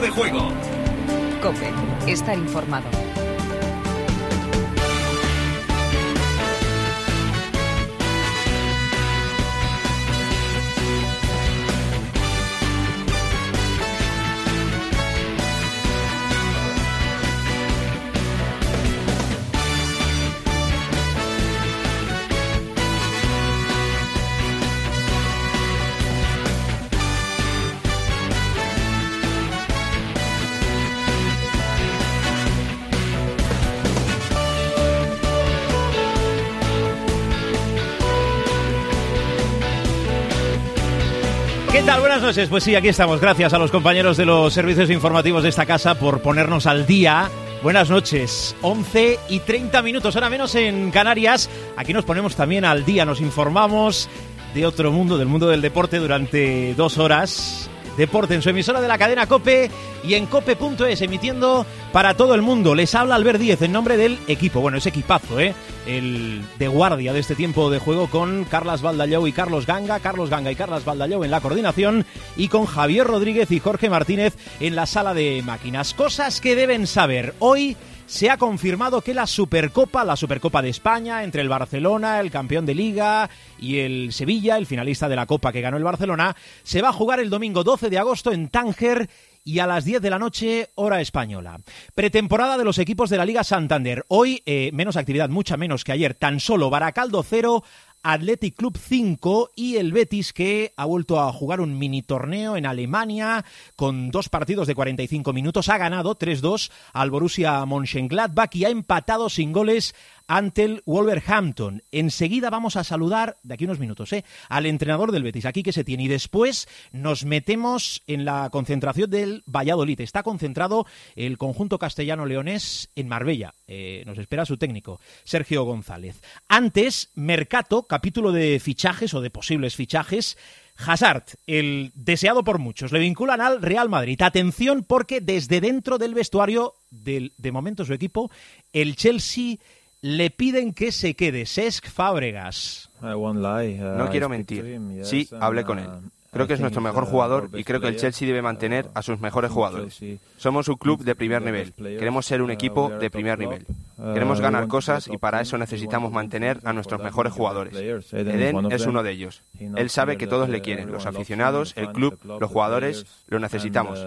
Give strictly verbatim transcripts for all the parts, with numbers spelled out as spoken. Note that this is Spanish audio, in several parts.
de juego. COPE. Estar informado. ¿Qué tal? Buenas noches. Pues sí, aquí estamos. Gracias a los compañeros de los servicios informativos de esta casa por ponernos al día. Buenas noches. once y treinta minutos, hora menos en Canarias. Aquí nos ponemos también al día, nos informamos de otro mundo, del mundo del deporte durante dos horas. Deporte en su emisora de la cadena COPE y en cope punto es, emitiendo para todo el mundo. Les habla Albert Díez en nombre del equipo. Bueno, es equipazo, ¿eh? El de guardia de este tiempo de juego con Carlas Baldallou y Carlos Ganga. Carlos Ganga y Carlas Baldallou en la coordinación y con Javier Rodríguez y Jorge Martínez en la sala de máquinas. Cosas que deben saber. Hoy se ha confirmado que la Supercopa, la Supercopa de España, entre el Barcelona, el campeón de Liga, y el Sevilla, el finalista de la Copa que ganó el Barcelona, se va a jugar el domingo doce de agosto en Tánger y a las diez de la noche, hora española. Pretemporada de los equipos de la Liga Santander. Hoy, eh, menos actividad, mucha menos que ayer. Tan solo Baracaldo cero, Athletic Club cinco y el Betis, que ha vuelto a jugar un mini torneo en Alemania con dos partidos de cuarenta y cinco minutos. Ha ganado tres dos al Borussia Mönchengladbach y ha empatado sin goles ante el Wolverhampton. Enseguida vamos a saludar, de aquí unos minutos, ¿eh? al entrenador del Betis, aquí que se tiene. Y después nos metemos en la concentración del Valladolid. Está concentrado el conjunto castellano-leonés en Marbella. Eh, nos espera su técnico, Sergio González. Antes, mercato, capítulo de fichajes o de posibles fichajes. Hazard, el deseado por muchos, le vinculan al Real Madrid. Atención, porque desde dentro del vestuario del, de momento, su equipo, el Chelsea, le piden que se quede. Cesc Fábregas. No quiero mentir. Sí, hablé con él. Creo que es nuestro mejor jugador y creo que el Chelsea debe mantener a sus mejores jugadores. Somos un club de primer nivel. Queremos ser un equipo de primer nivel. Queremos ganar cosas y para eso necesitamos mantener a nuestros mejores jugadores. Eden es uno de ellos. Él sabe que todos le quieren. Los aficionados, el club, los jugadores, lo necesitamos.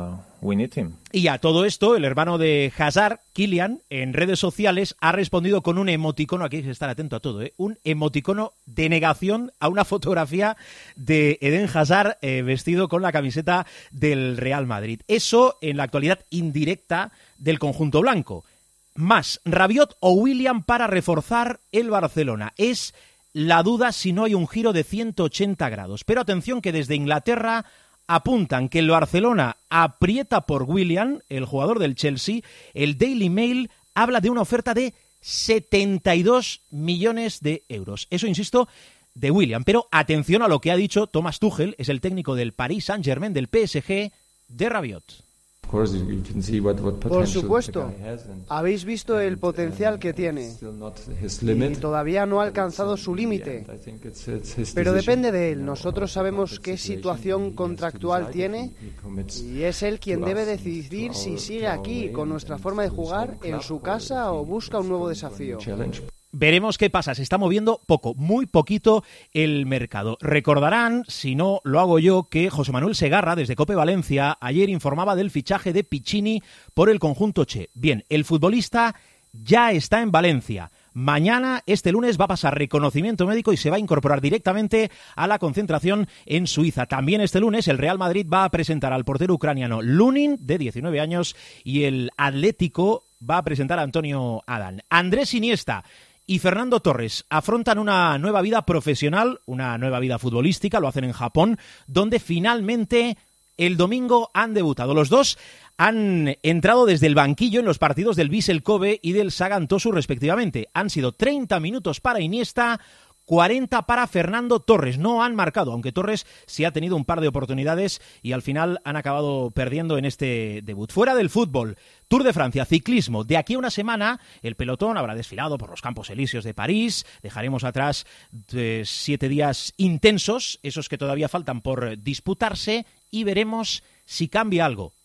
Y a todo esto, el hermano de Hazard, Kylian, en redes sociales ha respondido con un emoticono, aquí hay que estar atento a todo, ¿eh? un emoticono de negación a una fotografía de Eden Hazard eh, vestido con la camiseta del Real Madrid. Eso en la actualidad indirecta del conjunto blanco. Más, Rabiot o William para reforzar el Barcelona. Es la duda si no hay un giro de ciento ochenta grados. Pero atención que desde Inglaterra apuntan que el Barcelona aprieta por William, el jugador del Chelsea. El Daily Mail habla de una oferta de setenta y dos millones de euros. Eso, insisto, de William. Pero atención a lo que ha dicho Thomas Tuchel, es el técnico del Paris Saint-Germain, del P S G, de Rabiot. Por supuesto, habéis visto el potencial que tiene y todavía no ha alcanzado su límite, pero depende de él. Nosotros sabemos qué situación contractual tiene y es él quien debe decidir si sigue aquí con nuestra forma de jugar en su casa o busca un nuevo desafío. Veremos qué pasa, se está moviendo poco, muy poquito el mercado. Recordarán, si no lo hago yo, que José Manuel Segarra, desde COPE Valencia, ayer informaba del fichaje de Piccini por el conjunto Che. Bien, el futbolista ya está en Valencia. Mañana, este lunes, va a pasar reconocimiento médico y se va a incorporar directamente a la concentración en Suiza. También este lunes el Real Madrid va a presentar al portero ucraniano Lunin, de diecinueve años, y el Atlético va a presentar a Antonio Adán. Andrés Iniesta y Fernando Torres afrontan una nueva vida profesional, una nueva vida futbolística, lo hacen en Japón, donde finalmente el domingo han debutado. Los dos han entrado desde el banquillo en los partidos del Vissel Kobe y del Sagan Tosu respectivamente. Han sido treinta minutos para Iniesta, cuarenta para Fernando Torres. No han marcado, aunque Torres sí ha tenido un par de oportunidades y al final han acabado perdiendo en este debut. Fuera del fútbol, Tour de Francia, ciclismo. De aquí a una semana el pelotón habrá desfilado por los Campos Elíseos de París. Dejaremos atrás eh, siete días intensos, esos que todavía faltan por disputarse, y veremos si cambia algo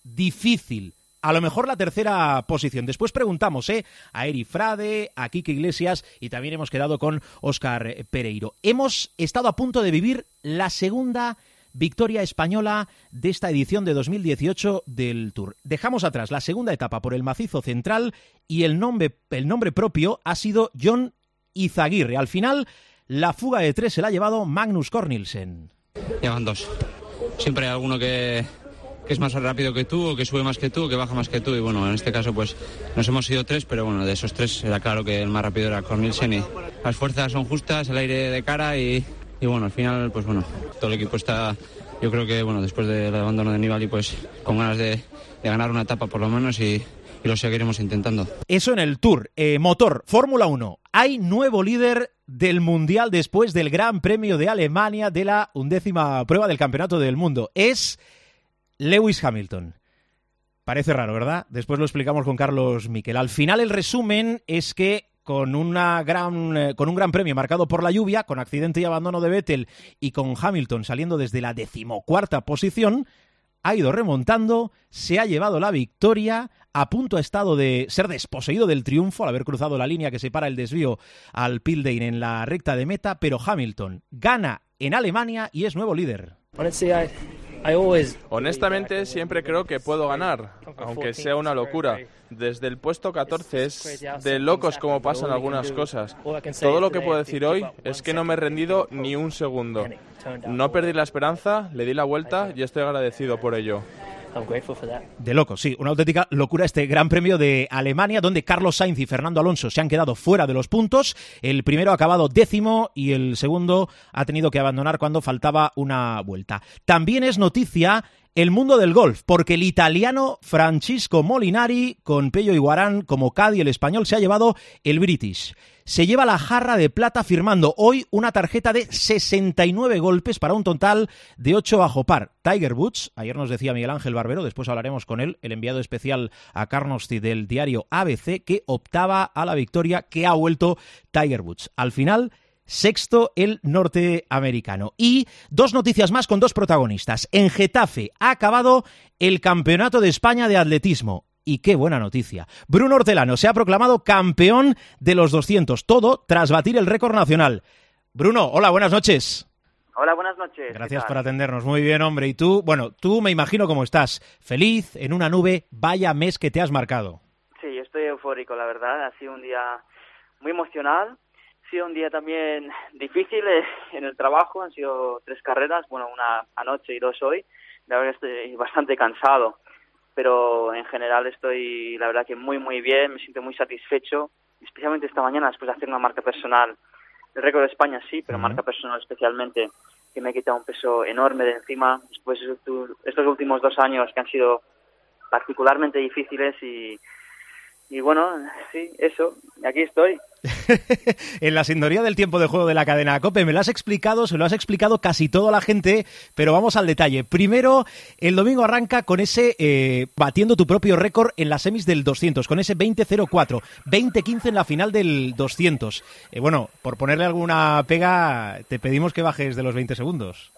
difícil. A lo mejor la tercera posición. Después preguntamos ¿eh? a Eri Frade, a Quique Iglesias y también hemos quedado con Óscar Pereiro. Hemos estado a punto de vivir la segunda victoria española de esta edición de dos mil dieciocho del Tour. Dejamos atrás la segunda etapa por el macizo central y el nombre, el nombre propio ha sido Jon Izaguirre. Al final, la fuga de tres se la ha llevado Magnus Cort Nielsen. Llevan dos. Siempre hay alguno que... que es más rápido que tú, o que sube más que tú, o que baja más que tú, y bueno, en este caso pues nos hemos ido tres, pero bueno, de esos tres era claro que el más rápido era Cort Nielsen y las fuerzas son justas, el aire de cara y, y bueno, al final pues bueno, todo el equipo está, yo creo que bueno, después del abandono de Nibali pues con ganas de, de ganar una etapa por lo menos y, y lo seguiremos intentando. Eso en el Tour. Eh, motor, Fórmula uno, hay nuevo líder del Mundial después del Gran Premio de Alemania de la undécima prueba del Campeonato del Mundo. Es Lewis Hamilton. Parece raro, ¿verdad? Después lo explicamos con Carlos Miquel. Al final el resumen es que con, una gran, eh, con un gran premio marcado por la lluvia, con accidente y abandono de Vettel y con Hamilton saliendo desde la decimocuarta posición, ha ido remontando, se ha llevado la victoria, a punto ha estado de ser desposeído del triunfo al haber cruzado la línea que separa el desvío al Pildein en la recta de meta, pero Hamilton gana en Alemania y es nuevo líder. Honestamente, siempre creo que puedo ganar, aunque sea una locura. Desde el puesto catorce es de locos como pasan algunas cosas. Todo lo que puedo decir hoy es que no me he rendido ni un segundo. No perdí la esperanza, le di la vuelta y estoy agradecido por ello. De locos, sí, una auténtica locura este Gran Premio de Alemania, donde Carlos Sainz y Fernando Alonso se han quedado fuera de los puntos. El primero ha acabado décimo y el segundo ha tenido que abandonar cuando faltaba una vuelta. También es noticia el mundo del golf, porque el italiano Francesco Molinari, con Pello Iguarán como caddy, el español, se ha llevado el British. Se lleva la jarra de plata firmando hoy una tarjeta de sesenta y nueve golpes para un total de ocho bajo par. Tiger Woods, ayer nos decía Miguel Ángel Barbero, después hablaremos con él, el enviado especial a Carnoustie del diario A B C, que optaba a la victoria, que ha vuelto Tiger Woods. Al final, sexto el norteamericano. Y dos noticias más con dos protagonistas. En Getafe ha acabado el Campeonato de España de Atletismo. Y qué buena noticia. Bruno Hortelano se ha proclamado campeón de los doscientos, todo tras batir el récord nacional. Bruno, hola, buenas noches. Hola, buenas noches. Gracias por atendernos. Muy bien, hombre. Y tú, bueno, tú me imagino cómo estás. Feliz, en una nube, vaya mes que te has marcado. Sí, estoy eufórico, la verdad. Ha sido un día muy emocional. Ha sido un día también difícil en el trabajo. Han sido tres carreras, bueno, una anoche y dos hoy. La verdad que estoy bastante cansado. Pero en general estoy, la verdad que muy, muy bien, me siento muy satisfecho, especialmente esta mañana después de hacer una marca personal. El récord de España sí, pero uh-huh. marca personal especialmente, que me he quitado un peso enorme de encima, después de estos últimos dos años que han sido particularmente difíciles y, y bueno, sí, eso, aquí estoy. En la sintonía del tiempo de juego de la cadena COPE me lo has explicado, se lo has explicado casi todo a la gente, pero vamos al detalle. Primero, el domingo arranca con ese eh, batiendo tu propio récord en las semis del doscientos, con ese veinte cero cuatro, veinte quince en la final del doscientos. Eh, bueno, por ponerle alguna pega, te pedimos que bajes de los veinte segundos.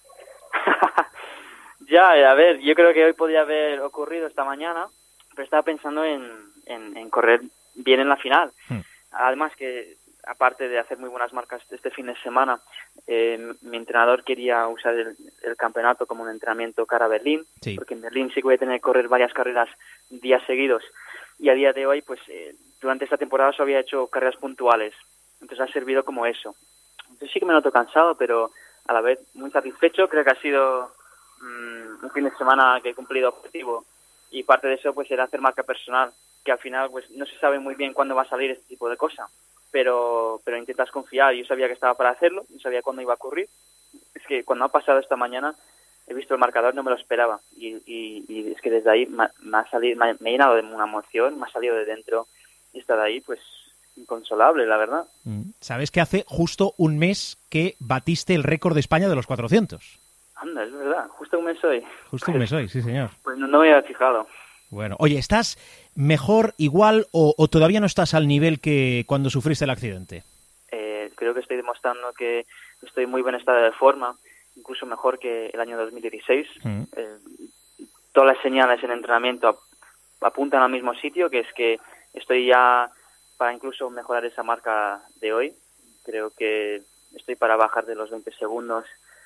Ya, a ver, yo creo que hoy podría haber ocurrido esta mañana, pero estaba pensando en, en, en correr bien en la final. Hmm. Además que, aparte de hacer muy buenas marcas este fin de semana, eh, mi entrenador quería usar el, el campeonato como un entrenamiento cara a Berlín, sí. Porque en Berlín sí que voy a tener que correr varias carreras días seguidos. Y a día de hoy, pues eh, durante esta temporada solo había hecho carreras puntuales. Entonces ha servido como eso. Entonces sí que me noto cansado, pero a la vez muy satisfecho. Creo que ha sido um, un fin de semana que he cumplido objetivo. Y parte de eso pues era hacer marca personal, que al final pues no se sabe muy bien cuándo va a salir este tipo de cosa, pero pero intentas confiar. Yo sabía que estaba para hacerlo, no sabía cuándo iba a ocurrir. Es que cuando ha pasado esta mañana he visto el marcador, no me lo esperaba y, y, y es que desde ahí me, me, ha salido, me, me he llenado de una emoción, me ha salido de dentro y estar ahí pues inconsolable, la verdad. ¿Sabes que hace justo un mes que batiste el récord de España de los cuatrocientos? Anda, es verdad, justo un mes hoy. Justo un mes hoy, sí señor. Pues no, no me había fijado. Bueno, oye, ¿estás mejor, igual o, o todavía no estás al nivel que cuando sufriste el accidente? Eh, creo que estoy demostrando que estoy en muy buen estado de forma, incluso mejor que el año dos mil dieciséis. Mm. Eh, todas las señales en entrenamiento ap- apuntan al mismo sitio, que es que estoy ya para incluso mejorar esa marca de hoy. Creo que estoy para bajar de los veinte segundos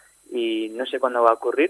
y no sé cuándo va a ocurrir,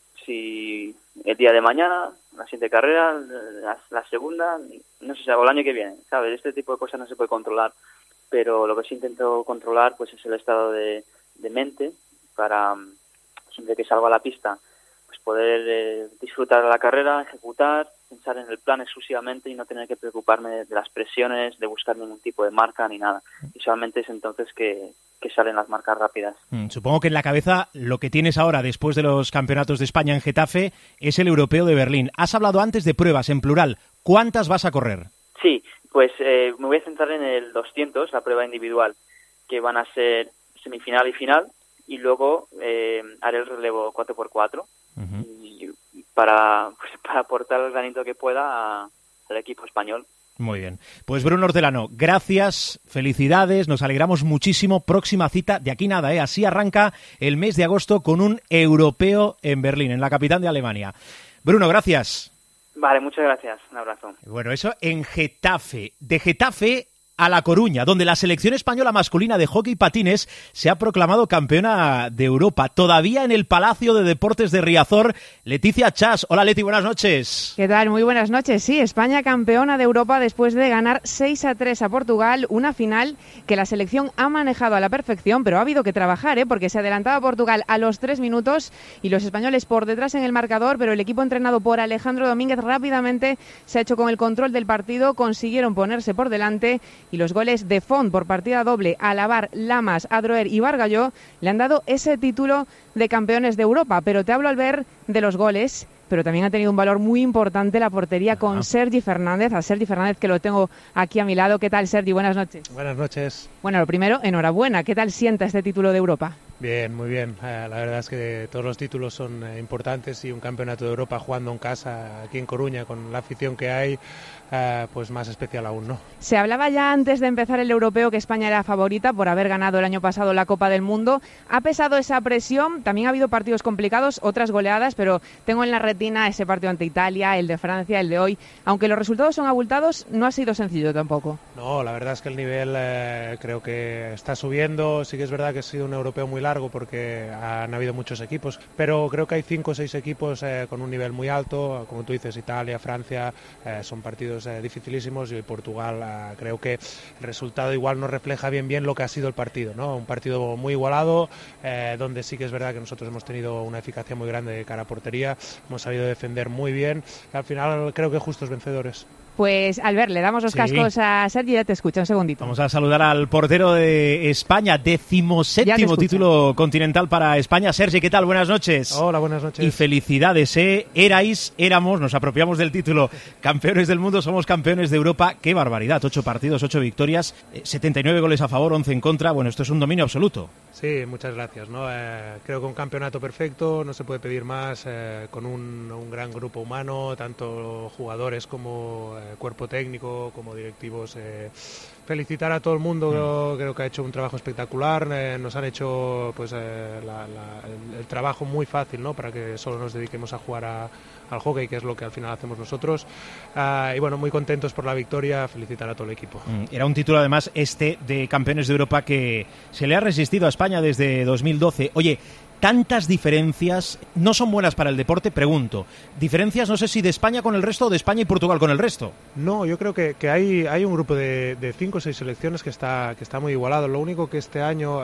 si el día de mañana, la siguiente carrera, la, la segunda, no sé, o el año que viene, ¿sabes? Este tipo de cosas no se puede controlar, pero lo que sí intento controlar pues es el estado de, de mente para, siempre que salgo a la pista, pues poder eh, disfrutar de la carrera, ejecutar, pensar en el plan exclusivamente y no tener que preocuparme de, de las presiones, de buscar ningún tipo de marca ni nada. Y solamente es entonces que, que salen las marcas rápidas. Mm, supongo que en la cabeza lo que tienes ahora, después de los campeonatos de España en Getafe, es el europeo de Berlín. Has hablado antes de pruebas, en plural. ¿Cuántas vas a correr? Sí, pues eh, me voy a centrar en el doscientos, la prueba individual, que van a ser semifinal y final, y luego eh, haré el relevo cuatro por cuatro. Uh-huh. Y para, pues, para aportar el granito que pueda a, al equipo español. Muy bien. Pues Bruno Hortelano, gracias, felicidades, nos alegramos muchísimo. Próxima cita, de aquí nada, ¿eh? Así arranca el mes de agosto con un europeo en Berlín, en la capital de Alemania. Bruno, gracias. Vale, muchas gracias. Un abrazo. Bueno, eso en Getafe. De Getafe a La Coruña, donde la selección española masculina de hockey patines se ha proclamado campeona de Europa. Todavía en el Palacio de Deportes de Riazor, Leticia Chas. Hola, Leti, buenas noches. ¿Qué tal? Muy buenas noches. Sí, España campeona de Europa después de ganar seis a tres a Portugal, una final que la selección ha manejado a la perfección, pero ha habido que trabajar, ¿eh? Porque se adelantaba Portugal a los tres minutos y los españoles por detrás en el marcador, pero el equipo entrenado por Alejandro Domínguez rápidamente se ha hecho con el control del partido, consiguieron ponerse por delante. Y los goles de Font por partida doble a Lavar, Lamas, Adroer y Bargalló le han dado ese título de campeones de Europa. Pero te hablo, Albert, de los goles, pero también ha tenido un valor muy importante la portería Ajá. con Sergi Fernández. A Sergi Fernández, que lo tengo aquí a mi lado. ¿Qué tal, Sergi? Buenas noches. Buenas noches. Bueno, lo primero, enhorabuena. ¿Qué tal sienta este título de Europa? Bien, muy bien. Eh, la verdad es que todos los títulos son eh, importantes y un campeonato de Europa jugando en casa, aquí en Coruña, con la afición que hay, eh, pues más especial aún, ¿no? Se hablaba ya antes de empezar el europeo que España era favorita por haber ganado el año pasado la Copa del Mundo. ¿Ha pesado esa presión? También ha habido partidos complicados, otras goleadas, pero tengo en la retina ese partido ante Italia, el de Francia, el de hoy. Aunque los resultados son abultados, no ha sido sencillo tampoco. No, la verdad es que el nivel eh, creo que está subiendo. Sí que es verdad que ha sido un europeo muy largo porque han habido muchos equipos, pero creo que hay cinco o seis equipos eh, con un nivel muy alto, como tú dices, Italia, Francia, eh, son partidos eh, dificilísimos, y Portugal eh, creo que el resultado igual no refleja bien bien lo que ha sido el partido, ¿no? Un partido muy igualado, eh, donde sí que es verdad que nosotros hemos tenido una eficacia muy grande de cara a portería, hemos sabido defender muy bien, y al final creo que justos vencedores. Pues, Albert, le damos los sí. cascos a Sergi, ya te escucha, un segundito. Vamos a saludar al portero de España, decimoséptimo título continental para España. Sergi, ¿qué tal? Buenas noches. Hola, buenas noches. Y felicidades, ¿eh? Erais, éramos, nos apropiamos del título, campeones del mundo, somos campeones de Europa. ¡Qué barbaridad! Ocho partidos, ocho victorias, setenta y nueve goles a favor, once en contra. Bueno, esto es un dominio absoluto. Sí, muchas gracias, ¿no? Eh, creo que un campeonato perfecto, no se puede pedir más, eh, con un, un gran grupo humano, tanto jugadores como eh, cuerpo técnico, como directivos. Eh, felicitar a todo el mundo, mm. creo que ha hecho un trabajo espectacular, eh, nos han hecho pues eh, la, la, el, el trabajo muy fácil, ¿no? Para que solo nos dediquemos a jugar a, al hockey, que es lo que al final hacemos nosotros. Uh, y bueno, muy contentos por la victoria, felicitar a todo el equipo. Era un título además este de campeones de Europa que se le ha resistido a España desde dos mil doce. Oye, tantas diferencias no son buenas para el deporte, pregunto. Diferencias, no sé si de España con el resto o de España y Portugal con el resto. No, yo creo que, que hay, hay un grupo de, de cinco o seis selecciones que está, que está muy igualado. Lo único que este año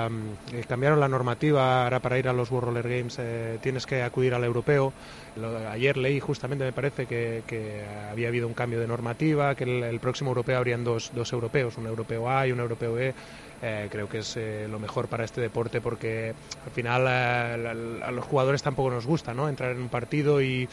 uh, cambiaron la normativa, ahora para ir a los World Roller Games eh, tienes que acudir al europeo. Lo, ayer leí justamente, me parece, que, que había habido un cambio de normativa, que el, el próximo europeo habrían dos, dos europeos, un europeo A y un europeo B. Eh, creo que es eh, lo mejor para este deporte, porque al final eh, a los jugadores tampoco nos gusta, ¿no? Entrar en un partido y,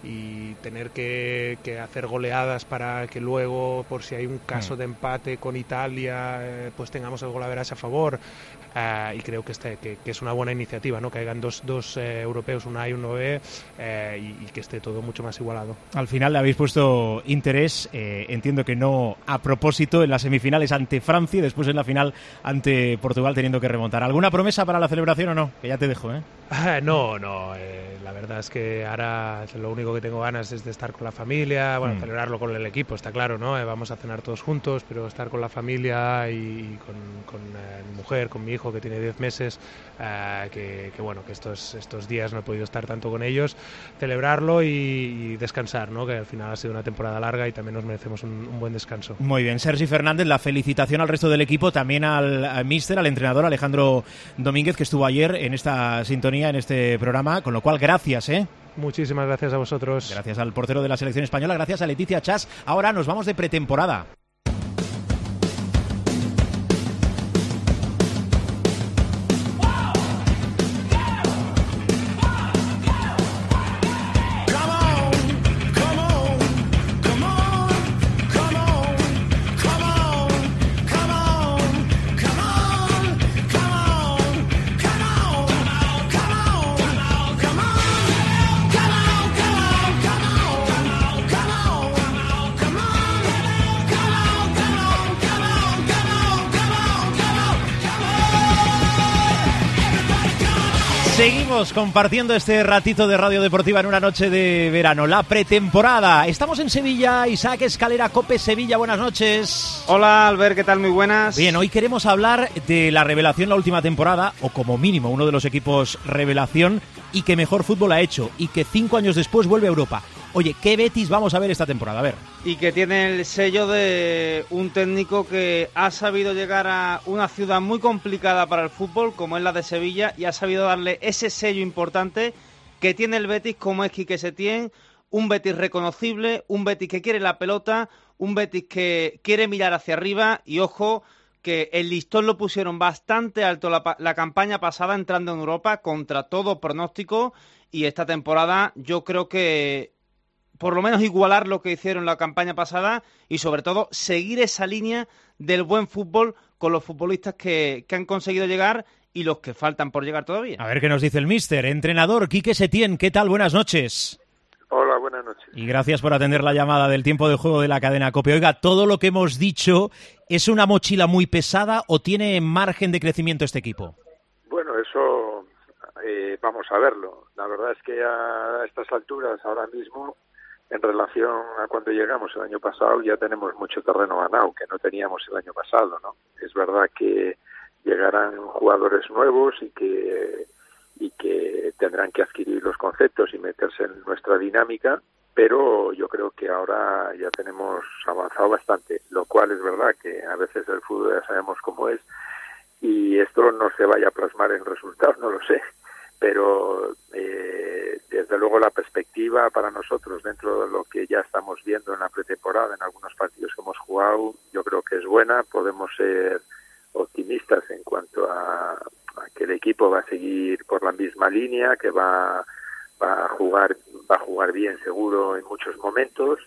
y tener que, que hacer goleadas para que luego, por si hay un caso de empate con Italia, eh, pues tengamos el golaveraje a favor. Uh, y creo que, este, que, que es una buena iniciativa, ¿no? Que hagan dos, dos eh, europeos, un A y uno B, eh, y, y que esté todo mucho más igualado. Al final le habéis puesto interés, eh, entiendo que no a propósito, en las semifinales ante Francia y después en la final ante Portugal, teniendo que remontar. ¿Alguna promesa para la celebración o no? Que ya te dejo, ¿eh? Ah, no, no, eh, la verdad es que ahora lo único que tengo ganas es de estar con la familia, bueno, mm. celebrarlo con el equipo, está claro, ¿no? Eh, vamos a cenar todos juntos, pero estar con la familia y con, con eh, mi mujer, con mi hijo que tiene diez meses, eh, que, que bueno, que estos, estos días no he podido estar tanto con ellos, celebrarlo y, y descansar, ¿no? Que al final ha sido una temporada larga y también nos merecemos un, un buen descanso. Muy bien, Sergi Fernández, la felicitación al resto del equipo, también al, al míster, al entrenador Alejandro Domínguez, que estuvo ayer en esta sintonía, en este programa, con lo cual gracias, ¿eh? Muchísimas gracias a vosotros. Gracias al portero de la selección española, gracias a Leticia Chas. Ahora nos vamos de pretemporada. Seguimos compartiendo este ratito de Radio Deportiva en una noche de verano, la pretemporada. Estamos en Sevilla, Isaac Escalera, COPE Sevilla, buenas noches. Hola Albert, ¿qué tal? Muy buenas. Bien, hoy queremos hablar de la revelación la última temporada, o como mínimo uno de los equipos revelación y que mejor fútbol ha hecho y que cinco años después vuelve a Europa. Oye, ¿qué Betis vamos a ver esta temporada? A ver. Y que tiene el sello de un técnico que ha sabido llegar a una ciudad muy complicada para el fútbol, como es la de Sevilla, y ha sabido darle ese sello importante que tiene el Betis, como es Quique Setién, un Betis reconocible, un Betis que quiere la pelota, un Betis que quiere mirar hacia arriba, y ojo, que el listón lo pusieron bastante alto la, la campaña pasada entrando en Europa, contra todo pronóstico, y esta temporada yo creo que por lo menos igualar lo que hicieron la campaña pasada y sobre todo seguir esa línea del buen fútbol con los futbolistas que, que han conseguido llegar y los que faltan por llegar todavía. A ver qué nos dice el míster. Entrenador Quique Setién, ¿qué tal? Buenas noches. Hola, buenas noches. Y gracias por atender la llamada del tiempo de juego de la cadena COPE. Oiga, ¿todo lo que hemos dicho es una mochila muy pesada o tiene margen de crecimiento este equipo? Bueno, eso eh, vamos a verlo. La verdad es que a estas alturas, ahora mismo, en relación a cuando llegamos el año pasado, ya tenemos mucho terreno ganado, que no teníamos el año pasado, ¿no? Es verdad que llegarán jugadores nuevos y que y que tendrán que adquirir los conceptos y meterse en nuestra dinámica, pero yo creo que ahora ya tenemos avanzado bastante, lo cual es verdad que a veces el fútbol ya sabemos cómo es y esto no se vaya a plasmar en resultados, no lo sé, pero eh, desde luego la perspectiva para nosotros dentro de lo que ya estamos viendo en la pretemporada, en algunos partidos que hemos jugado, yo creo que es buena, podemos ser optimistas en cuanto a, a que el equipo va a seguir por la misma línea, que va, va a jugar va a jugar bien seguro en muchos momentos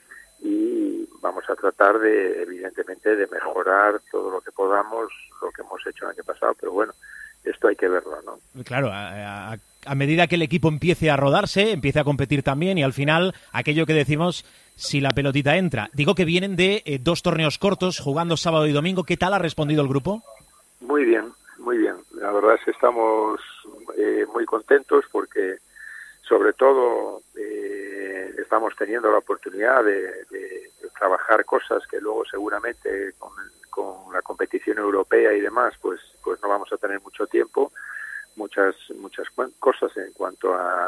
y vamos a tratar de evidentemente de mejorar todo lo que podamos, lo que hemos hecho el año pasado, pero bueno, esto hay que verlo, ¿no? Claro, a, a, a medida que el equipo empiece a rodarse, empiece a competir también y al final aquello que decimos, si la pelotita entra. Digo que vienen de eh, dos torneos cortos, jugando sábado y domingo. ¿Qué tal ha respondido el grupo? Muy bien, muy bien. La verdad es que estamos eh, muy contentos porque sobre todo eh, estamos teniendo la oportunidad de, de, de trabajar cosas que luego seguramente con, con la competición europea y demás pues pues no vamos a tener mucho tiempo, muchas muchas cosas en cuanto a,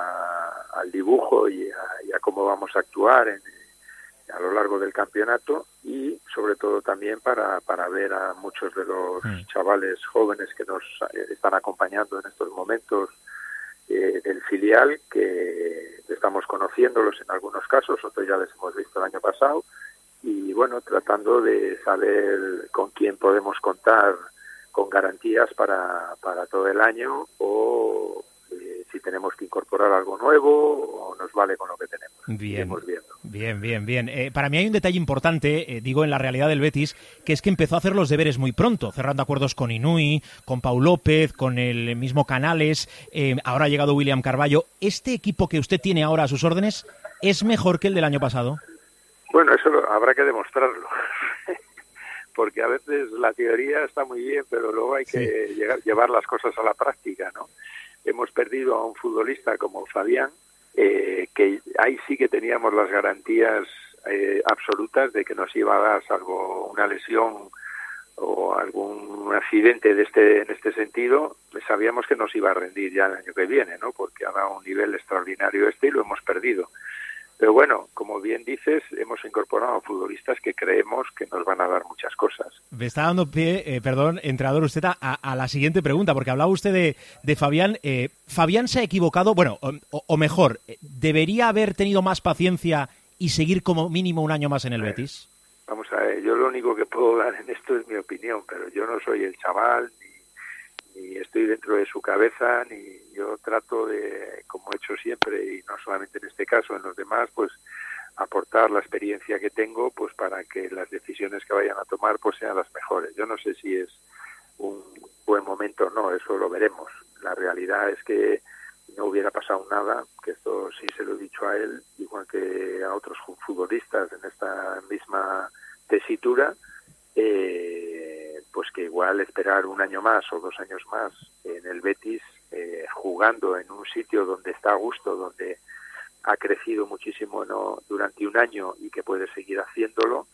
a, al dibujo y a, y a cómo vamos a actuar en, a lo largo del campeonato y sobre todo también para, para ver a muchos de los mm. chavales jóvenes que nos están acompañando en estos momentos eh, del filial, que estamos conociéndolos en algunos casos, otros ya les hemos visto el año pasado y bueno, tratando de saber con quién podemos contar con garantías para, para todo el año o eh, si tenemos que incorporar algo nuevo o nos vale con lo que tenemos. Bien, bien, bien, bien. Eh, para mí hay un detalle importante, eh, digo, en la realidad del Betis, que es que empezó a hacer los deberes muy pronto, cerrando acuerdos con Inui, con Pau López, con el mismo Canales, eh, ahora ha llegado William Carballo. ¿Este equipo que usted tiene ahora a sus órdenes es mejor que el del año pasado? Bueno, eso lo, habrá que demostrarlo. Porque a veces la teoría está muy bien, pero luego hay que sí. llegar, llevar las cosas a la práctica, ¿no? Hemos perdido a un futbolista como Fabián, eh, que ahí sí que teníamos las garantías eh, absolutas de que nos iba a dar, salvo una lesión o algún accidente de este en este sentido, sabíamos que nos iba a rendir ya el año que viene, ¿no? Porque ha dado un nivel extraordinario este y lo hemos perdido. Pero bueno, como bien dices, hemos incorporado futbolistas que creemos que nos van a dar muchas cosas. Me está dando pie, eh, perdón, entrenador, usted a, a la siguiente pregunta, porque hablaba usted de, de Fabián. Eh, ¿Fabián se ha equivocado? Bueno, o, o mejor, ¿debería haber tenido más paciencia y seguir como mínimo un año más en el Betis? Vamos a ver, yo lo único que puedo dar en esto es mi opinión, pero yo no soy el chaval, ni, ni estoy dentro de su cabeza, ni yo trato de, como he hecho siempre, y no solamente en este caso, en los demás, pues aportar la experiencia que tengo pues para que las decisiones que vayan a tomar pues sean las mejores. Yo no sé si es un buen momento o no, eso lo veremos. La realidad es que no hubiera pasado nada, que esto sí se lo he dicho a él, igual que a otros futbolistas en esta misma tesitura, eh, pues que igual esperar un año más o dos años más en el Betis, eh, jugando en un sitio donde está a gusto, donde ha crecido muchísimo, ¿no?, durante un año y que puede seguir haciéndolo,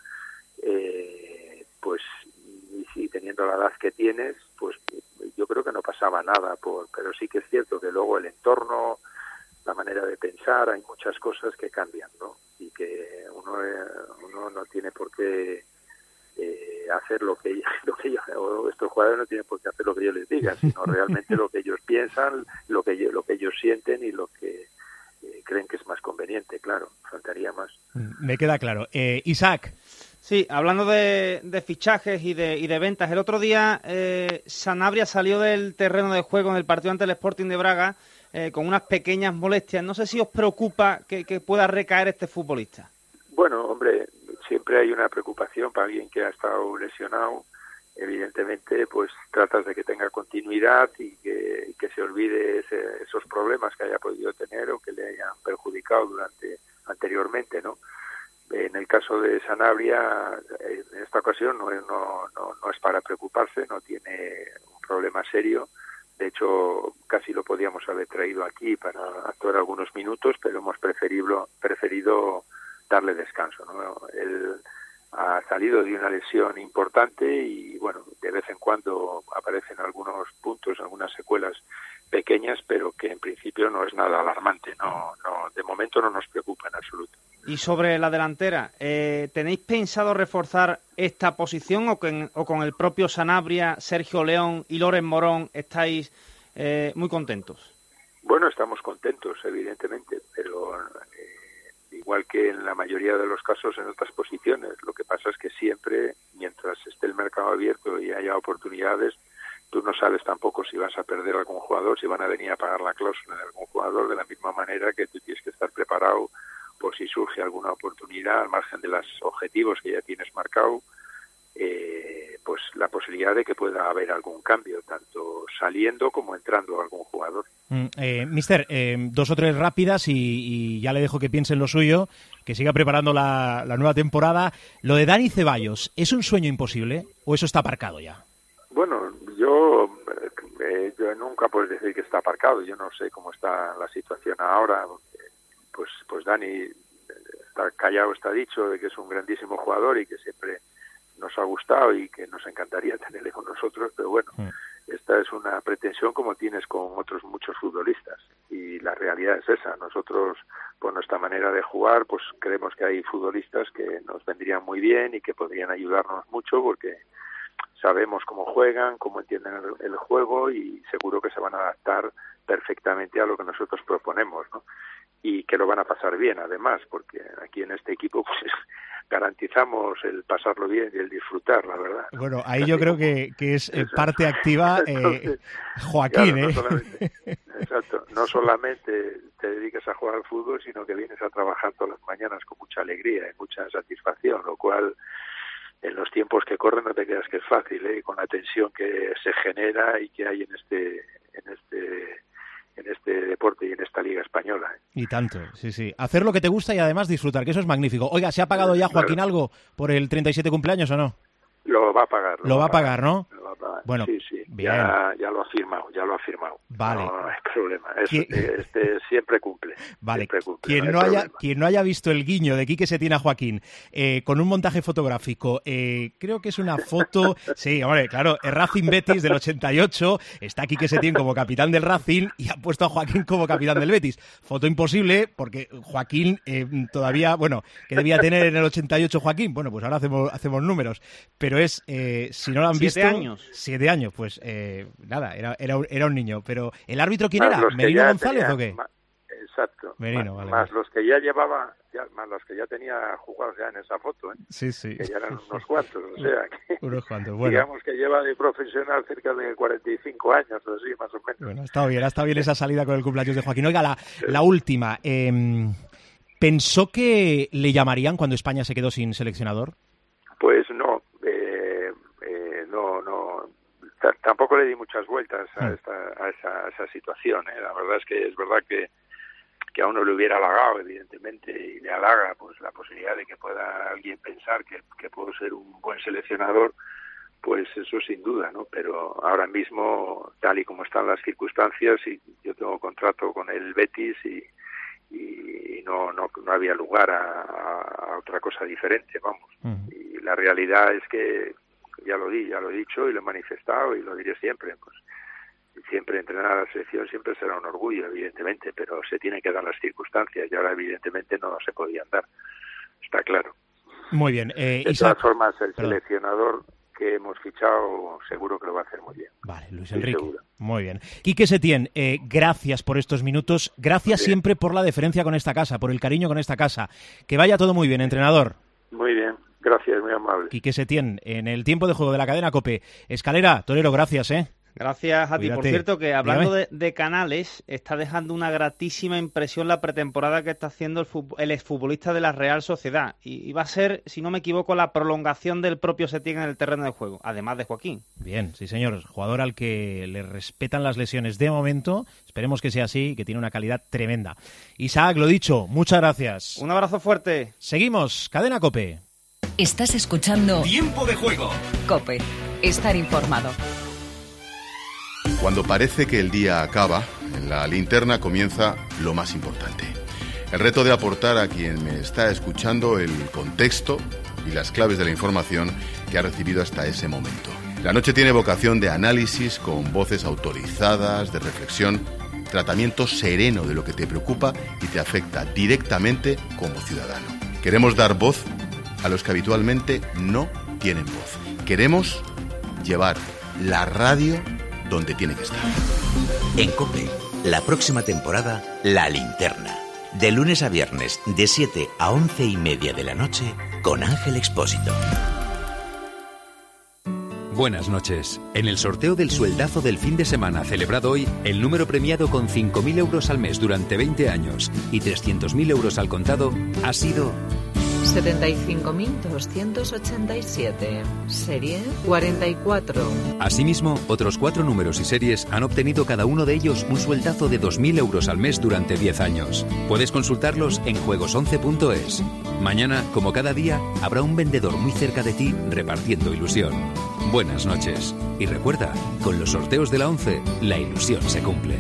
eh, pues y si teniendo la edad que tienes, pues yo creo que no pasaba nada, por, pero sí que es cierto que luego el entorno, la manera de pensar, hay muchas cosas que cambian, ¿no? Y que uno, eh, uno no tiene por qué eh, hacer lo que, lo que yo, o estos jugadores no tienen por qué hacer lo que yo les diga, sino realmente lo que ellos piensan, lo que, yo, lo que ellos sienten y lo que eh, creen que es más conveniente, claro, faltaría más. Me queda claro. Eh, Isaac. Sí, hablando de, de fichajes y de, y de ventas, el otro día eh, Sanabria salió del terreno de juego en el partido ante el Sporting de Braga eh, con unas pequeñas molestias. No sé si os preocupa que, que pueda recaer este futbolista. Bueno, hombre, siempre hay una preocupación para alguien que ha estado lesionado. Evidentemente, pues tratas de que tenga continuidad y que, y que se olvide ese, esos problemas que haya podido tener o que le hayan perjudicado durante anteriormente, ¿no? En el caso de Sanabria, en esta ocasión no es, no, no, no es para preocuparse, no tiene un problema serio. De hecho, casi lo podíamos haber traído aquí para actuar algunos minutos, pero hemos preferido, preferido darle descanso, ¿no? Él ha salido de una lesión importante y, bueno, de vez en cuando aparecen algunos puntos, algunas secuelas pequeñas, pero que en principio no es nada alarmante. No, no, de momento no nos preocupa en absoluto. Y sobre la delantera, eh, ¿tenéis pensado reforzar esta posición o, que, o con el propio Sanabria, Sergio León y Loren Morón estáis eh, muy contentos? Bueno, estamos contentos, evidentemente, pero eh, igual que en la mayoría de los casos en otras posiciones, lo que pasa es que siempre, mientras esté el mercado abierto y haya oportunidades, tú no sabes tampoco si vas a perder a algún jugador, si van a venir a pagar la cláusula de algún jugador, de la misma manera que tú tienes que estar preparado por si surge alguna oportunidad al margen de los objetivos que ya tienes marcado, eh, pues la posibilidad de que pueda haber algún cambio, tanto saliendo como entrando algún jugador. Mm, eh, mister, eh, dos o tres rápidas y, y ya le dejo que piense en lo suyo, que siga preparando la, la nueva temporada. Lo de Dani Ceballos, ¿es un sueño imposible o eso está aparcado ya? Bueno, yo, eh, yo nunca puedo decir que está aparcado. Yo no sé cómo está la situación ahora. Pues, pues Dani, está callado, está dicho, de que es un grandísimo jugador y que siempre nos ha gustado y que nos encantaría tenerle con nosotros, pero bueno, sí. Esta es una pretensión como tienes con otros muchos futbolistas y la realidad es esa. Nosotros, por nuestra manera de jugar, pues creemos que hay futbolistas que nos vendrían muy bien y que podrían ayudarnos mucho porque sabemos cómo juegan, cómo entienden el, el juego y seguro que se van a adaptar perfectamente a lo que nosotros proponemos, ¿no? Y que lo van a pasar bien, además, porque aquí en este equipo pues garantizamos el pasarlo bien y el disfrutar, la verdad. Bueno, ahí yo creo que, que es eh, parte activa eh, Entonces, Joaquín, claro, ¿eh? No solamente, exacto, no solamente te dedicas a jugar al fútbol, sino que vienes a trabajar todas las mañanas con mucha alegría y mucha satisfacción, lo cual en los tiempos que corren no te creas que es fácil, ¿eh? Con la tensión que se genera y que hay en este en este en este deporte y en esta liga española. ¿eh? Y tanto, sí, sí. Hacer lo que te gusta y además disfrutar, que eso es magnífico. Oiga, ¿se ha pagado ya Joaquín claro. algo por el treinta y siete cumpleaños o no? Lo va a pagar. Lo, lo va a pagar, pagar, ¿no? Lo va a pagar. Bueno, sí, sí. Bien. Ya, ya lo ha firmado, ya lo ha firmado. Vale. No, no hay problema. Eso, este siempre cumple. Vale, siempre cumple, quien, no, no haya, quien no haya visto el guiño de Quique Setién a Joaquín eh, con un montaje fotográfico, eh, creo que es una foto, sí, hombre, claro, es Racing Betis del ochenta y ocho, está Quique Setién como capitán del Racing y ha puesto a Joaquín como capitán del Betis. Foto imposible porque Joaquín eh, todavía, bueno, ¿qué debía tener en el ochenta y ocho Joaquín? Bueno, pues ahora hacemos, hacemos números, pero es, eh, si no lo han siete visto... años. Siete años, pues eh, nada, era, era, era un niño, pero ¿el árbitro quién era? ¿Merino González tenía, o qué? Más, exacto. Merino, más, vale. Más los que ya llevaba, ya, más los que ya tenía jugados ya en esa foto, ¿eh? Sí, sí. Que ya eran unos cuantos, o sea, que, unos cuantos, bueno. Digamos que lleva de profesional cerca de cuarenta y cinco años, o así, más o menos. Bueno, ha estado bien, ha estado bien esa salida con el cumpleaños de Joaquín. Oiga, la, sí. la última, eh, ¿pensó que le llamarían cuando España se quedó sin seleccionador? Pues no, eh, eh, no, no, t- tampoco le di muchas vueltas a, esta, a, esa, a esa situación. ¿eh? La verdad es que es verdad que, que a uno le hubiera halagado, evidentemente, y le halaga pues la posibilidad de que pueda alguien pensar que, que puedo ser un buen seleccionador, pues eso sin duda, ¿no? Pero ahora mismo, tal y como están las circunstancias, y yo tengo contrato con el Betis y y no no no había lugar a, a otra cosa diferente, vamos. Uh-huh. Y la realidad es que ya lo di, ya lo he dicho y lo he manifestado y lo diré siempre, pues siempre entrenar a la selección siempre será un orgullo, evidentemente, pero se tienen que dar las circunstancias y ahora evidentemente no se podían dar, está claro. Muy bien. Eh, de Isaac... todas formas, el Perdón. seleccionador que hemos fichado seguro que lo va a hacer muy bien. Vale, Luis Estoy Enrique. seguro. Muy bien. Quique Setién, eh, gracias por estos minutos. Gracias siempre por la deferencia con esta casa, por el cariño con esta casa. Que vaya todo muy bien, entrenador. Muy bien, gracias, muy amable. Quique Setién, en el tiempo de juego de la cadena COPE. Escalera, Torero, gracias, ¿eh? Gracias a ti. Cuídate. Por cierto, que hablando de, de Canales, está dejando una gratísima impresión la pretemporada que está haciendo el, fut- el exfutbolista de la Real Sociedad. Y, y va a ser, si no me equivoco, la prolongación del propio Setién en el terreno de juego, además de Joaquín. Bien, sí señor. Jugador al que le respetan las lesiones de momento. Esperemos que sea así, que tiene una calidad tremenda. Isaac, lo dicho, muchas gracias. Un abrazo fuerte. Seguimos, cadena COPE. Estás escuchando Tiempo de Juego. COPE. Estar informado. Cuando parece que el día acaba, en la linterna comienza lo más importante. El reto de aportar a quien me está escuchando el contexto y las claves de la información que ha recibido hasta ese momento. La noche tiene vocación de análisis con voces autorizadas, de reflexión, tratamiento sereno de lo que te preocupa y te afecta directamente como ciudadano. Queremos dar voz a los que habitualmente no tienen voz. Queremos llevar la radio donde tiene que estar. En COPE, la próxima temporada, La Linterna. De lunes a viernes, de siete a once y media de la noche, con Ángel Expósito. Buenas noches. En el sorteo del sueldazo del fin de semana celebrado hoy, el número premiado con cinco mil euros al mes durante veinte años y trescientos mil euros al contado ha sido... setenta y cinco mil doscientos ochenta y siete, serie cuarenta y cuatro. Asimismo, otros cuatro números y series han obtenido cada uno de ellos un sueldazo de dos mil euros al mes durante diez años. Puedes consultarlos en juegos once punto es. Mañana, como cada día, habrá un vendedor muy cerca de ti repartiendo ilusión. Buenas noches. Y recuerda, con los sorteos de la once, la ilusión se cumple.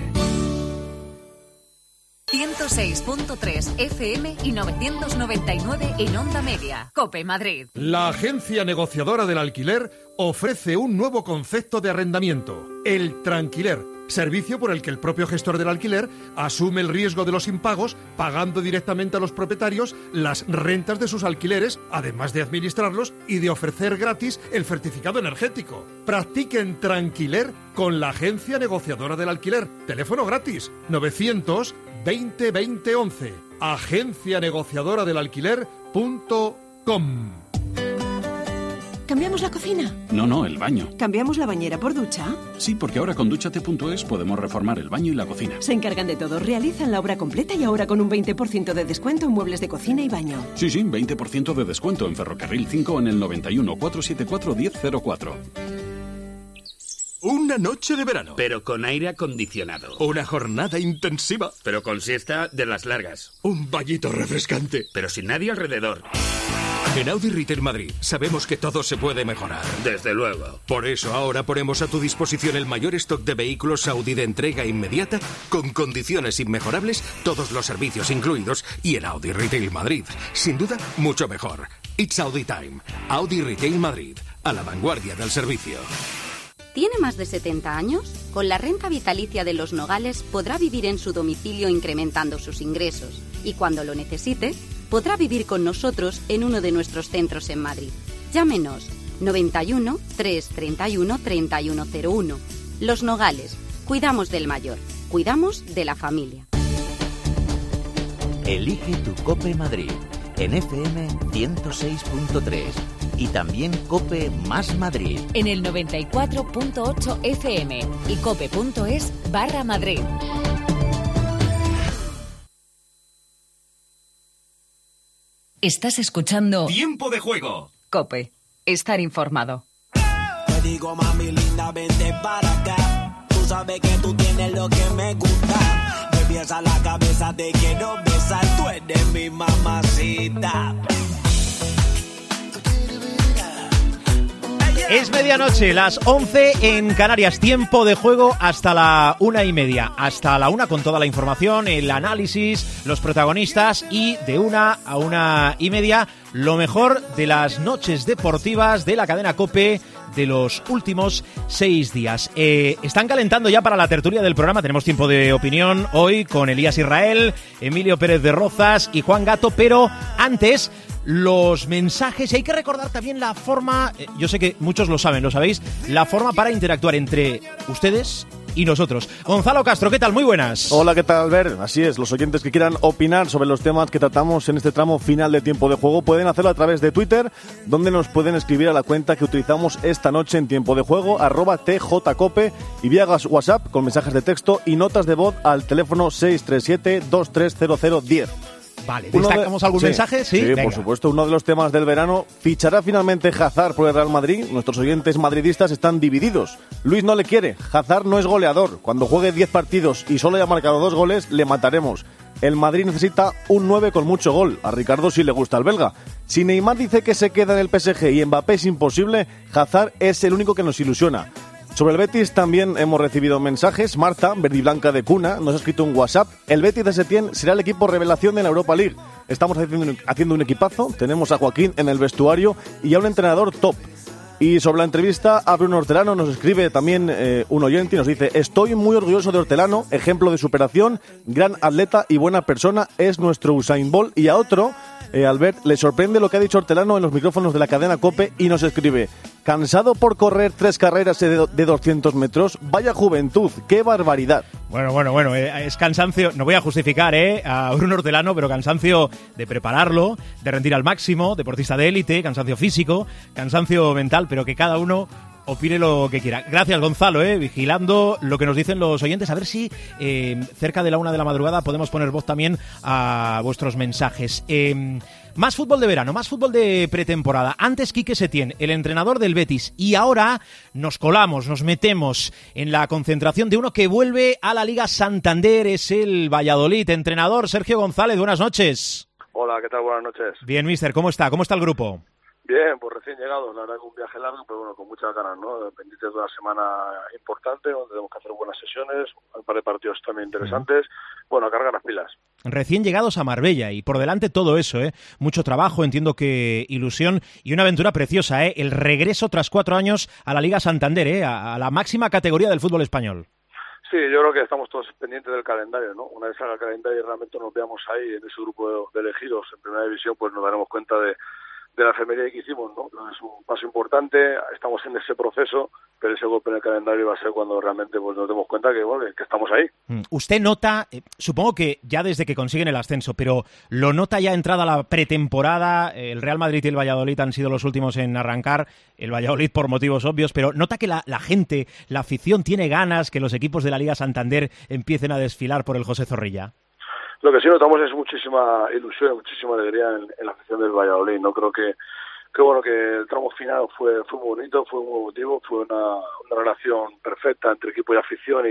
ciento seis punto tres F M y novecientos noventa y nueve en Onda Media. COPE Madrid. La agencia negociadora del alquiler ofrece un nuevo concepto de arrendamiento, el tranquiler, servicio por el que el propio gestor del alquiler asume el riesgo de los impagos, pagando directamente a los propietarios las rentas de sus alquileres, además de administrarlos y de ofrecer gratis el certificado energético. Practiquen tranquiler con la agencia negociadora del alquiler. Teléfono gratis, novecientos veinte veinte once. agencia negociadora del alquiler punto com. ¿Cambiamos la cocina? No, no, el baño. ¿Cambiamos la bañera por ducha? Sí, porque ahora con Dúchate punto es podemos reformar el baño y la cocina. Se encargan de todo, realizan la obra completa y ahora con un veinte por ciento de descuento en muebles de cocina y baño. Sí, sí, veinte por ciento de descuento en Ferrocarril cinco en el noventa y uno, cuatrocientos setenta y cuatro, diez cero cuatro. Una noche de verano. Pero con aire acondicionado. Una jornada intensiva. Pero con siesta de las largas. Un bañito refrescante. Pero sin nadie alrededor. En Audi Retail Madrid sabemos que todo se puede mejorar. Desde luego. Por eso ahora ponemos a tu disposición el mayor stock de vehículos Audi de entrega inmediata, con condiciones inmejorables, todos los servicios incluidos, y en Audi Retail Madrid. Sin duda, mucho mejor. It's Audi Time. Audi Retail Madrid. A la vanguardia del servicio. ¿Tiene más de setenta años? Con la renta vitalicia de Los Nogales podrá vivir en su domicilio incrementando sus ingresos. Y cuando lo necesite, podrá vivir con nosotros en uno de nuestros centros en Madrid. Llámenos noventa y uno, trescientos treinta y uno, treinta y uno cero uno. Los Nogales. Cuidamos del mayor. Cuidamos de la familia. Elige tu COPE Madrid. En F M ciento seis punto tres. Y también COPE Más Madrid. En el noventa y cuatro punto ocho F M y cope.es barra Madrid. Estás escuchando Tiempo de Juego. COPE. Estar informado. Te digo, mami linda, vente para acá. Tú sabes que tú tienes lo que me gusta. Me piensa la cabeza, te quiero besar. Tú eres mi mamacita. Es medianoche, las once en Canarias, tiempo de juego hasta la una y media. Hasta la una con toda la información, el análisis, los protagonistas y de una a una y media lo mejor de las noches deportivas de la cadena COPE de los últimos seis días. Eh, están calentando ya para la tertulia del programa, tenemos tiempo de opinión hoy con Elías Israel, Emilio Pérez de Rozas y Juan Gato, pero antes los mensajes, y hay que recordar también la forma, eh, yo sé que muchos lo saben, lo sabéis, la forma para interactuar entre ustedes y nosotros. Gonzalo Castro, ¿qué tal? Muy buenas. Hola, ¿qué tal, Albert? Así es, los oyentes que quieran opinar sobre los temas que tratamos en este tramo final de Tiempo de Juego pueden hacerlo a través de Twitter, donde nos pueden escribir a la cuenta que utilizamos esta noche en Tiempo de Juego, arroba tjcope, y vía WhatsApp con mensajes de texto y notas de voz al teléfono seis tres siete, dos tres cero cero, diez. Vale, ¿destacamos algún sí, mensaje? Sí, sí por supuesto. Uno de los temas del verano, ¿fichará finalmente Hazard por el Real Madrid? Nuestros oyentes madridistas están divididos. Luis no le quiere. Hazard no es goleador. Cuando juegue diez partidos y solo haya marcado dos goles, le mataremos. El Madrid necesita un nueve con mucho gol. A Ricardo sí le gusta el belga. Si Neymar dice que se queda en el P S G y Mbappé es imposible, Hazard es el único que nos ilusiona. Sobre el Betis también hemos recibido mensajes. Marta, verdiblanca de cuna, nos ha escrito un WhatsApp. El Betis de Setién será el equipo revelación de la Europa League. Estamos haciendo, haciendo un equipazo. Tenemos a Joaquín en el vestuario y a un entrenador top. Y sobre la entrevista a Bruno Hortelano nos escribe también eh, un oyente y nos dice: estoy muy orgulloso de Hortelano, ejemplo de superación, gran atleta y buena persona, es nuestro Usain Bolt. Y a otro, eh, Albert, le sorprende lo que ha dicho Hortelano en los micrófonos de la cadena COPE y nos escribe: ¿cansado por correr tres carreras de, de doscientos metros? Vaya juventud, qué barbaridad. Bueno, bueno, bueno, eh, es cansancio, no voy a justificar eh, a Bruno Hortelano, pero cansancio de prepararlo, de rendir al máximo, deportista de élite, cansancio físico, cansancio mental, pero que cada uno opine lo que quiera. Gracias, Gonzalo, eh, vigilando lo que nos dicen los oyentes, a ver si eh, cerca de la una de la madrugada podemos poner voz también a vuestros mensajes. Eh, Más fútbol de verano, más fútbol de pretemporada. Antes Quique Setién, el entrenador del Betis. Y ahora nos colamos, nos metemos en la concentración de uno que vuelve a la Liga Santander. Es el Valladolid. Entrenador Sergio González, buenas noches. Hola, ¿qué tal? Buenas noches. Bien, mister, ¿cómo está? ¿Cómo está el grupo? Bien, pues recién llegados, la verdad que un viaje largo, pero bueno, con muchas ganas, ¿no? Pendientes de una semana importante, donde tenemos que hacer buenas sesiones, un par de partidos también interesantes, uh-huh. Bueno, a cargar las pilas. Recién llegados a Marbella y por delante todo eso, ¿eh? Mucho trabajo, entiendo que ilusión y una aventura preciosa, ¿eh? El regreso tras cuatro años a la Liga Santander, ¿eh? A, a la máxima categoría del fútbol español. Sí, yo creo que estamos todos pendientes del calendario, ¿no? Una vez salga el calendario y realmente nos veamos ahí en ese grupo de, de elegidos en Primera División, pues nos daremos cuenta de de la efeméride que hicimos, ¿no? Es un paso importante, estamos en ese proceso, pero ese golpe en el calendario va a ser cuando realmente pues, nos demos cuenta que, bueno, que estamos ahí. Usted nota, eh, supongo que ya desde que consiguen el ascenso, pero lo nota ya entrada la pretemporada, el Real Madrid y el Valladolid han sido los últimos en arrancar, el Valladolid por motivos obvios, pero nota que la, la gente, la afición tiene ganas que los equipos de la Liga Santander empiecen a desfilar por el José Zorrilla. Lo que sí notamos es muchísima ilusión, muchísima alegría en, en la afición del Valladolid, ¿no? Creo que, que bueno, que el tramo final fue fue muy bonito, fue muy emotivo, fue una, una relación perfecta entre equipo y afición y,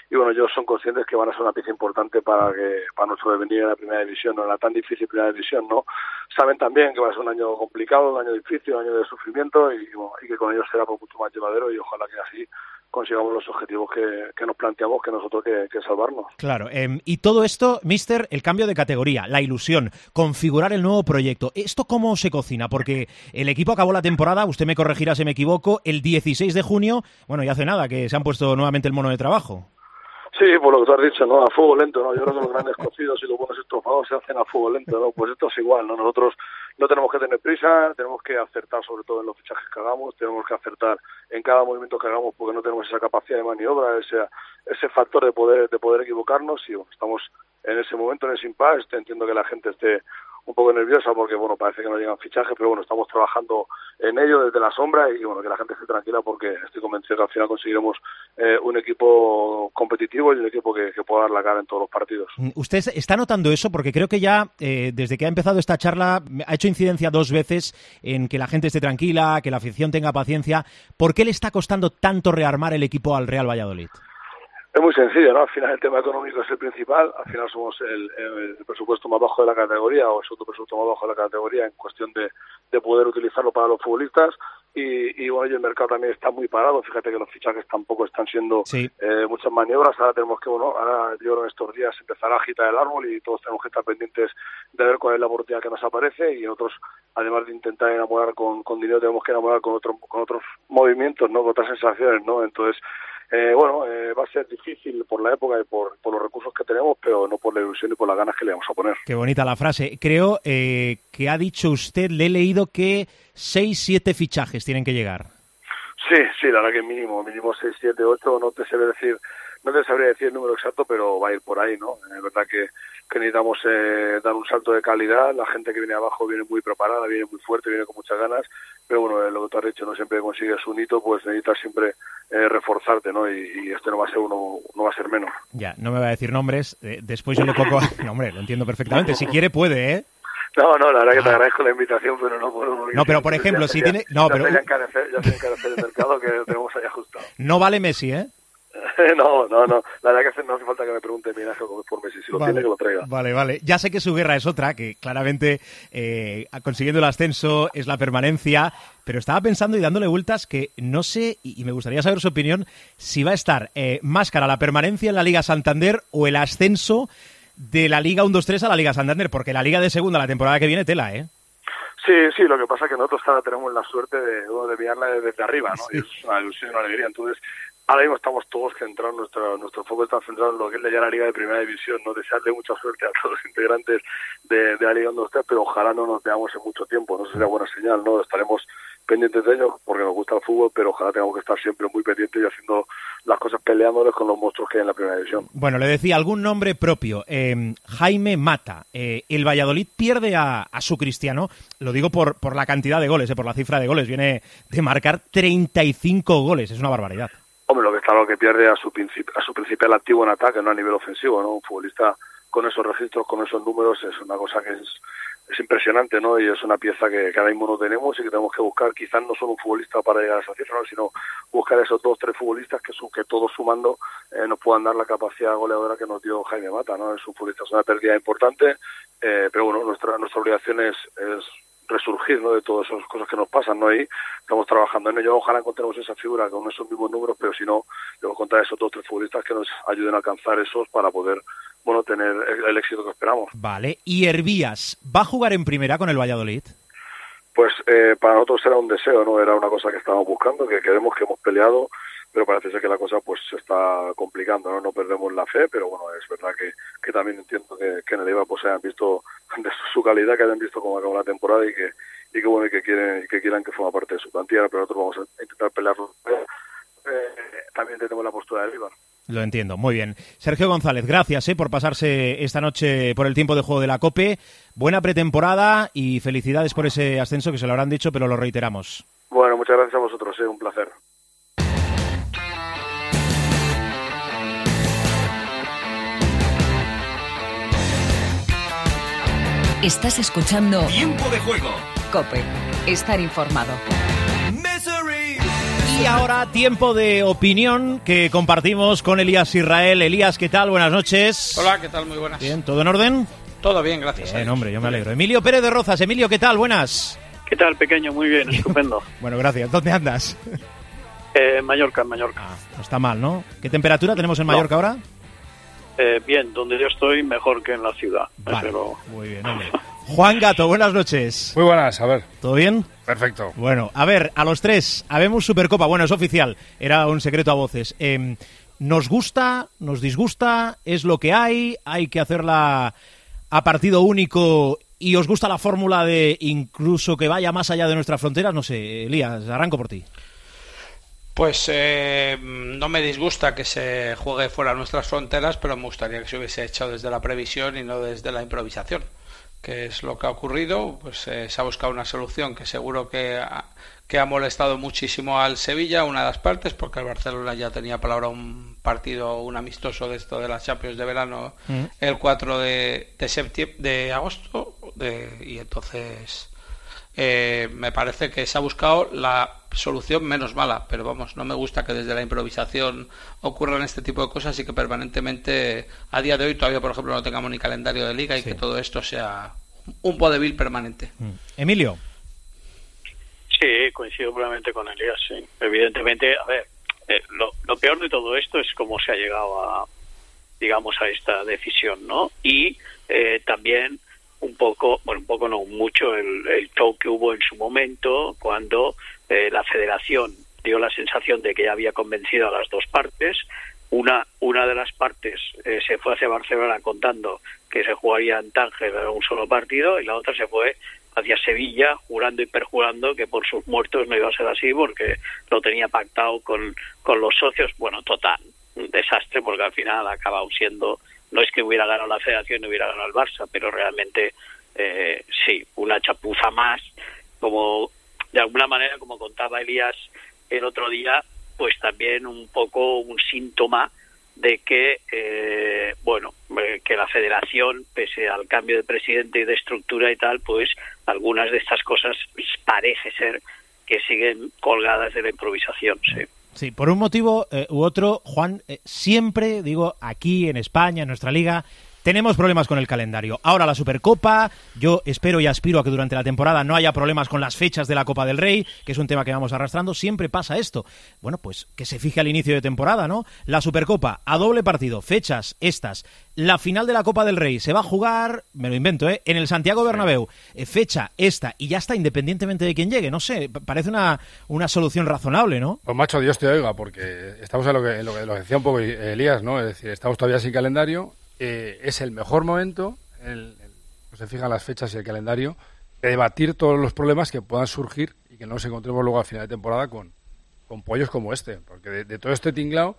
y bueno, ellos son conscientes que van a ser una pieza importante para que para nuestro devenir en la primera división, no en la tan difícil primera división, ¿no? Saben también que va a ser un año complicado, un año difícil, un año de sufrimiento y, bueno, y que con ellos será por mucho más llevadero y ojalá que así consigamos los objetivos que, que nos planteamos que nosotros que, que salvarnos. Claro, eh, y todo esto, mister, el cambio de categoría, la ilusión, configurar el nuevo proyecto, ¿esto cómo se cocina? Porque el equipo acabó la temporada, usted me corregirá si me equivoco, el dieciséis de junio, bueno, ya hace nada, que se han puesto nuevamente el mono de trabajo. Sí, por lo que tú has dicho, ¿no? A fuego lento, ¿no? Yo creo que los grandes cocidos y los buenos estofados se hacen a fuego lento, ¿no? Pues esto es igual, ¿no? Nosotros no tenemos que tener prisa, tenemos que acertar sobre todo en los fichajes que hagamos, tenemos que acertar en cada movimiento que hagamos porque no tenemos esa capacidad de maniobra, ese ese factor de poder de poder equivocarnos y bueno, estamos en ese momento, en ese impasse. Entiendo que la gente esté un poco nerviosa porque, bueno, parece que no llegan fichajes, pero bueno, estamos trabajando en ello desde la sombra y, bueno, que la gente esté tranquila porque estoy convencido que al final conseguiremos eh, un equipo competitivo y un equipo que, que pueda dar la cara en todos los partidos. ¿Usted está notando eso? Porque creo que ya, eh, desde que ha empezado esta charla, ha hecho incidencia dos veces en que la gente esté tranquila, que la afición tenga paciencia. ¿Por qué le está costando tanto rearmar el equipo al Real Valladolid? Es muy sencillo, ¿no? Al final el tema económico es el principal, al final somos el, el presupuesto más bajo de la categoría o el segundo presupuesto más bajo de la categoría en cuestión de, de poder utilizarlo para los futbolistas y, y bueno, y el mercado también está muy parado, fíjate que los fichajes tampoco están siendo sí. eh, muchas maniobras, ahora tenemos que, bueno, ahora yo creo que en estos días empezará a agitar el árbol y todos tenemos que estar pendientes de ver cuál es la oportunidad que nos aparece y nosotros, además de intentar enamorar con, con dinero, tenemos que enamorar con, otro, con otros movimientos, ¿no? Con otras sensaciones, ¿no? Entonces, Eh, bueno, eh, va a ser difícil por la época y por, por los recursos que tenemos, pero no por la ilusión y por las ganas que le vamos a poner. Qué bonita la frase. Creo eh, que ha dicho usted, le he leído que seis, siete fichajes tienen que llegar. Sí, sí, la verdad que mínimo, mínimo seis, siete, ocho, no te sé decir, no te sabría decir el número exacto, pero va a ir por ahí, ¿no? Es verdad que, que necesitamos eh, dar un salto de calidad, la gente que viene abajo viene muy preparada, viene muy fuerte, viene con muchas ganas, pero bueno, lo que tú has dicho, no siempre consigues un hito, pues necesitas siempre eh, reforzarte, ¿no? Y, y este no va a ser uno, no va a ser menos. Ya, no me va a decir nombres, eh, después yo le pongo... No, hombre, lo entiendo perfectamente, si quiere puede, ¿eh? No, no, la verdad que te agradezco la invitación, pero no puedo... No, pero por ejemplo, si tiene... No, pero... Ya se encarece el mercado que tenemos ahí ajustado. No vale Messi, ¿eh? No, no, no. La verdad que no hace falta que me pregunte mi hijo por Messi. Si lo vale, tiene, que lo traiga. Vale, vale. Ya sé que su guerra es otra, que claramente eh, consiguiendo el ascenso es la permanencia, pero estaba pensando y dándole vueltas que no sé, y, y me gustaría saber su opinión, si va a estar eh, más cara la permanencia en la Liga Santander o el ascenso de la Liga uno dos tres a la Liga Santander, porque la Liga de Segunda la temporada que viene tela, ¿eh? Sí, sí, lo que pasa es que nosotros ahora tenemos la suerte de, de mirarla desde arriba, ¿no? Sí. Y es una ilusión y una alegría. Entonces, ahora mismo estamos todos centrados, nuestro, nuestro foco está centrado en lo que es ya la Liga de Primera División, ¿no? Desearle mucha suerte a todos los integrantes de, de la Liga uno dos tres, pero ojalá no nos veamos en mucho tiempo, no sería buena señal, ¿no? Estaremos pendientes de ello porque nos gusta el fútbol, pero ojalá tengamos que estar siempre muy pendientes y haciendo las cosas peleándoles con los monstruos que hay en la Primera División. Bueno, le decía algún nombre propio, eh, Jaime Mata. Eh, el Valladolid pierde a, a su Cristiano, lo digo por, por la cantidad de goles, eh, por la cifra de goles, viene de marcar treinta y cinco goles, es una barbaridad. Hombre, lo que está claro que pierde a su, princip- a su principal activo en ataque, no a nivel ofensivo, ¿no? Un futbolista con esos registros, con esos números, es una cosa que es, es impresionante, ¿no? Y es una pieza que, que ahora mismo no tenemos y que tenemos que buscar, quizás no solo un futbolista para llegar a esa cifra, ¿no? Sino buscar esos dos, tres futbolistas que, su, que todos sumando eh, nos puedan dar la capacidad goleadora que nos dio Jaime Mata, ¿no? Es un futbolista, es una pérdida importante, eh, pero bueno, nuestra, nuestra obligación es... es resurgir, ¿no? De todas esas cosas que nos pasan, ¿no? Y estamos trabajando en ello. Ojalá encontremos esa figura con esos mismos números, pero si no, debo contar esos dos tres futbolistas que nos ayuden a alcanzar esos para poder, bueno, tener el, el éxito que esperamos. Vale. ¿Y Hervías va a jugar en primera con el Valladolid? Pues eh, para nosotros era un deseo, ¿no? Era una cosa que estábamos buscando, que queremos, que hemos peleado, pero parece ser que la cosa pues se está complicando, ¿no? No perdemos la fe, pero bueno, es verdad que, que también entiendo que, que en el Eibar pues hayan visto de su calidad, que hayan visto cómo acabó la temporada y que y que bueno y que quieren y que quieran que forma parte de su plantilla, pero nosotros vamos a intentar pelearlo. Eh, también tenemos la postura del Eibar. Lo entiendo, muy bien. Sergio González, gracias eh, por pasarse esta noche por el tiempo de juego de la COPE. Buena pretemporada y felicidades por ese ascenso, que se lo habrán dicho, pero lo reiteramos. Bueno, muchas gracias a vosotros, eh, un placer. Estás escuchando Tiempo de Juego. COPE. Estar informado. Y ahora tiempo de opinión que compartimos con Elías Israel. Elías, ¿qué tal? Buenas noches. Hola, ¿qué tal? Muy buenas. Bien, ¿todo en orden? Todo bien, gracias. Bien, hombre, yo me alegro. Emilio Pérez de Rozas. Emilio, ¿qué tal? Buenas. ¿Qué tal, pequeño? Muy bien, estupendo. Bueno, gracias. ¿Dónde andas? Eh, Mallorca, en Mallorca. Ah, no está mal, ¿no? ¿Qué temperatura tenemos en Mallorca no. ahora? Eh, bien, donde yo estoy mejor que en la ciudad. Vale, pero... muy bien, hombre. Juan Gato, buenas noches. Muy buenas, a ver. ¿Todo bien? Perfecto. Bueno, a ver, a los tres, habemos Supercopa. Bueno, es oficial, era un secreto a voces. Eh, ¿Nos gusta? ¿Nos disgusta? ¿Es lo que hay? ¿Hay que hacerla a partido único? ¿Y os gusta la fórmula de incluso que vaya más allá de nuestras fronteras? No sé, Elías, arranco por ti. Pues eh, no me disgusta que se juegue fuera de nuestras fronteras, pero me gustaría que se hubiese hecho desde la previsión y no desde la improvisación, que es lo que ha ocurrido. Pues eh, se ha buscado una solución que seguro que ha, que ha molestado muchísimo al Sevilla, una de las partes, porque el Barcelona ya tenía palabra un partido, un amistoso de esto de las Champions de verano mm. el cuatro de, de, septiembre, de agosto, de, y entonces eh, me parece que se ha buscado la solución menos mala, pero vamos, no me gusta que desde la improvisación ocurran este tipo de cosas y que permanentemente a día de hoy todavía, por ejemplo, no tengamos ni calendario de liga y sí. que todo esto sea un vodevil permanente. Emilio. Sí, coincido plenamente con Elías, sí. Evidentemente, a ver, eh, lo, lo peor de todo esto es cómo se ha llegado a, digamos, a esta decisión, ¿no? Y eh, también un poco, bueno, un poco no, mucho el, el show que hubo en su momento cuando eh, la federación dio la sensación de que ya había convencido a las dos partes. Una una de las partes eh, se fue hacia Barcelona contando que se jugaría en Tánger un solo partido y la otra se fue hacia Sevilla jurando y perjurando que por sus muertos no iba a ser así porque lo tenía pactado con, con los socios. Bueno, total, un desastre porque al final ha acabado siendo, no es que hubiera ganado la Federación y hubiera ganado el Barça, pero realmente eh, sí, una chapuza más, como de alguna manera, como contaba Elías el otro día, pues también un poco un síntoma de que, eh, bueno, eh, que la Federación, pese al cambio de presidente y de estructura y tal, pues algunas de estas cosas parece ser que siguen colgadas de la improvisación, sí. Sí, por un motivo eh, u otro, Juan, eh, siempre, digo, aquí en España, en nuestra liga, tenemos problemas con el calendario. Ahora la Supercopa, yo espero y aspiro a que durante la temporada no haya problemas con las fechas de la Copa del Rey, que es un tema que vamos arrastrando, siempre pasa esto. Bueno, pues que se fije al inicio de temporada, ¿no? La Supercopa, a doble partido, fechas estas. La final de la Copa del Rey se va a jugar, me lo invento, ¿eh? En el Santiago Bernabéu, eh, fecha esta, y ya está, independientemente de quién llegue, no sé, parece una, una solución razonable, ¿no? Pues macho, Dios te oiga, porque estamos en lo que, en lo que lo decía un poco Elías, ¿no? Es decir, estamos todavía sin calendario. Eh, es el mejor momento, el, el, pues se fijan las fechas y el calendario, de debatir todos los problemas que puedan surgir y que no nos encontremos luego al final de temporada con, con pollos como este, porque de, de todo este tinglao,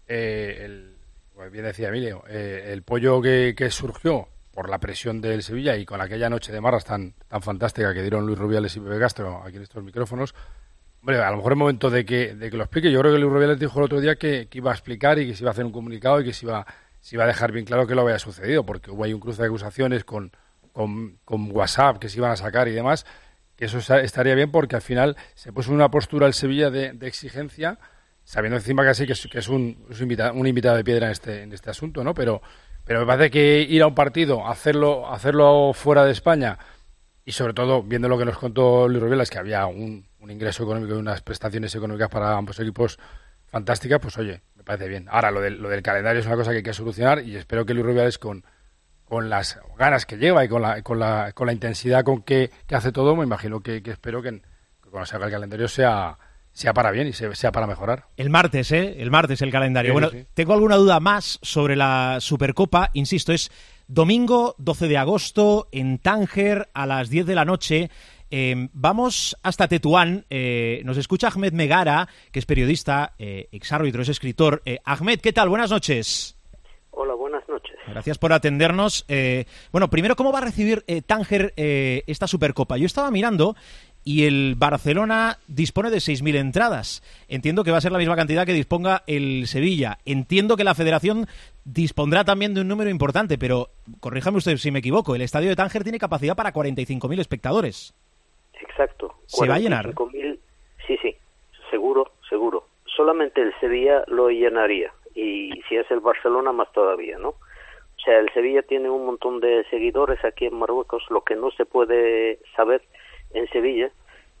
eh, el, pues bien decía Emilio, eh, el pollo que, que surgió por la presión del Sevilla y con aquella noche de marras tan, tan fantástica que dieron Luis Rubiales y Pepe Castro aquí en estos micrófonos, hombre, a lo mejor es momento de que, de que lo explique. Yo creo que Luis Rubiales dijo el otro día que, que iba a explicar y que se iba a hacer un comunicado y que se iba se iba a dejar bien claro que lo había sucedido, porque hubo ahí un cruce de acusaciones con, con, con WhatsApp que se iban a sacar y demás, que eso estaría bien porque al final se puso una postura el Sevilla de, de exigencia, sabiendo encima que sí que es, que es un, es un, invitado, un invitado de piedra en este, en este asunto, ¿no? Pero, pero me parece que ir a un partido, hacerlo, hacerlo fuera de España y sobre todo viendo lo que nos contó Luis Rubiales, que había un, un ingreso económico y unas prestaciones económicas para ambos equipos fantásticas, pues oye, me parece bien. Ahora, lo del, lo del calendario es una cosa que hay que solucionar y espero que Luis Rubiales, con, con las ganas que lleva y con la, con la, con la intensidad con que, que hace todo, me imagino que, que espero que, que cuando se haga el calendario sea, sea para bien y sea para mejorar. El martes, ¿eh? El martes el calendario. Sí, bueno, sí. Tengo alguna duda más sobre la Supercopa. Insisto, es domingo doce de agosto en Tánger a las diez de la noche. Eh, vamos hasta Tetuán, eh, nos escucha Ahmed Megara, que es periodista, eh, exárbitro, es escritor. Eh, Ahmed, ¿qué tal? Buenas noches. Hola, buenas noches. Gracias por atendernos. Eh, bueno, primero, ¿cómo va a recibir eh, Tánger eh, esta Supercopa? Yo estaba mirando y el Barcelona dispone de seis mil entradas. Entiendo que va a ser la misma cantidad que disponga el Sevilla. Entiendo que la Federación dispondrá también de un número importante, pero corríjame usted si me equivoco, el estadio de Tánger tiene capacidad para cuarenta y cinco mil espectadores. Exacto. ¿Se va a llenar? mil, sí, sí, seguro, seguro. Solamente el Sevilla lo llenaría, y si es el Barcelona más todavía, ¿no? O sea, el Sevilla tiene un montón de seguidores aquí en Marruecos, lo que no se puede saber en Sevilla,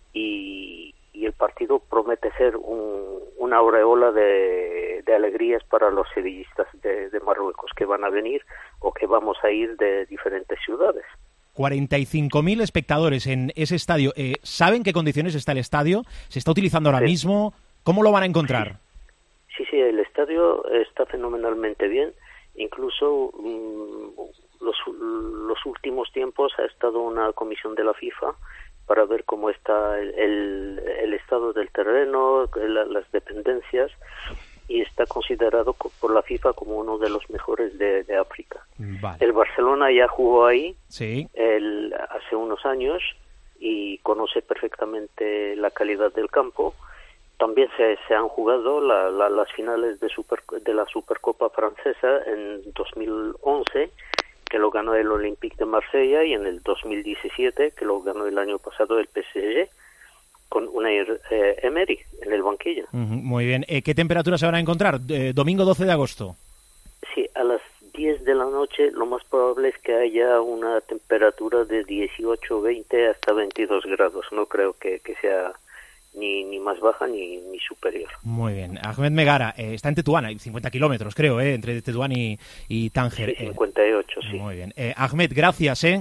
y, y el partido promete ser un, una aureola de, de alegrías para los sevillistas de, de Marruecos que van a venir o que vamos a ir de diferentes ciudades. cuarenta y cinco mil espectadores en ese estadio. Eh, ¿Saben qué condiciones está el estadio? ¿Se está utilizando ahora sí. mismo? ¿Cómo lo van a encontrar? Sí, sí, el estadio está fenomenalmente bien. Incluso mmm, los, los últimos tiempos ha estado una comisión de la FIFA para ver cómo está el, el, el estado del terreno, la, las dependencias, y está considerado por la FIFA como uno de los mejores de, de África. Vale. El Barcelona ya jugó ahí sí. el, hace unos años y conoce perfectamente la calidad del campo. También se, se han jugado la, la, las finales de, super, de la Supercopa francesa en dos mil once, que lo ganó el Olympique de Marsella, y en el dos mil diecisiete, que lo ganó el año pasado el P S G, con una eh, Emery en el banquillo. Uh-huh, muy bien. Eh, ¿Qué temperatura se van a encontrar? Eh, domingo doce de agosto. Sí, a las diez de la noche lo más probable es que haya una temperatura de dieciocho, veinte hasta veintidós grados. No creo que, que sea ni, ni más baja ni, ni superior. Muy bien. Ahmed Megara eh, está en Tetuán, hay cincuenta kilómetros creo, eh, entre Tetuán y, y Tánger. Sí, cincuenta y ocho, eh, sí. Muy bien. Eh, Ahmed, gracias, ¿eh?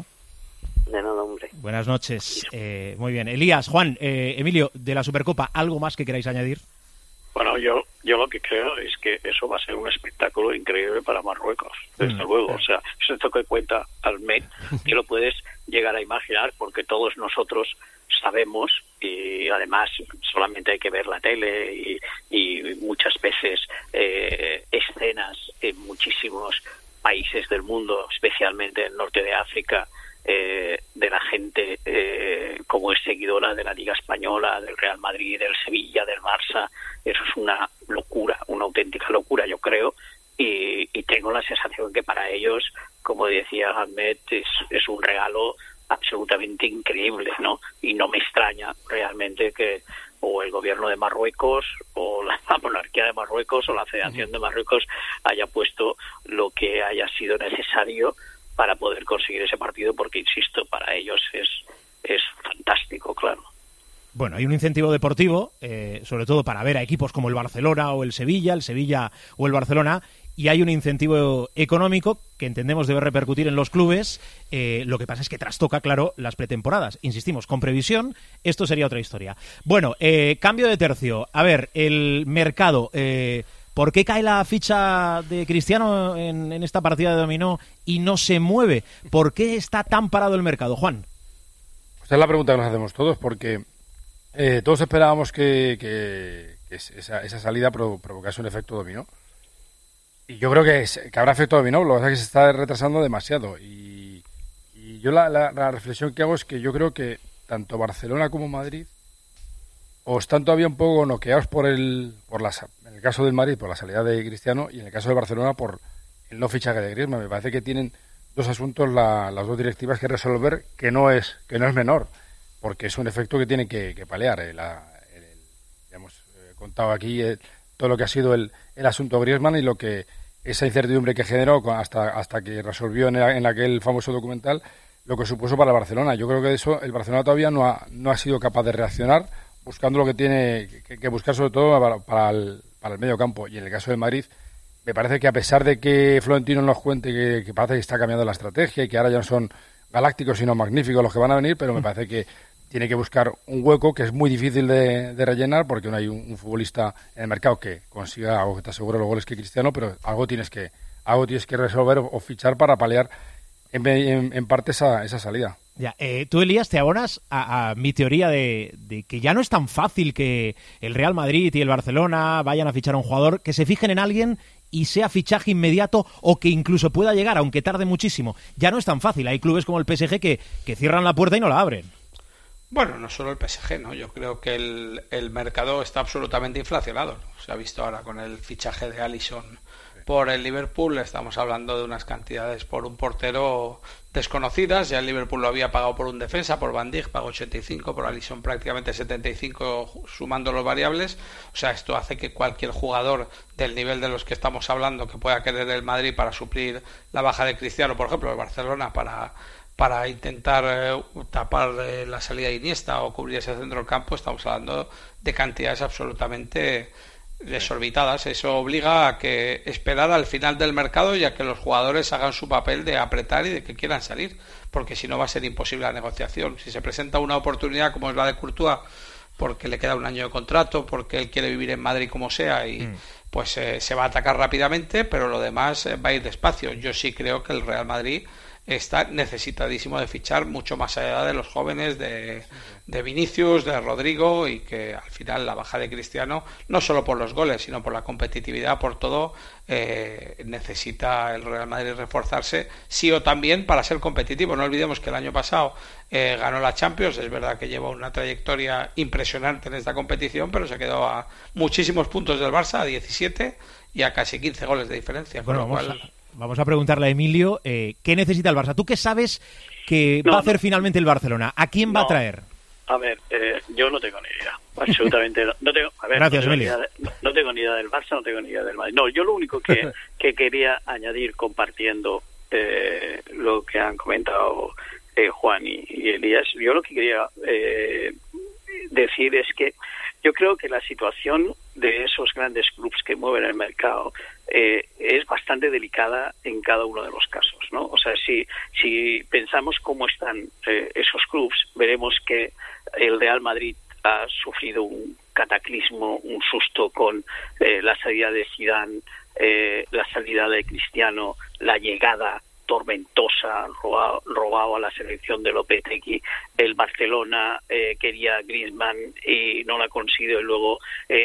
De nada, hombre. Buenas noches. Eh, muy bien. Elías, Juan, eh, Emilio, de la Supercopa, ¿algo más que queráis añadir? Bueno, yo yo lo que creo es que eso va a ser un espectáculo increíble para Marruecos, desde mm, luego. O sea, es esto que cuenta Ahmed, que lo puedes llegar a imaginar, porque todos nosotros sabemos, y además solamente hay que ver la tele y, y muchas veces eh, escenas en muchísimos países del mundo, especialmente en el norte de África, Eh, de la gente eh, como es seguidora de la Liga Española, del Real Madrid, del Sevilla, del Barça. Eso es una locura, una auténtica locura, yo creo, y, y tengo la sensación que para ellos, como decía Ahmed, es, es un regalo absolutamente increíble, ¿no? Y no me extraña realmente que o el gobierno de Marruecos o la, la monarquía de Marruecos o la Federación de Marruecos haya puesto lo que haya sido necesario para poder conseguir ese partido, porque, insisto, para ellos es, es fantástico, claro. Bueno, hay un incentivo deportivo, eh, sobre todo para ver a equipos como el Barcelona o el Sevilla, el Sevilla o el Barcelona, y hay un incentivo económico que entendemos debe repercutir en los clubes. Eh, lo que pasa es que trastoca, claro, las pretemporadas. Insistimos, con previsión, esto sería otra historia. Bueno, eh, cambio de tercio. A ver, el mercado... Eh, ¿Por qué cae la ficha de Cristiano en, en esta partida de dominó y no se mueve? ¿Por qué está tan parado el mercado, Juan? Esta es la pregunta que nos hacemos todos, porque eh, todos esperábamos que, que, que esa, esa salida provo- provocase un efecto dominó. Y yo creo que, es, que habrá efecto dominó, lo que pasa es que se está retrasando demasiado. Y, y yo la, la, la reflexión que hago es que yo creo que tanto Barcelona como Madrid o están todavía un poco noqueados por el, por las, en el caso del Madrid por la salida de Cristiano y en el caso de Barcelona por el no fichaje de Griezmann. Me parece que tienen dos asuntos la, las dos directivas que resolver, que no es que no es menor, porque es un efecto que tienen que, que paliar. El, el, el, ya hemos eh, contado aquí el, todo lo que ha sido el, el asunto Griezmann y lo que esa incertidumbre que generó hasta hasta que resolvió en, el, en aquel famoso documental lo que supuso para el Barcelona. Yo creo que de eso el Barcelona todavía no ha, no ha sido capaz de reaccionar, buscando lo que tiene que, que buscar, sobre todo para, para, el, para el medio campo. Y en el caso del Madrid, me parece que a pesar de que Florentino nos cuente que, que parece que está cambiando la estrategia y que ahora ya no son galácticos sino magníficos los que van a venir, pero me parece que tiene que buscar un hueco que es muy difícil de, de rellenar, porque no hay un, un futbolista en el mercado que consiga algo que te asegure los goles que Cristiano, pero algo tienes que algo tienes que resolver o, o fichar para paliar en, en, en parte esa, esa salida. Ya, eh, tú, Elías, te abonas a, a mi teoría de, de que ya no es tan fácil que el Real Madrid y el Barcelona vayan a fichar a un jugador, que se fijen en alguien y sea fichaje inmediato o que incluso pueda llegar, aunque tarde muchísimo. Ya no es tan fácil. Hay clubes como el P S G que, que cierran la puerta y no la abren. Bueno, no solo el P S G, ¿no? Yo creo que el, el mercado está absolutamente inflacionado. Se ha visto ahora con el fichaje de Alisson por el Liverpool estamos hablando de unas cantidades por un portero desconocidas. Ya el Liverpool lo había pagado por un defensa, por Van Dijk pagó ochenta y cinco, por Alisson prácticamente setenta y cinco sumando los variables. O sea, esto hace que cualquier jugador del nivel de los que estamos hablando que pueda querer el Madrid para suplir la baja de Cristiano, por ejemplo, el Barcelona para para intentar eh, tapar eh, la salida de Iniesta o cubrir ese centro del campo, estamos hablando de cantidades absolutamente desorbitadas. Eso obliga a que esperar al final del mercado y a que los jugadores hagan su papel de apretar y de que quieran salir, porque si no va a ser imposible la negociación. Si se presenta una oportunidad como es la de Courtois, porque le queda un año de contrato, porque él quiere vivir en Madrid como sea, y mm. pues eh, se va a atacar rápidamente, pero lo demás eh, va a ir despacio. Yo sí creo que el Real Madrid está necesitadísimo de fichar mucho más allá de los jóvenes de, de Vinicius, de Rodrigo, y que al final la baja de Cristiano, no solo por los goles sino por la competitividad, por todo, eh, necesita el Real Madrid reforzarse sí o también para ser competitivo. No olvidemos que el año pasado eh, ganó la Champions. Es verdad que lleva una trayectoria impresionante en esta competición, pero se quedó a muchísimos puntos del Barça, a diecisiete, y a casi quince goles de diferencia. Bueno, con lo vamos cual... a... Vamos a preguntarle a Emilio, eh, ¿qué necesita el Barça? ¿Tú qué sabes que no, va a hacer no. finalmente el Barcelona? ¿A quién va no. a traer? A ver, eh, yo no tengo ni idea. Absolutamente no. no tengo, a ver, Gracias, no tengo Emilio. Ni idea de, no, no tengo ni idea del Barça, no tengo ni idea del Madrid. No, yo lo único que, que quería añadir, compartiendo eh, lo que han comentado eh, Juan y, y Elías, yo lo que quería eh, decir es que yo creo que la situación de esos grandes clubes que mueven el mercado eh, es bastante delicada en cada uno de los casos, ¿no? O sea, si si pensamos cómo están eh, esos clubes, veremos que el Real Madrid ha sufrido un cataclismo, un susto con eh, la salida de Zidane, eh, la salida de Cristiano, la llegada tormentosa, robado, robado a la selección de Lopetegui. El Barcelona eh, quería a Griezmann y no lo ha conseguido, y luego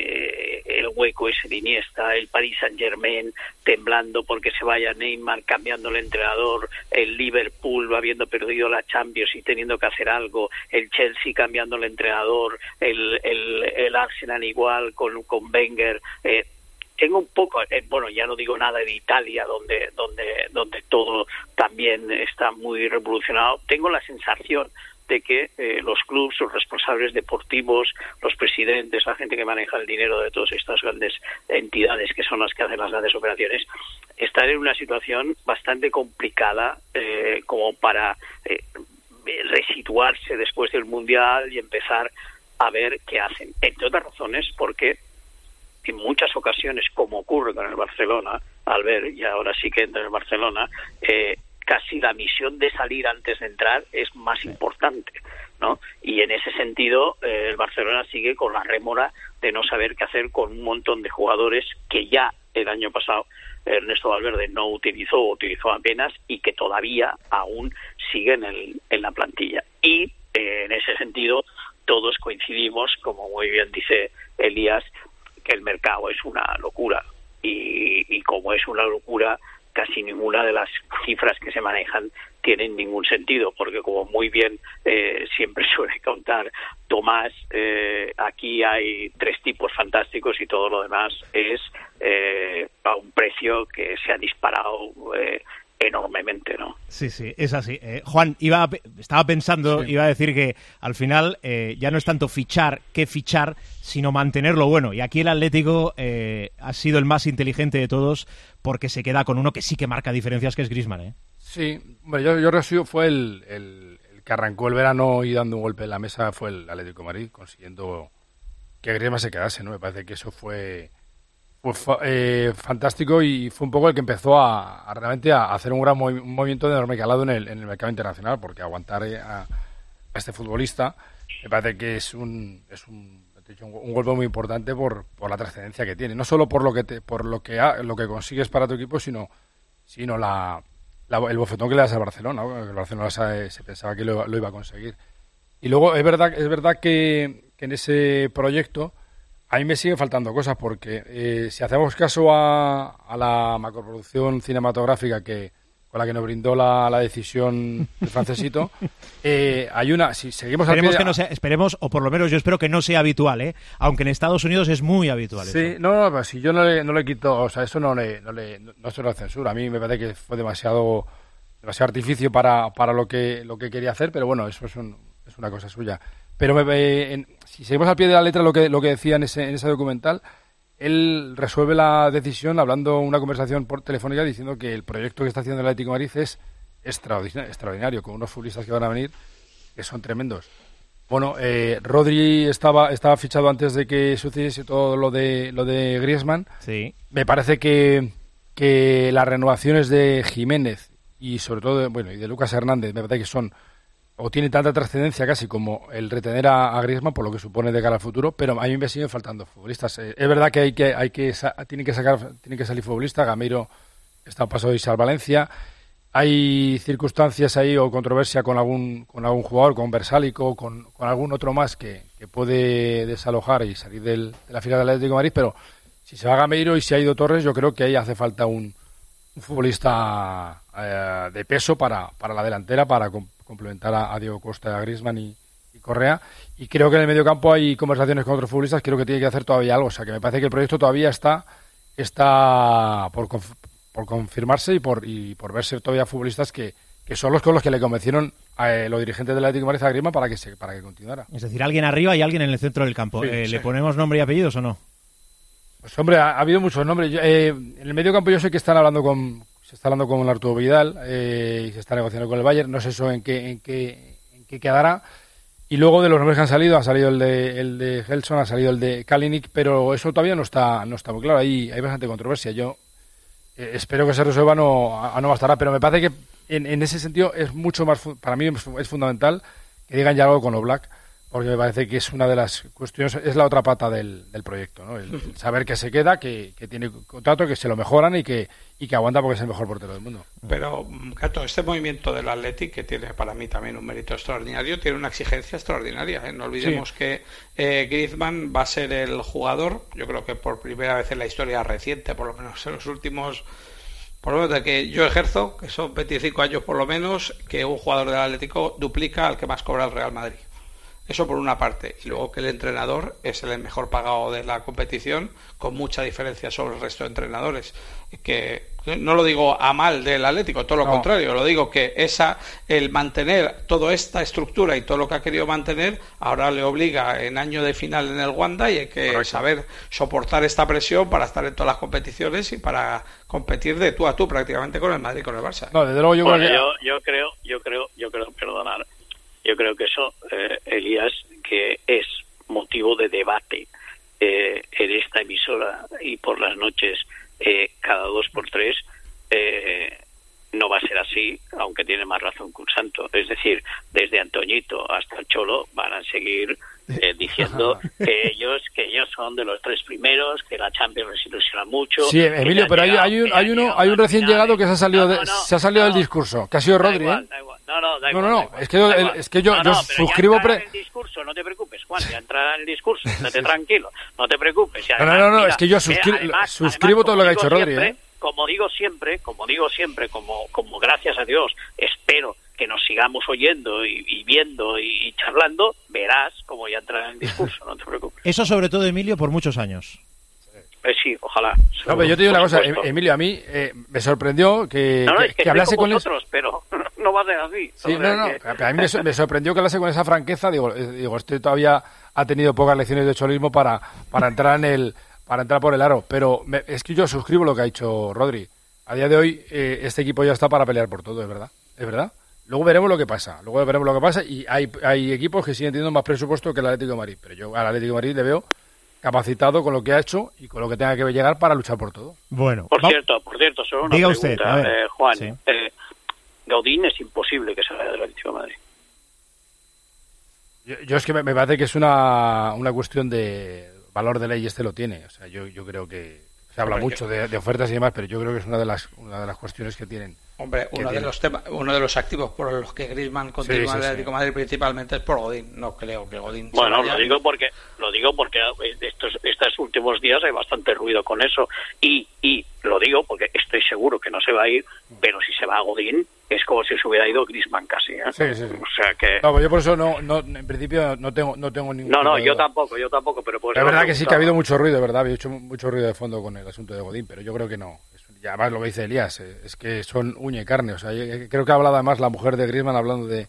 eh, el hueco ese de Iniesta, el Paris Saint-Germain temblando porque se vaya Neymar, cambiando el entrenador, el Liverpool habiendo perdido la Champions y teniendo que hacer algo, el Chelsea cambiando el entrenador, el, el, el Arsenal igual con, con Wenger. eh, Tengo un poco, eh, bueno, ya no digo nada de Italia, donde donde donde todo también está muy revolucionado. Tengo la sensación de que eh, los clubes, los responsables deportivos, los presidentes, la gente que maneja el dinero de todas estas grandes entidades que son las que hacen las grandes operaciones, están en una situación bastante complicada eh, como para eh, resituarse después del Mundial y empezar a ver qué hacen. Entre otras razones, porque en muchas ocasiones, como ocurre con el Barcelona, al ver, y ahora sí que entra en el Barcelona, eh, casi la misión de salir antes de entrar es más importante, ¿no? Y en ese sentido, eh, el Barcelona sigue con la rémora de no saber qué hacer con un montón de jugadores que ya el año pasado Ernesto Valverde no utilizó o utilizó apenas, y que todavía aún siguen en, en la plantilla. Y eh, en ese sentido, todos coincidimos, como muy bien dice Elías, que el mercado es una locura, y, y como es una locura, casi ninguna de las cifras que se manejan tienen ningún sentido, porque como muy bien eh, siempre suele contar Tomás, eh, aquí hay tres tipos fantásticos y todo lo demás es eh, a un precio que se ha disparado eh, enormemente, ¿no? Sí, sí, es así. Eh, Juan, iba a, estaba pensando, sí. iba a decir que al final eh, ya no es tanto fichar que fichar, sino mantener lo bueno. Y aquí el Atlético eh, ha sido el más inteligente de todos, porque se queda con uno que sí que marca diferencias, que es Griezmann, ¿eh? Sí, bueno, yo, yo recibo, fue el, el, el que arrancó el verano y dando un golpe en la mesa, fue el Atlético de Madrid, consiguiendo que Griezmann se quedase, ¿no? Me parece que eso fue... Fue eh, fantástico, y fue un poco el que empezó a, a realmente a hacer un gran movi- un movimiento de enorme calado en el, en el mercado internacional, porque aguantar a, a este futbolista me parece que es un es un, un, un golpe muy importante por, por la trascendencia que tiene, no solo por lo que te, por lo que ha, lo que consigues para tu equipo, sino sino la, la el bofetón que le das al Barcelona, ¿no? El Barcelona se, se pensaba que lo, lo iba a conseguir. Y luego es verdad es verdad que, que en ese proyecto a mí me siguen faltando cosas, porque eh, si hacemos caso a, a la macroproducción cinematográfica que, con la que nos brindó la, la decisión el francesito. Eh, hay una, si seguimos al esperemos pie de... que no sea, esperemos, o por lo menos yo espero que no sea habitual, ¿eh? Aunque en Estados Unidos es muy habitual. Sí, eso. no, no, pues si yo no le, no le quito, o sea, eso no le, no le, no, no es una censura. A mí me parece que fue demasiado, demasiado artificio para, para lo que, lo que quería hacer, pero bueno, eso es, un, es una cosa suya. Pero me, eh, en, si seguimos al pie de la letra lo que, lo que decía en ese, en ese documental, él resuelve la decisión hablando una conversación por telefónica diciendo que el proyecto que está haciendo el Atlético de Madrid es extraordinario, extraordinario, con unos futbolistas que van a venir que son tremendos. Bueno, eh, Rodri estaba estaba fichado antes de que sucediese todo lo de lo de Griezmann. Sí. Me parece que, que las renovaciones de Jiménez y sobre todo de, bueno y de Lucas Hernández me parece que son o tiene tanta trascendencia casi como el retener a, a Griezmann por lo que supone de cara al futuro, pero a mí me siguen faltando futbolistas. Eh, es verdad que hay que hay que tiene que sacar tiene que salir futbolista. Gameiro está a paso de irse al Valencia. Hay circunstancias ahí o controversia con algún con algún jugador, con Versálico, con, con algún otro más que, que puede desalojar y salir del, de la fila del Atlético de Madrid, pero si se va Gameiro y si ha ido Torres, yo creo que ahí hace falta un, un futbolista eh, de peso para, para la delantera, para com- complementar a, a Diego Costa, a Griezmann y, y Correa. Y creo que en el mediocampo hay conversaciones con otros futbolistas, creo que tiene que hacer todavía algo. O sea, que me parece que el proyecto todavía está, está por conf- por confirmarse y por y por verse todavía futbolistas que, que son los con los que le convencieron a eh, los dirigentes del Atlético de Madrid a Griezmann para que se para que continuara. Es decir, alguien arriba y alguien en el centro del campo. Sí, eh, sí. ¿Le ponemos nombre y apellidos o no? Pues hombre, ha, ha habido muchos nombres. Yo, eh, en el medio campo yo sé que están hablando con se está hablando con Arturo Vidal eh, y se está negociando con el Bayern. No sé eso en qué en qué en qué quedará. Y luego de los nombres que han salido, ha salido el de el de Gelson, ha salido el de Kalinic, pero eso todavía no está no está muy claro. Ahí hay bastante controversia. Yo Eh, espero que se resuelva, no, a, no bastará, pero me parece que en, en ese sentido es mucho más, para mí es, es fundamental que digan ya algo con Oblak, porque me parece que es una de las cuestiones, es la otra pata del, del proyecto, ¿no? El, el saber que se queda, que, que tiene contrato, que se lo mejoran y que, y que aguanta porque es el mejor portero del mundo. Pero, Gato, este movimiento del Athletic, que tiene para mí también un mérito extraordinario, tiene una exigencia extraordinaria, ¿eh? No olvidemos sí. que eh, Griezmann va a ser el jugador, yo creo que por primera vez en la historia reciente, por lo menos en los últimos, por lo menos de que yo ejerzo, que son veinticinco años por lo menos, que un jugador del Atlético duplica al que más cobra el Real Madrid. Eso por una parte, y luego que el entrenador es el mejor pagado de la competición, con mucha diferencia sobre el resto de entrenadores. Que no lo digo a mal del Atlético, todo lo no. contrario, lo digo que esa el mantener toda esta estructura y todo lo que ha querido mantener, ahora le obliga en año de final en el Wanda y hay que Correcto. saber soportar esta presión para estar en todas las competiciones y para competir de tú a tú prácticamente con el Madrid y con el Barça. No, desde luego yo, bueno, creo que... yo, yo creo, yo creo, yo creo, perdonar. Yo creo que eso, eh, Elías, que es motivo de debate eh, en esta emisora y por las noches eh, cada dos por tres, eh, no va a ser así, aunque tiene más razón que un santo. Es decir, desde Antoñito hasta el Cholo van a seguir eh, diciendo que ellos que ellos son de los tres primeros, que la Champions les ilusiona mucho. Sí, Emilio, pero hay, hay un hay uno hay un recién llegado que se ha salido de, no, no, no, se ha salido no, del discurso, que ha sido Rodri, igual, ¿eh? Da igual. No, no, da no, igual, no, da igual, es que yo, da el, igual. es que yo, no, yo no, suscribo ya pre... en el discurso, no te preocupes, Juan, ya entrará en el discurso, estate tranquilo, no te preocupes. Y además, no, no, no, mira, es que yo suscri... además, suscribo además, todo lo que ha dicho Rodri, siempre, ¿eh? Como digo siempre, como digo siempre, como como gracias a Dios, espero que nos sigamos oyendo y, y viendo y, y charlando, verás cómo ya entrará en el discurso, no te preocupes. Eso sobre todo, Emilio, por muchos años. Eh, sí, ojalá. No, pero yo te digo una cosa, supuesto. Emilio, a mí eh, me sorprendió que, no, no, que, es que, que hablase con vosotros, les... pero no va a ser así. Sí, no, no, que... a mí me, me sorprendió que hablase con esa franqueza, digo, digo, este todavía ha tenido pocas lecciones de cholismo para, para entrar en el para entrar por el aro, pero me, es que yo suscribo lo que ha dicho Rodri. A día de hoy eh, este equipo ya está para pelear por todo, es verdad, es verdad. Luego veremos lo que pasa, luego veremos lo que pasa y hay, hay equipos que siguen teniendo más presupuesto que el Atlético de Madrid, pero yo al Atlético de Madrid le veo capacitado con lo que ha hecho y con lo que tenga que llegar para luchar por todo. Bueno, por cierto, por cierto, solo una diga pregunta, usted, a ver, eh, Juan. sí. Eh, Gaudín es imposible que salga del Atlético de Madrid. Yo, yo es que me, me parece que es una, una cuestión de valor de ley y este lo tiene. O sea, yo, yo creo que se habla Hombre, mucho yo... de, de ofertas y demás, pero yo creo que es una de las una de las cuestiones que tienen. Hombre, uno de tienen. los temas, uno de los activos por los que Griezmann continúa sí, sí, en el Atlético sí. Madrid principalmente es por Godín. No creo que Godín. Bueno, lo digo porque lo digo porque estos estos últimos días hay bastante ruido con eso y y lo digo porque estoy seguro que no se va a ir, pero si se va a Godín es como si se hubiera ido Griezmann casi, ¿eh? Sí, sí, sí. O sea que no, pues yo por eso no, no en principio no tengo no tengo ningún no no yo tampoco yo tampoco pero pues es verdad que sí que ha habido mucho ruido, verdad, había hecho mucho ruido de fondo con el asunto de Godín, pero yo creo que no. Y además lo que dice Elías, es que son uña y carne. O sea, creo que ha hablado además la mujer de Griezmann hablando de,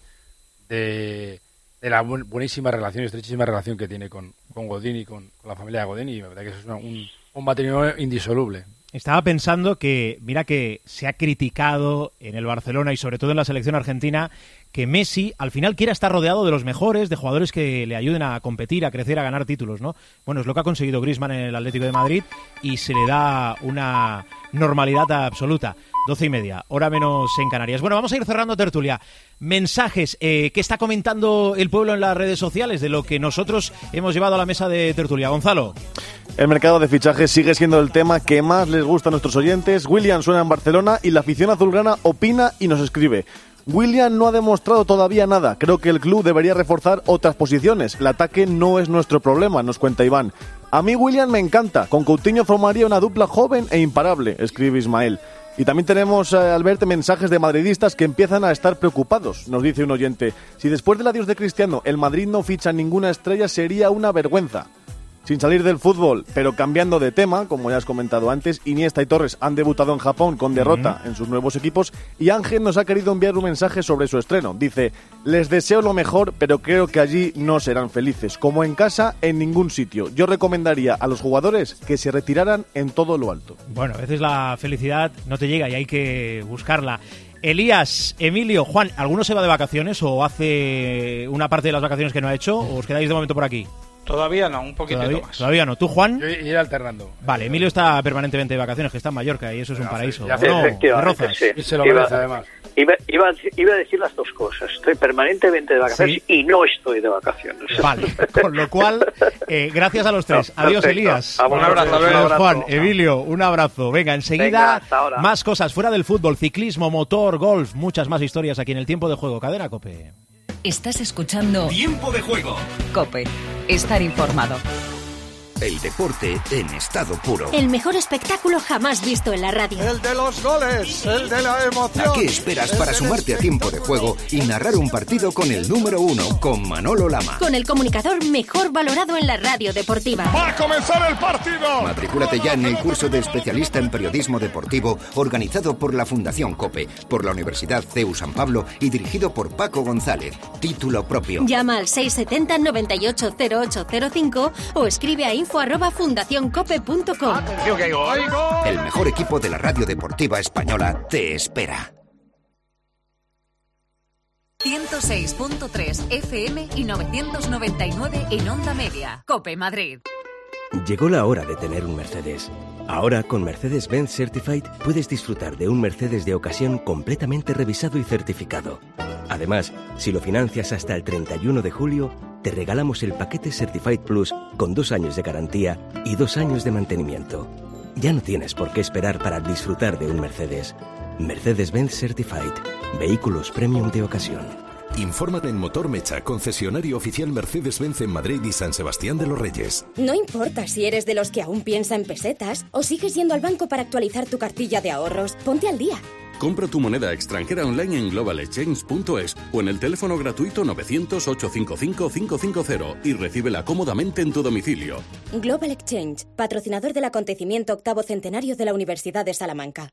de, de la buenísima relación y estrechísima relación que tiene con, con Godín y con, con la familia de Godín, y la verdad que eso es una, un, un matrimonio indisoluble. Estaba pensando que, mira que se ha criticado en el Barcelona y sobre todo en la selección argentina que Messi al final quiera estar rodeado de los mejores, de jugadores que le ayuden a competir, a crecer, a ganar títulos, ¿no? Bueno, es lo que ha conseguido Griezmann en el Atlético de Madrid y se le da una normalidad absoluta. Doce y media, hora menos en Canarias. Bueno, vamos a ir cerrando tertulia. Mensajes, eh, ¿qué está comentando el pueblo en las redes sociales de lo que nosotros hemos llevado a la mesa de tertulia? Gonzalo. El mercado de fichajes sigue siendo el tema que más les gusta a nuestros oyentes. William suena en Barcelona y la afición azulgrana opina y nos escribe: William no ha demostrado todavía nada. Creo que el club debería reforzar otras posiciones. El ataque no es nuestro problema, nos cuenta Iván. A mí William me encanta. Con Coutinho formaría una dupla joven e imparable, escribe Ismael. Y también tenemos, eh, al verte, mensajes de madridistas que empiezan a estar preocupados. Nos dice un oyente: si después del adiós de Cristiano el Madrid no ficha ninguna estrella, sería una vergüenza. Sin salir del fútbol, pero cambiando de tema, como ya has comentado antes, Iniesta y Torres han debutado en Japón con derrota uh-huh. en sus nuevos equipos, y Ángel nos ha querido enviar un mensaje sobre su estreno. Dice: les deseo lo mejor, pero creo que allí no serán felices. Como en casa, en ningún sitio. Yo recomendaría a los jugadores que se retiraran en todo lo alto. Bueno, a veces la felicidad no te llega y hay que buscarla. Elías, Emilio, Juan, ¿alguno se va de vacaciones o hace una parte de las vacaciones que no ha hecho, o os quedáis de momento por aquí? Todavía no, un poquitito ¿Todavía, más. Todavía no. ¿Tú, Juan? Yo ir alternando. Vale, Emilio está permanentemente de vacaciones, que está en Mallorca y eso es un paraíso. Ya, no, efectivamente, sí. Y se lo merece, además. Iba, iba, iba a decir las dos cosas. Estoy permanentemente de vacaciones ¿Sí? y no estoy de vacaciones. Vale, con lo cual, eh, gracias a los tres. No, Adiós, perfecto. Elías. Un abrazo, Adiós, un abrazo. Juan, Emilio, un abrazo. Venga, enseguida Venga, más cosas fuera del fútbol, ciclismo, motor, golf, muchas más historias aquí en el Tiempo de Juego. Cadena COPE. Estás escuchando Tiempo de Juego. COPE. Estar informado. El deporte en estado puro. El mejor espectáculo jamás visto en la radio. El de los goles, el de la emoción. ¿A qué esperas para sumarte a Tiempo de Juego y narrar un partido con el número uno, con Manolo Lama? Con el comunicador mejor valorado en la radio deportiva. ¡Va a comenzar el partido! Matricúlate ya en el curso de especialista en periodismo deportivo organizado por la Fundación COPE, por la Universidad C E U San Pablo y dirigido por Paco González. Título propio. Llama al seis setenta, noventa y ocho, cero ocho cero cinco o escribe a info arroba fundacioncope punto com. Atención que hay gol. El mejor equipo de la radio deportiva española te espera. ciento seis punto tres F M y novecientos noventa y nueve en Onda Media. COPE Madrid. Llegó la hora de tener un Mercedes. Ahora, con Mercedes-Benz Certified, puedes disfrutar de un Mercedes de ocasión completamente revisado y certificado. Además, si lo financias hasta el treinta y uno de julio, te regalamos el paquete Certified Plus con dos años de garantía y dos años de mantenimiento. Ya no tienes por qué esperar para disfrutar de un Mercedes. Mercedes-Benz Certified. Vehículos premium de ocasión. Infórmate en Motor Mecha, concesionario oficial Mercedes-Benz en Madrid y San Sebastián de los Reyes. No importa si eres de los que aún piensa en pesetas o sigues yendo al banco para actualizar tu cartilla de ahorros. Ponte al día. Compra tu moneda extranjera online en global exchange punto es o en el teléfono gratuito novecientos, ochocientos cincuenta y cinco, quinientos cincuenta y recíbela cómodamente en tu domicilio. Global Exchange, patrocinador del acontecimiento octavo centenario de la Universidad de Salamanca.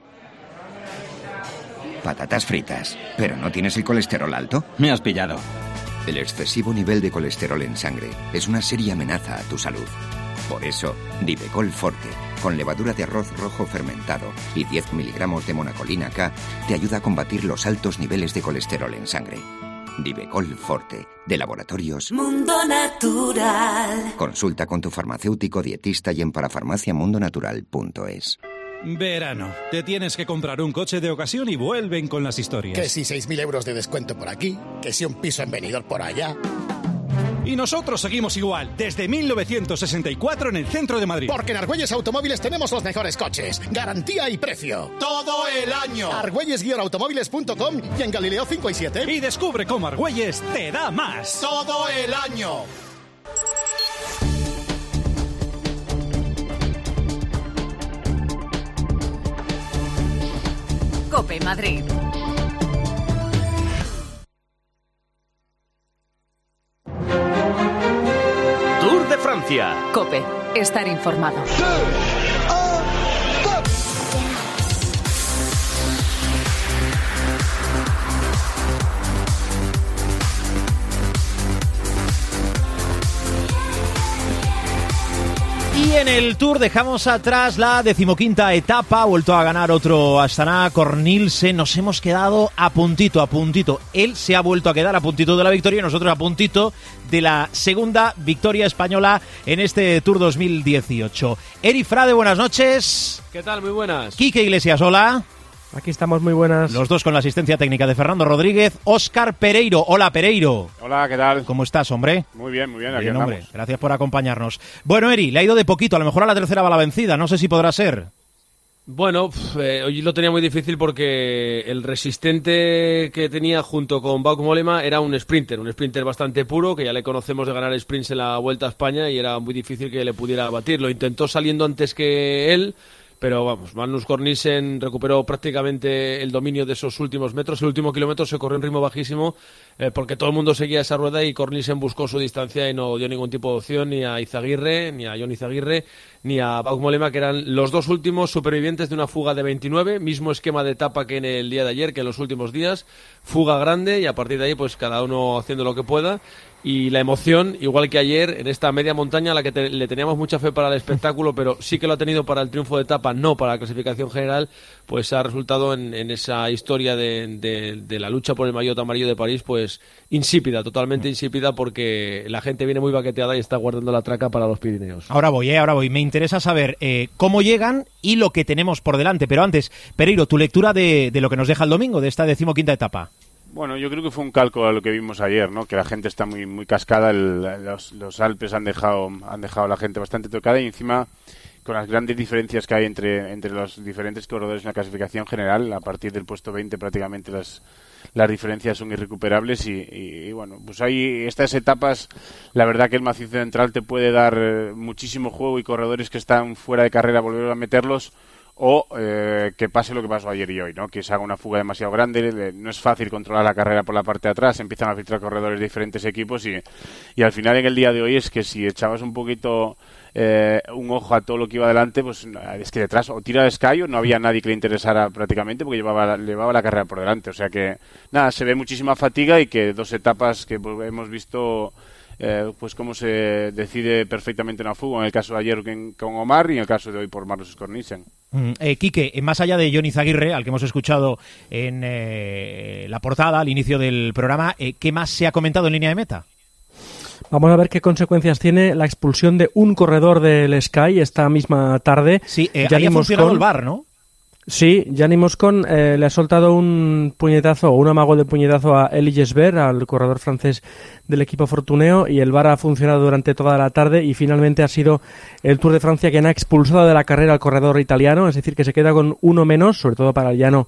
Patatas fritas. ¿Pero no tienes el colesterol alto? Me has pillado. El excesivo nivel de colesterol en sangre es una seria amenaza a tu salud. Por eso, Divecol Forte, con levadura de arroz rojo fermentado y diez miligramos de monacolina K, te ayuda a combatir los altos niveles de colesterol en sangre. Divecol Forte, de Laboratorios Mundo Natural. Consulta con tu farmacéutico dietista y en parafarmacia mundo natural punto es. Verano. Te tienes que comprar un coche de ocasión y vuelven con las historias. Que si seis mil euros de descuento por aquí, que si un piso en Benidorm por allá. Y nosotros seguimos igual, desde mil novecientos sesenta y cuatro en el centro de Madrid. Porque en Argüelles Automóviles tenemos los mejores coches, garantía y precio. ¡Todo el año! argüelles guion automóviles punto com y en Galileo cinco y siete. Y descubre cómo Argüelles te da más. ¡Todo el año! COPE Madrid. Tour de Francia. COPE. Estar informado. Y en el Tour dejamos atrás la decimoquinta etapa, ha vuelto a ganar otro Astana, Cornilsen, nos hemos quedado a puntito, a puntito. Él se ha vuelto a quedar a puntito de la victoria y nosotros a puntito de la segunda victoria española en este Tour dos mil dieciocho. Eri Frade, buenas noches. ¿Qué tal? Muy buenas. Quique Iglesias, hola. Aquí estamos, muy buenas. Los dos con la asistencia técnica de Fernando Rodríguez. Óscar Pereiro. Hola, Pereiro. Hola, ¿qué tal? ¿Cómo estás, hombre? Muy bien, muy bien. Aquí Bien, andamos. hombre. Gracias por acompañarnos. Bueno, Eri, le ha ido de poquito. A lo mejor a la tercera va la vencida. No sé si podrá ser. Bueno, pf, eh, hoy lo tenía muy difícil porque el resistente que tenía junto con Bauke Mollema era un sprinter, un sprinter bastante puro, que ya le conocemos de ganar sprints en la Vuelta a España y era muy difícil que le pudiera batir. Lo intentó saliendo antes que él, pero vamos, Magnus Cornilsen recuperó prácticamente el dominio de esos últimos metros. El último kilómetro se corrió en ritmo bajísimo eh, porque todo el mundo seguía esa rueda y Cornilsen buscó su distancia y no dio ningún tipo de opción ni a Izaguirre, ni a Jon Izaguirre, ni a Bauke Mollema, que eran los dos últimos supervivientes de una fuga de veintinueve, mismo esquema de etapa que en el día de ayer, que en los últimos días, fuga grande y a partir de ahí pues cada uno haciendo lo que pueda. Y la emoción, igual que ayer, en esta media montaña a la que te, le teníamos mucha fe para el espectáculo, pero sí que lo ha tenido para el triunfo de etapa, no para la clasificación general, pues ha resultado en, en esa historia de, de, de la lucha por el maillot amarillo de París, pues insípida, totalmente insípida, porque la gente viene muy baqueteada y está guardando la traca para los Pirineos. Ahora voy, eh, ahora voy. Me interesa saber eh, cómo llegan y lo que tenemos por delante. Pero antes, Pereiro, tu lectura de, de lo que nos deja el domingo, de esta decimoquinta etapa. Bueno, yo creo que fue un calco a lo que vimos ayer, ¿no? Que la gente está muy muy cascada, el, los, los Alpes han dejado han dejado a la gente bastante tocada y encima con las grandes diferencias que hay entre entre los diferentes corredores en la clasificación general, a partir del puesto veinte prácticamente las las diferencias son irrecuperables y, y, y bueno, pues ahí estas etapas, la verdad que el macizo central te puede dar eh, muchísimo juego y corredores que están fuera de carrera volver a meterlos. O eh, que pase lo que pasó ayer y hoy, ¿no? Que se haga una fuga demasiado grande, no es fácil controlar la carrera por la parte de atrás, empiezan a filtrar corredores de diferentes equipos y, y al final en el día de hoy es que si echabas un poquito eh, un ojo a todo lo que iba adelante, pues es que detrás o tira de Sky o no había nadie que le interesara prácticamente porque llevaba, llevaba la carrera por delante, o sea que nada, se ve muchísima fatiga y que dos etapas que pues, hemos visto... Eh, pues cómo se decide perfectamente una fuga, en el caso de ayer con Omar y en el caso de hoy por Magnus Cornilsen. Mm, eh, Quique, más allá de Jon Izaguirre, al que hemos escuchado en eh, la portada al inicio del programa, eh, ¿qué más se ha comentado en línea de meta? Vamos a ver qué consecuencias tiene la expulsión de un corredor del Sky esta misma tarde. Sí, eh, ahí ha funcionado el V A R, ¿no? Sí, Gianni Moscon eh, le ha soltado un puñetazo, un amago de puñetazo a Eli Gesbert, al corredor francés del equipo Fortuneo, y el V A R ha funcionado durante toda la tarde y finalmente ha sido el Tour de Francia quien ha expulsado de la carrera al corredor italiano, es decir, que se queda con uno menos, sobre todo para el llano.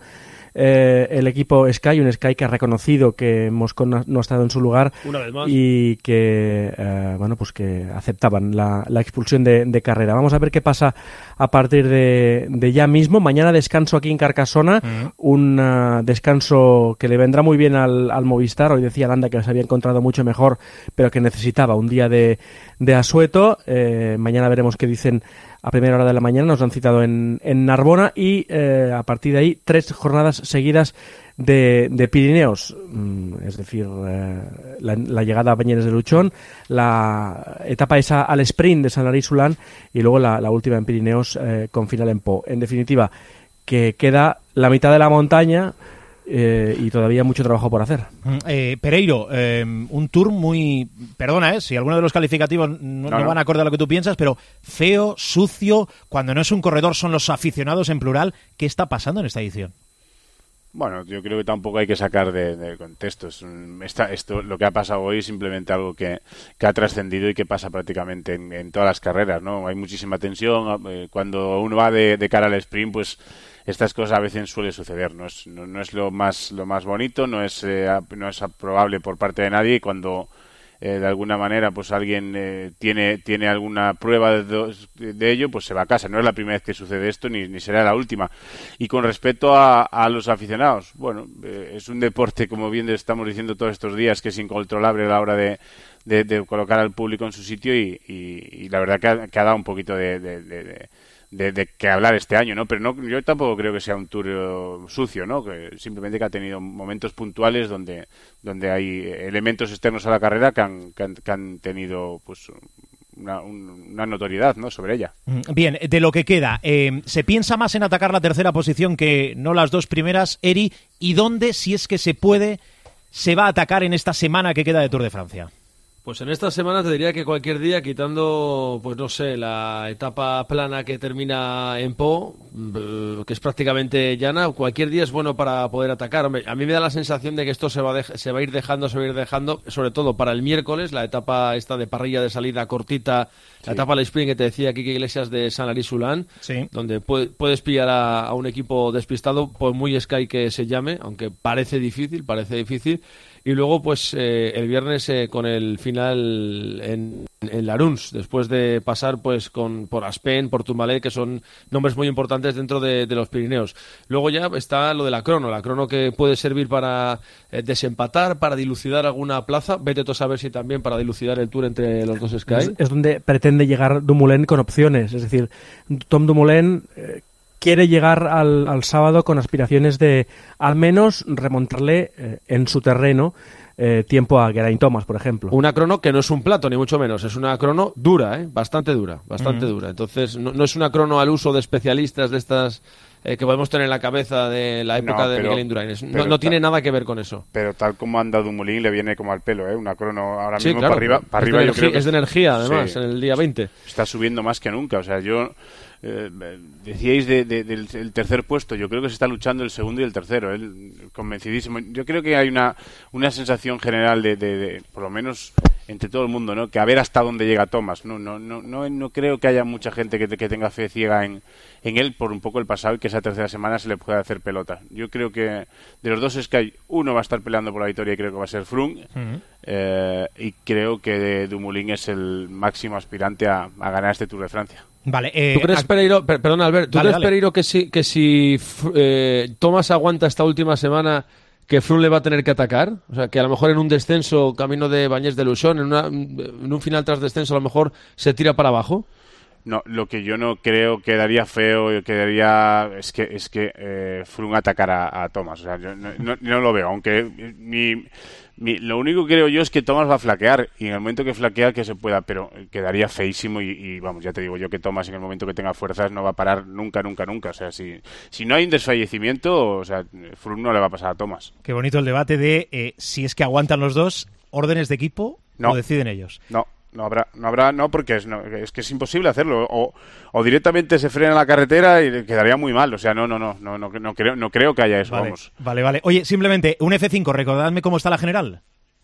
Eh, el equipo Sky, un Sky que ha reconocido que Moscon no, no ha estado en su lugar Una vez más. y que eh, bueno pues que aceptaban la, la expulsión de, de carrera. Vamos a ver qué pasa a partir de, de ya mismo. Mañana descanso aquí en Carcasona, uh-huh. un uh, descanso que le vendrá muy bien al, al Movistar. Hoy decía Landa que se había encontrado mucho mejor, pero que necesitaba un día de, de asueto. Eh, mañana veremos qué dicen a primera hora de la mañana. Nos han citado en, en Narbona y eh, a partir de ahí tres jornadas seguidas de, de Pirineos, mm, es decir, eh, la, la llegada a Bañeres de Luchón, la etapa esa al sprint de San Lari-Sulán y luego la, la última en Pirineos eh, con final en Po. En definitiva, que queda la mitad de la montaña Eh, y todavía mucho trabajo por hacer. Eh, Pereiro, eh, un tour muy... Perdona, eh, si alguno de los calificativos no, no, no van acorde a lo que tú piensas, pero feo, sucio, cuando no es un corredor son los aficionados en plural. ¿Qué está pasando en esta edición? Bueno, yo creo que tampoco hay que sacar de, de contexto. Es un, esta, esto, lo que ha pasado hoy es simplemente algo que, que ha trascendido y que pasa prácticamente en, en todas las carreras, ¿no? Hay muchísima tensión. Eh, cuando uno va de, de cara al sprint, pues estas cosas a veces suele suceder. No es, no, no es lo más lo más bonito, no es eh, no es aprobable por parte de nadie. Y cuando eh, de alguna manera pues alguien eh, tiene tiene alguna prueba de, de ello, pues se va a casa. No es la primera vez que sucede esto, ni, ni será la última. Y con respecto a, a los aficionados, bueno, eh, es un deporte, como bien estamos diciendo todos estos días, que es incontrolable a la hora de, de, de colocar al público en su sitio y, y, y la verdad que ha, que ha dado un poquito de, de, de, de De, de que hablar este año, ¿no? Pero no, yo tampoco creo que sea un tour sucio, ¿no? Que simplemente que ha tenido momentos puntuales donde donde hay elementos externos a la carrera que han, que han, que han tenido pues una, una notoriedad, ¿no? Sobre ella. Bien, de lo que queda, eh, ¿se piensa más en atacar la tercera posición que no las dos primeras, Eri? ¿Y dónde, si es que se puede, se va a atacar en esta semana que queda de Tour de Francia? Pues en esta semana te diría que cualquier día, quitando, pues no sé, la etapa plana que termina en Po, que es prácticamente llana, cualquier día es bueno para poder atacar. Hombre, a mí me da la sensación de que esto se va, de, se va a ir dejando, se va a ir dejando, sobre todo para el miércoles, la etapa esta de parrilla de salida cortita, sí. La etapa al sprint que te decía Quique Iglesias de San Lary-Soulan, sí. Donde puede, puedes pillar a, a un equipo despistado, por muy Sky que se llame, aunque parece difícil, parece difícil. Y luego, pues, eh, el viernes eh, con el final en, en Laruns, después de pasar, pues, con por Aspen, por Tourmalet, que son nombres muy importantes dentro de, de los Pirineos. Luego ya está lo de la crono, la crono que puede servir para eh, desempatar, para dilucidar alguna plaza. Vete tú a saber si también para dilucidar el Tour entre los dos Sky. Es, es donde pretende llegar Dumoulin con opciones, es decir, Tom Dumoulin Eh, quiere llegar al, al sábado con aspiraciones de al menos remontarle eh, en su terreno eh, tiempo a Geraint Thomas, por ejemplo. Una crono que no es un plato, ni mucho menos. Es una crono dura, ¿eh? Bastante dura, bastante Mm. dura. Entonces, no, no es una crono al uso de especialistas de estas eh, que podemos tener en la cabeza de la época No, de pero- Miguel Indurain. Es- No, pero no ta- tiene nada que ver con eso. Pero tal como anda Dumoulin le viene como al pelo, ¿eh? Una crono ahora Sí, mismo claro, para arriba, es para de arriba yo energía- creo que es de energía, además, sí. en el día veinte. Está subiendo más que nunca, o sea, yo eh, decíais de, de- del el tercer puesto, yo creo que se está luchando el segundo y el tercero, él convencidísimo. Yo creo que hay una una sensación general de, de, de por lo menos entre todo el mundo, ¿no? Que a ver hasta dónde llega Thomas. No no no no, no creo que haya mucha gente que, que tenga fe ciega en en él por un poco el pasado y que esa tercera semana se le pueda hacer pelota. Yo creo que de los dos Sky, uno va a estar peleando por la victoria y creo que va a ser Froome. Ujú. Eh, y creo que Dumoulin es el máximo aspirante a, a ganar este Tour de Francia. Vale, eh, ¿Tú crees, ac- Pereiro, per- perdón, Albert, ¿tú Dale, crees, dale. Pereiro, que si, que si f- eh, Thomas aguanta esta última semana, que Froome le va a tener que atacar? O sea, que a lo mejor en un descenso, camino de Bañés de Luchón, en, una- en un final tras descenso, a lo mejor se tira para abajo. No, lo que yo no creo quedaría feo, quedaría es que es que eh, Froome atacara a, a Thomas. O sea, yo no, no- no lo veo, aunque mi, mi- lo único que creo yo es que Thomas va a flaquear y en el momento que flaquea que se pueda, pero quedaría feísimo y, y, vamos, ya te digo yo que Thomas en el momento que tenga fuerzas no va a parar nunca, nunca, nunca. O sea, si, si no hay un desfallecimiento, o sea, Froome no le va a pasar a Thomas. Qué bonito el debate de eh, si es que aguantan los dos, órdenes de equipo No. o deciden ellos. No, no habrá, no habrá, no, porque es, no, es que es imposible hacerlo. O, o directamente se frena la carretera y le quedaría muy mal. O sea, no, no, no, no, no, no creo, no creo que haya eso, Vale, vamos. vale, vale. Oye, simplemente, un F cinco, recordadme cómo está la general.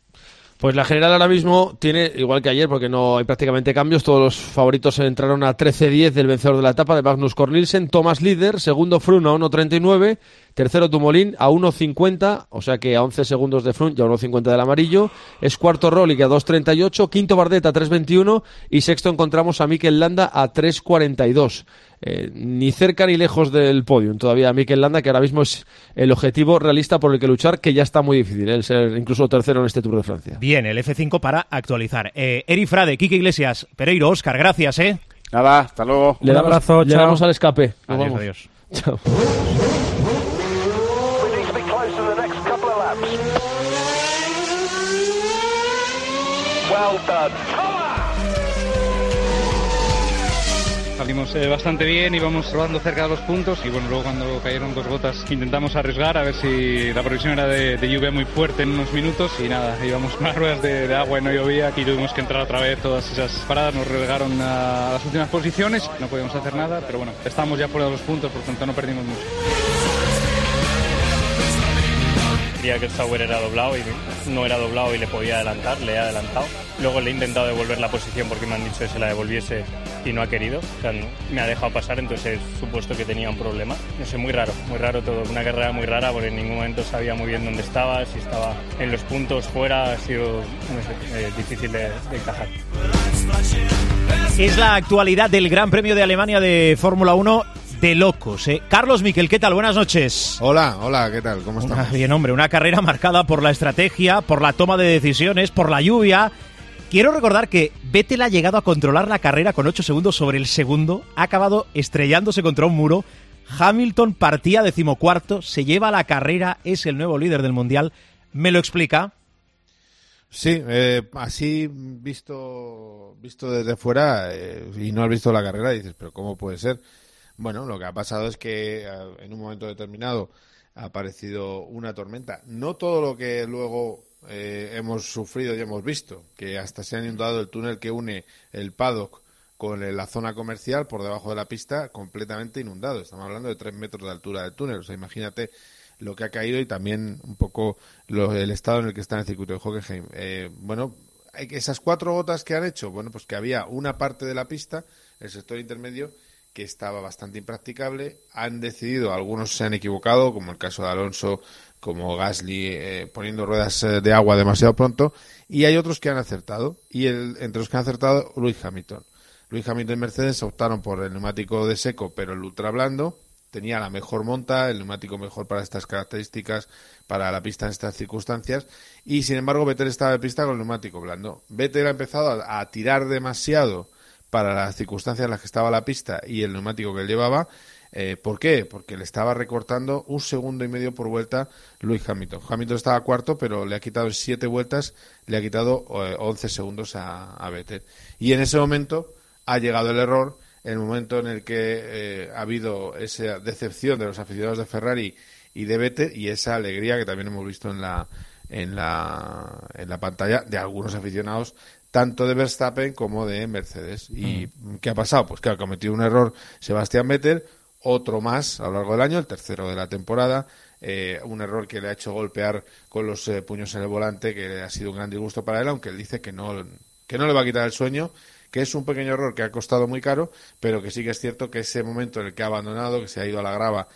Pues la general ahora mismo tiene, igual que ayer, porque no hay prácticamente cambios, todos los favoritos entraron a trece diez del vencedor de la etapa, de Magnus Cornelsen. Thomas líder, segundo Froome a uno treinta y nueve, tercero Dumoulin a uno cincuenta, o sea que a once segundos de Froome y a uno cincuenta del amarillo. Es cuarto Roglic a dos treinta y ocho, quinto Bardet a tres veintiuno y sexto encontramos a Mikel Landa a tres cuarenta y dos. Eh, ni cerca ni lejos del podio todavía Mikel Landa, que ahora mismo es el objetivo realista por el que luchar, que ya está muy difícil, ¿eh? El ser incluso tercero en este Tour de Francia. Bien, el F cinco para actualizar. Eh, Eri Frade, Quique Iglesias, Pereiro, Óscar, gracias, ¿eh? Nada, hasta luego. Le Un damos, abrazo, le chao. damos al escape. Nos Adiós, vamos. adiós. Chao. Salimos eh, bastante bien, íbamos robando cerca de los puntos y bueno, luego cuando cayeron dos gotas intentamos arriesgar a ver si la previsión era de, de lluvia muy fuerte en unos minutos y nada, íbamos con las ruedas de, de agua y no llovía, aquí tuvimos que entrar otra vez, todas esas paradas nos relegaron a las últimas posiciones, no podíamos hacer nada, pero bueno, estamos ya fuera de los puntos, por tanto no perdimos mucho. creía que el Sauber era doblado y no era doblado y le podía adelantar, le he adelantado. Luego le he intentado devolver la posición porque me han dicho que se la devolviese y no ha querido. O sea, no, me ha dejado pasar, entonces he supuesto que tenía un problema. No sé, muy raro, muy raro todo. Una carrera muy rara porque en ningún momento sabía muy bien dónde estaba, si estaba en los puntos, fuera, ha sido, no sé, eh, difícil de, de encajar. Es la actualidad del Gran Premio de Alemania de Fórmula uno de locos, ¿eh? Carlos Miquel, ¿qué tal? Buenas noches. Hola, hola, ¿qué tal? ¿Cómo estamos? Bien, hombre, una carrera marcada por la estrategia, por la toma de decisiones, por la lluvia. Quiero recordar que Vettel ha llegado a controlar la carrera con ocho segundos sobre el segundo, ha acabado estrellándose contra un muro. Hamilton partía decimocuarto, se lleva la carrera, es el nuevo líder del Mundial. ¿Me lo explica? Sí, eh, así visto visto desde fuera eh, y no has visto la carrera, dices, pero ¿cómo puede ser? Bueno, lo que ha pasado es que eh, en un momento determinado ha aparecido una tormenta. No todo lo que luego eh, hemos sufrido y hemos visto, que hasta se ha inundado el túnel que une el paddock con la zona comercial por debajo de la pista, completamente inundado. Estamos hablando de tres metros de altura del túnel. O sea, imagínate lo que ha caído y también un poco lo, el estado en el que está en el circuito de Hockenheim. Eh, bueno, esas cuatro gotas que han hecho, bueno, pues que había una parte de la pista, el sector intermedio, que estaba bastante impracticable. Han decidido, algunos se han equivocado, como el caso de Alonso, como Gasly, eh, poniendo ruedas de agua demasiado pronto, y hay otros que han acertado, y el, entre los que han acertado, Lewis Hamilton. Lewis Hamilton y Mercedes optaron por el neumático de seco, pero el ultra blando. Tenía la mejor monta, el neumático mejor para estas características, para la pista en estas circunstancias, y sin embargo Vettel estaba de pista con el neumático blando. Vettel ha empezado a, a tirar demasiado para las circunstancias en las que estaba la pista y el neumático que él llevaba. Eh, ¿Por qué? Porque le estaba recortando un segundo y medio por vuelta Lewis Hamilton. Hamilton estaba cuarto, pero le ha quitado en siete vueltas, le ha quitado eh, once segundos a, a Vettel. Y en ese momento ha llegado el error, en el momento en el que eh, ha habido esa decepción de los aficionados de Ferrari y de Vettel, y esa alegría que también hemos visto en la en la en la pantalla de algunos aficionados, tanto de Verstappen como de Mercedes. ¿Y mm. qué ha pasado? Pues que ha cometido un error Sebastián Vettel, otro más a lo largo del año, el tercero de la temporada, eh, un error que le ha hecho golpear con los eh, puños en el volante, que ha sido un gran disgusto para él, aunque él dice que no que no le va a quitar el sueño, que es un pequeño error que ha costado muy caro, pero que sí que es cierto que ese momento en el que ha abandonado, que se ha ido a la grava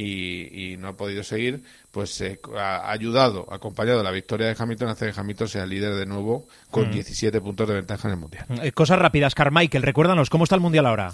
y, y no ha podido seguir, pues eh, ha ayudado, acompañado de la victoria de Hamilton, a hacer que Hamilton sea el líder de nuevo con mm. diecisiete puntos de ventaja en el Mundial. Eh, cosas rápidas, Carmichael, recuérdanos, ¿cómo está el Mundial ahora?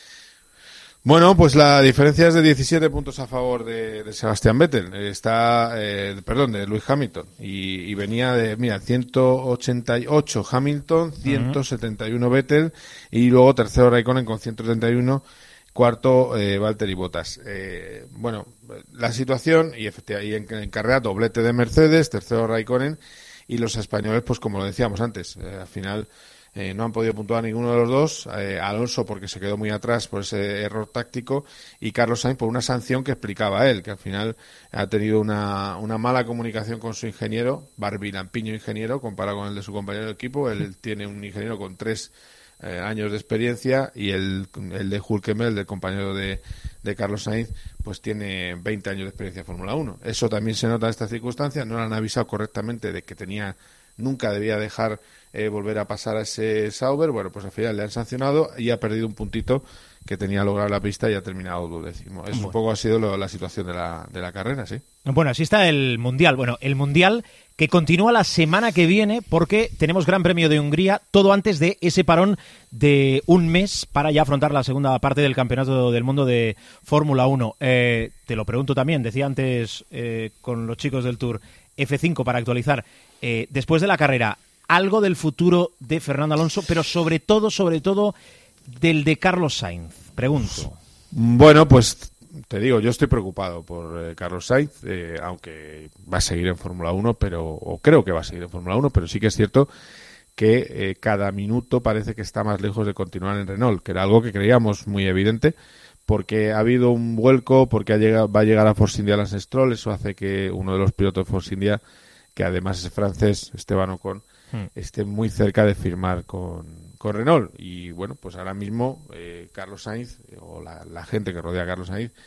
Bueno, pues la diferencia es de diecisiete puntos a favor de, de Sebastián Vettel, está, eh, perdón, de Lewis Hamilton, y, y venía de, mira, ciento ochenta y ocho Hamilton, ciento setenta y uno uh-huh. Vettel, y luego tercero Raikkonen con ciento treinta y uno, cuarto eh, Valtteri Bottas. Eh, bueno, la situación, y efectivamente, y en, en carrera doblete de Mercedes, tercero Raikkonen, y los españoles, pues como lo decíamos antes, eh, al final Eh, no han podido puntuar ninguno de los dos, eh, Alonso porque se quedó muy atrás por ese error táctico y Carlos Sainz por una sanción que explicaba él, que al final ha tenido una, una mala comunicación con su ingeniero, Barbi Lampiño ingeniero, comparado con el de su compañero de equipo. Él tiene un ingeniero con tres eh, años de experiencia y el, el de Hülkenberg, el del compañero de, de Carlos Sainz, pues tiene veinte años de experiencia en Fórmula uno. Eso también se nota en estas circunstancias, no le han avisado correctamente de que tenía nunca debía dejar eh, volver a pasar a ese Sauber. Bueno, pues al final le han sancionado y ha perdido un puntito que tenía lograr la pista y ha terminado duodécimo. Eso bueno. un poco ha sido lo, la situación de la, de la carrera, sí. Bueno, así está el Mundial. Bueno, el Mundial que continúa la semana que viene porque tenemos Gran Premio de Hungría, todo antes de ese parón de un mes para ya afrontar la segunda parte del Campeonato del Mundo de Fórmula uno. Eh, te lo pregunto también, decía antes eh, con los chicos del Tour F cinco para actualizar, eh, después de la carrera, algo del futuro de Fernando Alonso, pero sobre todo, sobre todo, del de Carlos Sainz. Pregunto. Bueno, pues te digo, yo estoy preocupado por eh, Carlos Sainz, eh, aunque va a seguir en Fórmula uno, pero o creo que va a seguir en Fórmula uno, pero sí que es cierto que eh, cada minuto parece que está más lejos de continuar en Renault, que era algo que creíamos muy evidente, porque ha habido un vuelco, porque ha llegado, va a llegar a Force India Lance Stroll. Eso hace que uno de los pilotos de Force India, que además es francés, Esteban Ocon, hmm. esté muy cerca de firmar con, con Renault. Y bueno, pues ahora mismo eh, Carlos Sainz, o la, la gente que rodea a Carlos Sainz,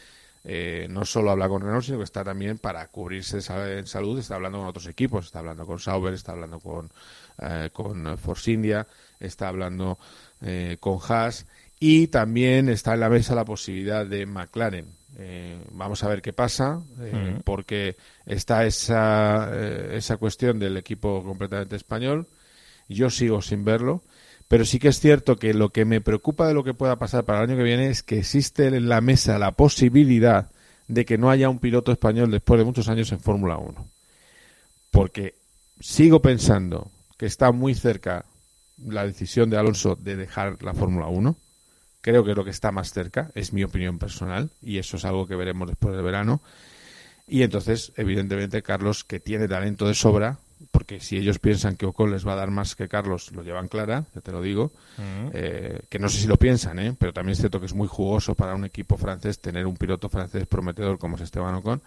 eh, no solo habla con Renault, sino que está también para cubrirse en salud, está hablando con otros equipos, está hablando con Sauber, está hablando con, eh, con Force India, está hablando eh, con Haas, y también está en la mesa la posibilidad de McLaren. Eh, vamos a ver qué pasa, eh, uh-huh. porque está esa, eh, esa cuestión del equipo completamente español. Yo sigo sin verlo, pero sí que es cierto que lo que me preocupa de lo que pueda pasar para el año que viene es que existe en la mesa la posibilidad de que no haya un piloto español después de muchos años en Fórmula uno. Porque sigo pensando que está muy cerca la decisión de Alonso de dejar la Fórmula uno. Creo que es lo que está más cerca, es mi opinión personal, y eso es algo que veremos después del verano. Y entonces, evidentemente, Carlos, que tiene talento de sobra, porque si ellos piensan que Ocon les va a dar más que Carlos, lo llevan clara, ya te lo digo, uh-huh. eh, que no sé si lo piensan, ¿eh? Pero también es cierto que es muy jugoso para un equipo francés tener un piloto francés prometedor como es Esteban Ocon.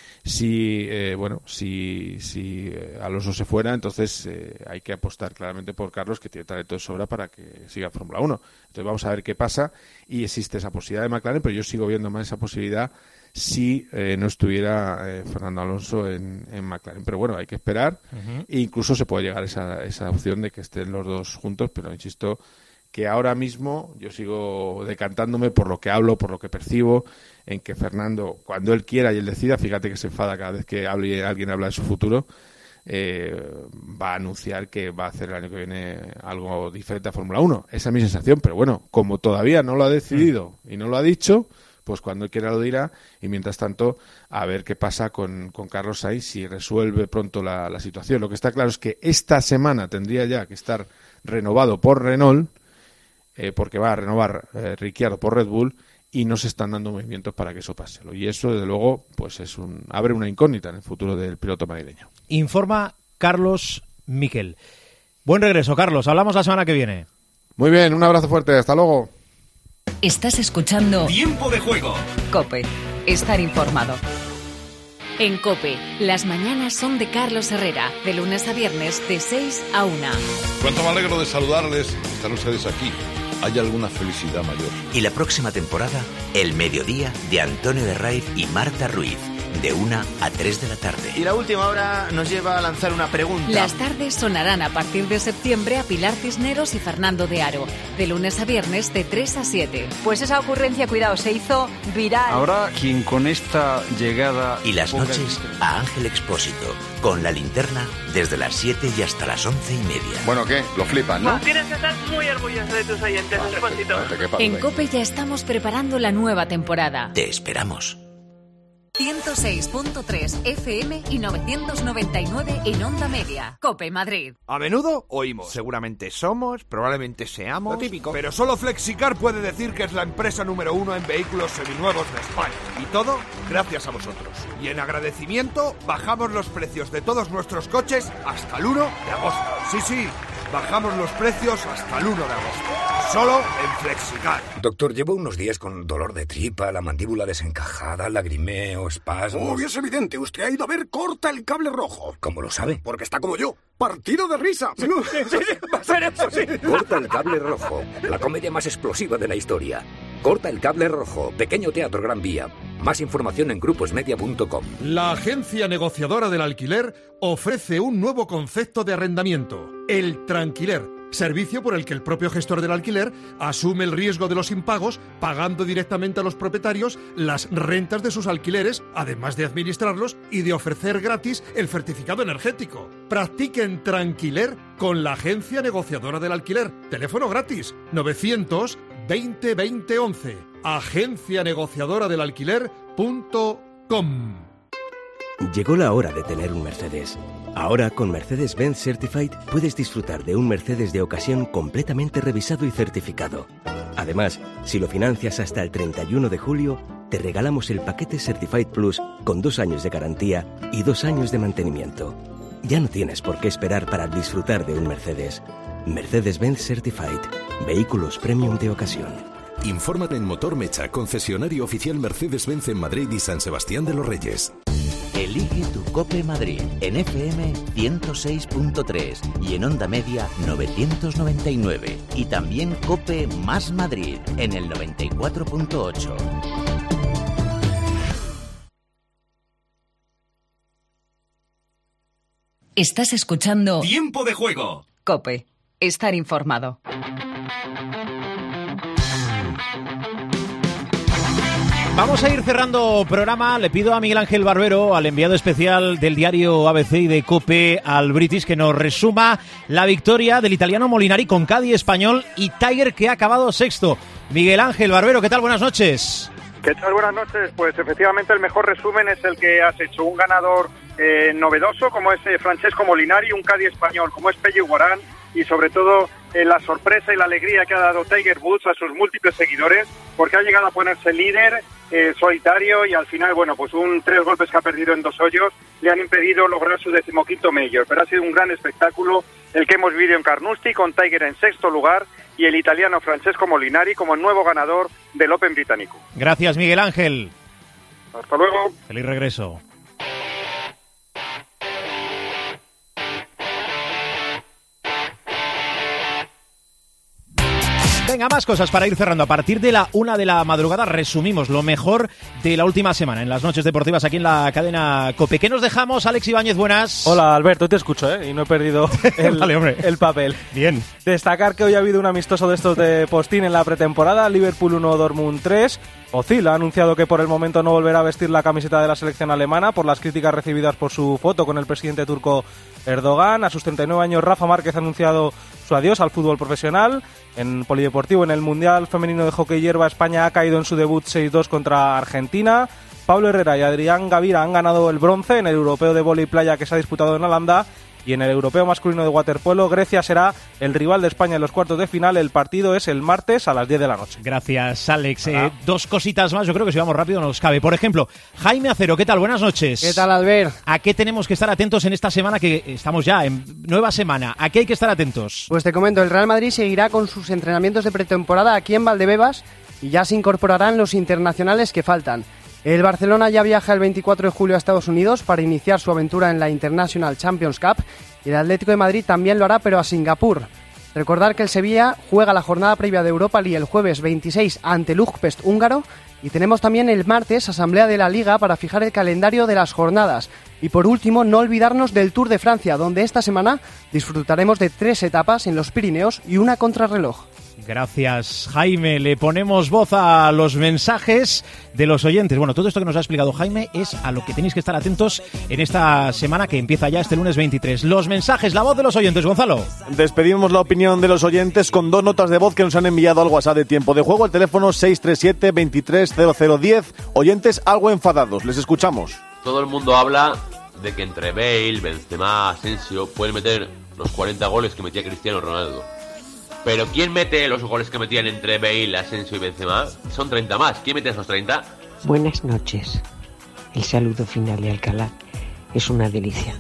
Si, eh, bueno, si, si eh, Alonso se fuera, entonces eh, hay que apostar claramente por Carlos, que tiene talento de sobra para que siga en Fórmula uno. Entonces vamos a ver qué pasa, y existe esa posibilidad de McLaren, pero yo sigo viendo más esa posibilidad si eh, no estuviera eh, Fernando Alonso en, en McLaren. Pero bueno, hay que esperar, uh-huh. e incluso se puede llegar a esa, esa opción de que estén los dos juntos, pero insisto que ahora mismo yo sigo decantándome por lo que hablo, por lo que percibo, en que Fernando, cuando él quiera y él decida, fíjate que se enfada cada vez que hable, alguien habla de su futuro, eh, va a anunciar que va a hacer el año que viene algo diferente a Fórmula uno. Esa es mi sensación, pero bueno, como todavía no lo ha decidido y no lo ha dicho, pues cuando él quiera lo dirá, y mientras tanto a ver qué pasa con, con Carlos Sainz, si resuelve pronto la, la situación. Lo que está claro es que esta semana tendría ya que estar renovado por Renault, eh, porque va a renovar eh, Ricciardo por Red Bull, y no se están dando movimientos para que eso pase. Y eso, desde luego, pues es un abre una incógnita en el futuro del piloto madrileño. Informa Carlos Miquel. Buen regreso, Carlos. Hablamos la semana que viene. Muy bien, un abrazo fuerte. Hasta luego. Estás escuchando Tiempo de Juego. COPE. Estar informado. En COPE, las mañanas son de Carlos Herrera, de lunes a viernes de seis a una. Cuánto me alegro de saludarles. Están ustedes aquí. ¿Hay alguna felicidad mayor? Y la próxima temporada, El Mediodía de Antonio de Raiz y Marta Ruiz, de una a tres de la tarde. Y la última hora nos lleva a lanzar una pregunta. Las tardes sonarán a partir de septiembre a Pilar Cisneros y Fernando de Aro, de lunes a viernes de tres a siete. Pues esa ocurrencia, cuidado, se hizo viral. Habrá quien con esta llegada... Y las noches a Ángel Expósito, con La Linterna, desde las siete y hasta las once y media. Bueno, ¿qué? Lo flipan, ¿no? Tienes que estar muy orgulloso de tus oyentes, Expósito. En COPE ya estamos preparando la nueva temporada. Te esperamos. ciento seis punto tres F M y novecientos noventa y nueve en Onda Media. COPE Madrid. A menudo oímos, seguramente somos, probablemente seamos... Lo típico. Pero solo Flexicar puede decir que es la empresa número uno en vehículos seminuevos de España. Y todo gracias a vosotros. Y en agradecimiento bajamos los precios de todos nuestros coches hasta el uno de agosto. Sí, sí, bajamos los precios hasta el uno de agosto. Solo en Flexicar. Doctor, llevo unos días con dolor de tripa, la mandíbula desencajada, lagrimeo, espasmos... Uy, es evidente. Usted ha ido a ver Corta el Cable Rojo. ¿Cómo lo sabe? Porque está como yo. Partido de risa. Sí, sí, sí, va a ser eso, sí. Corta el Cable Rojo, la comedia más explosiva de la historia. Corta el Cable Rojo, Pequeño Teatro Gran Vía. Más información en gruposmedia punto com. La agencia negociadora del alquiler ofrece un nuevo concepto de arrendamiento, el tranquiler. Servicio por el que el propio gestor del alquiler asume el riesgo de los impagos, pagando directamente a los propietarios las rentas de sus alquileres, además de administrarlos y de ofrecer gratis el certificado energético. Practiquen tranquiler con la agencia negociadora del alquiler. Teléfono gratis novecientos veinte veinte once. agencia negociadora del alquiler punto com. Llegó la hora de tener un Mercedes. Ahora, con Mercedes-Benz Certified, puedes disfrutar de un Mercedes de ocasión completamente revisado y certificado. Además, si lo financias hasta el treinta y uno de julio, te regalamos el paquete Certified Plus con dos años de garantía y dos años de mantenimiento. Ya no tienes por qué esperar para disfrutar de un Mercedes. Mercedes-Benz Certified. Vehículos premium de ocasión. Infórmate en Motor Mecha, concesionario oficial Mercedes-Benz en Madrid y San Sebastián de los Reyes. Elige tu COPE Madrid en F M ciento seis punto tres y en Onda Media novecientos noventa y nueve. Y también COPE más Madrid en el noventa y cuatro punto ocho. Estás escuchando Tiempo de Juego. COPE. Estar informado. Vamos a ir cerrando programa. Le pido a Miguel Ángel Barbero, al enviado especial del diario A B C y de COPE al British, que nos resuma la victoria del italiano Molinari con Cádiz Español y Tiger, que ha acabado sexto. Miguel Ángel Barbero, ¿qué tal? Buenas noches. ¿Qué tal? Buenas noches. Pues efectivamente el mejor resumen es el que has hecho. Un ganador eh, novedoso como es eh, Francesco Molinari, un Cádiz Español como es Pello Iguarán, y sobre todo eh, la sorpresa y la alegría que ha dado Tiger Woods a sus múltiples seguidores, porque ha llegado a ponerse líder eh, solitario, y al final, bueno, pues un tres golpes que ha perdido en dos hoyos le han impedido lograr su decimoquinto Major, pero ha sido un gran espectáculo el que hemos vivido en Carnoustie, con Tiger en sexto lugar y el italiano Francesco Molinari como el nuevo ganador del Open británico. Gracias, Miguel Ángel. Hasta luego. Feliz regreso. Venga, más cosas para ir cerrando. A partir de la una de la madrugada resumimos lo mejor de la última semana en las noches deportivas aquí en la cadena COPE. ¿Qué nos dejamos, Alex Ibáñez? Buenas. Hola, Alberto, te escucho, ¿eh? Y no he perdido el, vale, hombre. el papel. Bien. Destacar que hoy ha habido un amistoso de estos de postín en la pretemporada. Liverpool uno, Dortmund tres. Özil ha anunciado que por el momento no volverá a vestir la camiseta de la selección alemana por las críticas recibidas por su foto con el presidente turco Erdogan. A sus treinta y nueve años, Rafa Márquez ha anunciado su adiós al fútbol profesional. En polideportivo, en el Mundial Femenino de Hockey Hierba, España ha caído en su debut seis dos contra Argentina. Pablo Herrera y Adrián Gavira han ganado el bronce en el Europeo de Vóley Playa que se ha disputado en Holanda. Y en el Europeo Masculino de Waterpolo, Grecia será el rival de España en los cuartos de final. El partido es el martes a las diez de la noche. Gracias, Alex. Eh, dos cositas más, yo creo que si vamos rápido nos cabe. Por ejemplo, Jaime Acero, ¿qué tal? Buenas noches. ¿Qué tal, Albert? ¿A qué tenemos que estar atentos en esta semana, que estamos ya en nueva semana? ¿A qué hay que estar atentos? Pues te comento, el Real Madrid seguirá con sus entrenamientos de pretemporada aquí en Valdebebas y ya se incorporarán los internacionales que faltan. El Barcelona ya viaja el veinticuatro de julio a Estados Unidos para iniciar su aventura en la International Champions Cup, y el Atlético de Madrid también lo hará, pero a Singapur. Recordar que el Sevilla juega la jornada previa de Europa League el jueves veintiséis ante el Ujpest húngaro, y tenemos también el martes asamblea de la Liga para fijar el calendario de las jornadas. Y por último, no olvidarnos del Tour de Francia, donde esta semana disfrutaremos de tres etapas en los Pirineos y una contrarreloj. Gracias, Jaime. Le ponemos voz a los mensajes de los oyentes. Bueno, todo esto que nos ha explicado Jaime es a lo que tenéis que estar atentos en esta semana que empieza ya este lunes veintitrés. Los mensajes, la voz de los oyentes, Gonzalo. Despedimos la opinión de los oyentes con dos notas de voz que nos han enviado al WhatsApp de Tiempo de Juego, el teléfono seis tres siete, veintitrés, cero cero diez. Oyentes algo enfadados, les escuchamos. Todo el mundo habla de que entre Bale, Benzema, Asensio pueden meter los cuarenta goles que metía Cristiano Ronaldo. Pero ¿quién mete los goles que metían entre Bale, Asensio y Benzema? Son treinta más. ¿Quién mete esos treinta? Buenas noches. El saludo final de Alcalá es una delicia.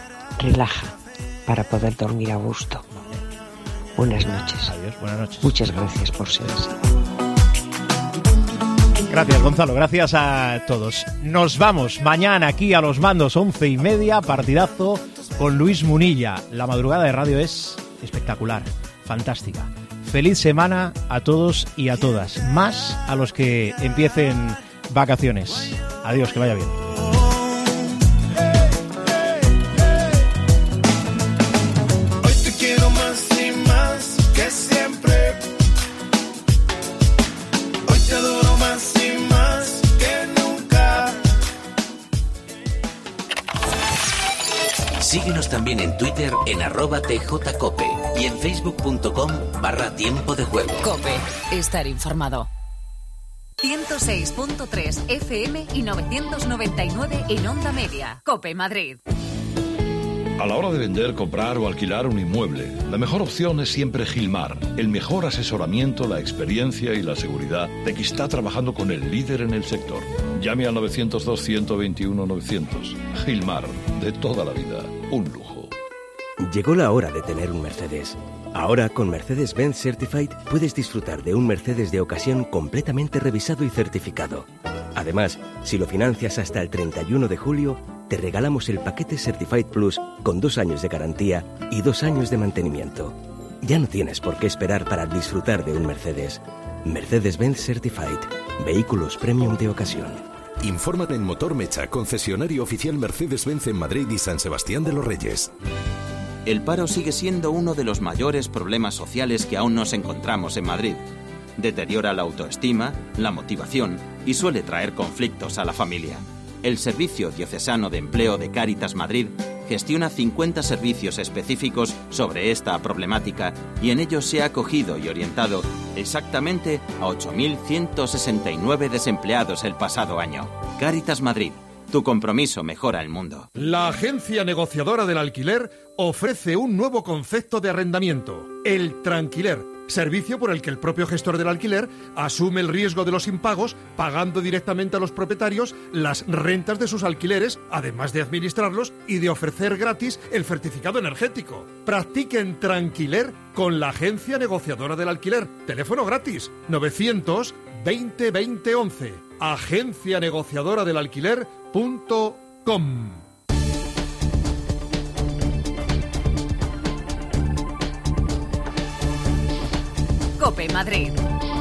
Relaja para poder dormir a gusto. Buenas noches. Adiós, buenas noches. Muchas gracias por ser así. Gracias, Gonzalo. Gracias a todos. Nos vamos mañana aquí a los mandos, once y media, partidazo con Luis Munilla. La madrugada de radio es espectacular. Fantástica. Feliz semana a todos y a todas. Más a los que empiecen vacaciones. Adiós, que vaya bien. Hoy te quiero más y más que siempre. Hoy te adoro más y más que nunca. Síguenos también en Twitter en arroba tjcope y en facebook punto com barra tiempo de juego. COPE. Estar informado. ciento seis punto tres F M y novecientos noventa y nueve en Onda Media. COPE Madrid. A la hora de vender, comprar o alquilar un inmueble, la mejor opción es siempre Gilmar. El mejor asesoramiento, la experiencia y la seguridad de que está trabajando con el líder en el sector. Llame al novecientos dos, ciento veintiuno, novecientos. Gilmar, de toda la vida, un lujo. Llegó la hora de tener un Mercedes. Ahora, con Mercedes-Benz Certified, puedes disfrutar de un Mercedes de ocasión completamente revisado y certificado. Además, si lo financias hasta el treinta y uno de julio, te regalamos el paquete Certified Plus con dos años de garantía y dos años de mantenimiento. Ya no tienes por qué esperar para disfrutar de un Mercedes. Mercedes-Benz Certified. Vehículos premium de ocasión. Infórmate en Motor Mecha, concesionario oficial Mercedes-Benz en Madrid y San Sebastián de los Reyes. El paro sigue siendo uno de los mayores problemas sociales que aún nos encontramos en Madrid. Deteriora la autoestima, la motivación y suele traer conflictos a la familia. El Servicio Diocesano de Empleo de Cáritas Madrid gestiona cincuenta servicios específicos sobre esta problemática y en ellos se ha acogido y orientado exactamente a ocho mil ciento sesenta y nueve desempleados el pasado año. Cáritas Madrid. Tu compromiso mejora el mundo. La agencia negociadora del alquiler ofrece un nuevo concepto de arrendamiento, el tranquiler, servicio por el que el propio gestor del alquiler asume el riesgo de los impagos, pagando directamente a los propietarios las rentas de sus alquileres, además de administrarlos y de ofrecer gratis el certificado energético. Practiquen tranquiler con la agencia negociadora del alquiler. Teléfono gratis, novecientos veinte veinte once. Agencia negociadora del alquiler punto com. COPE Madrid.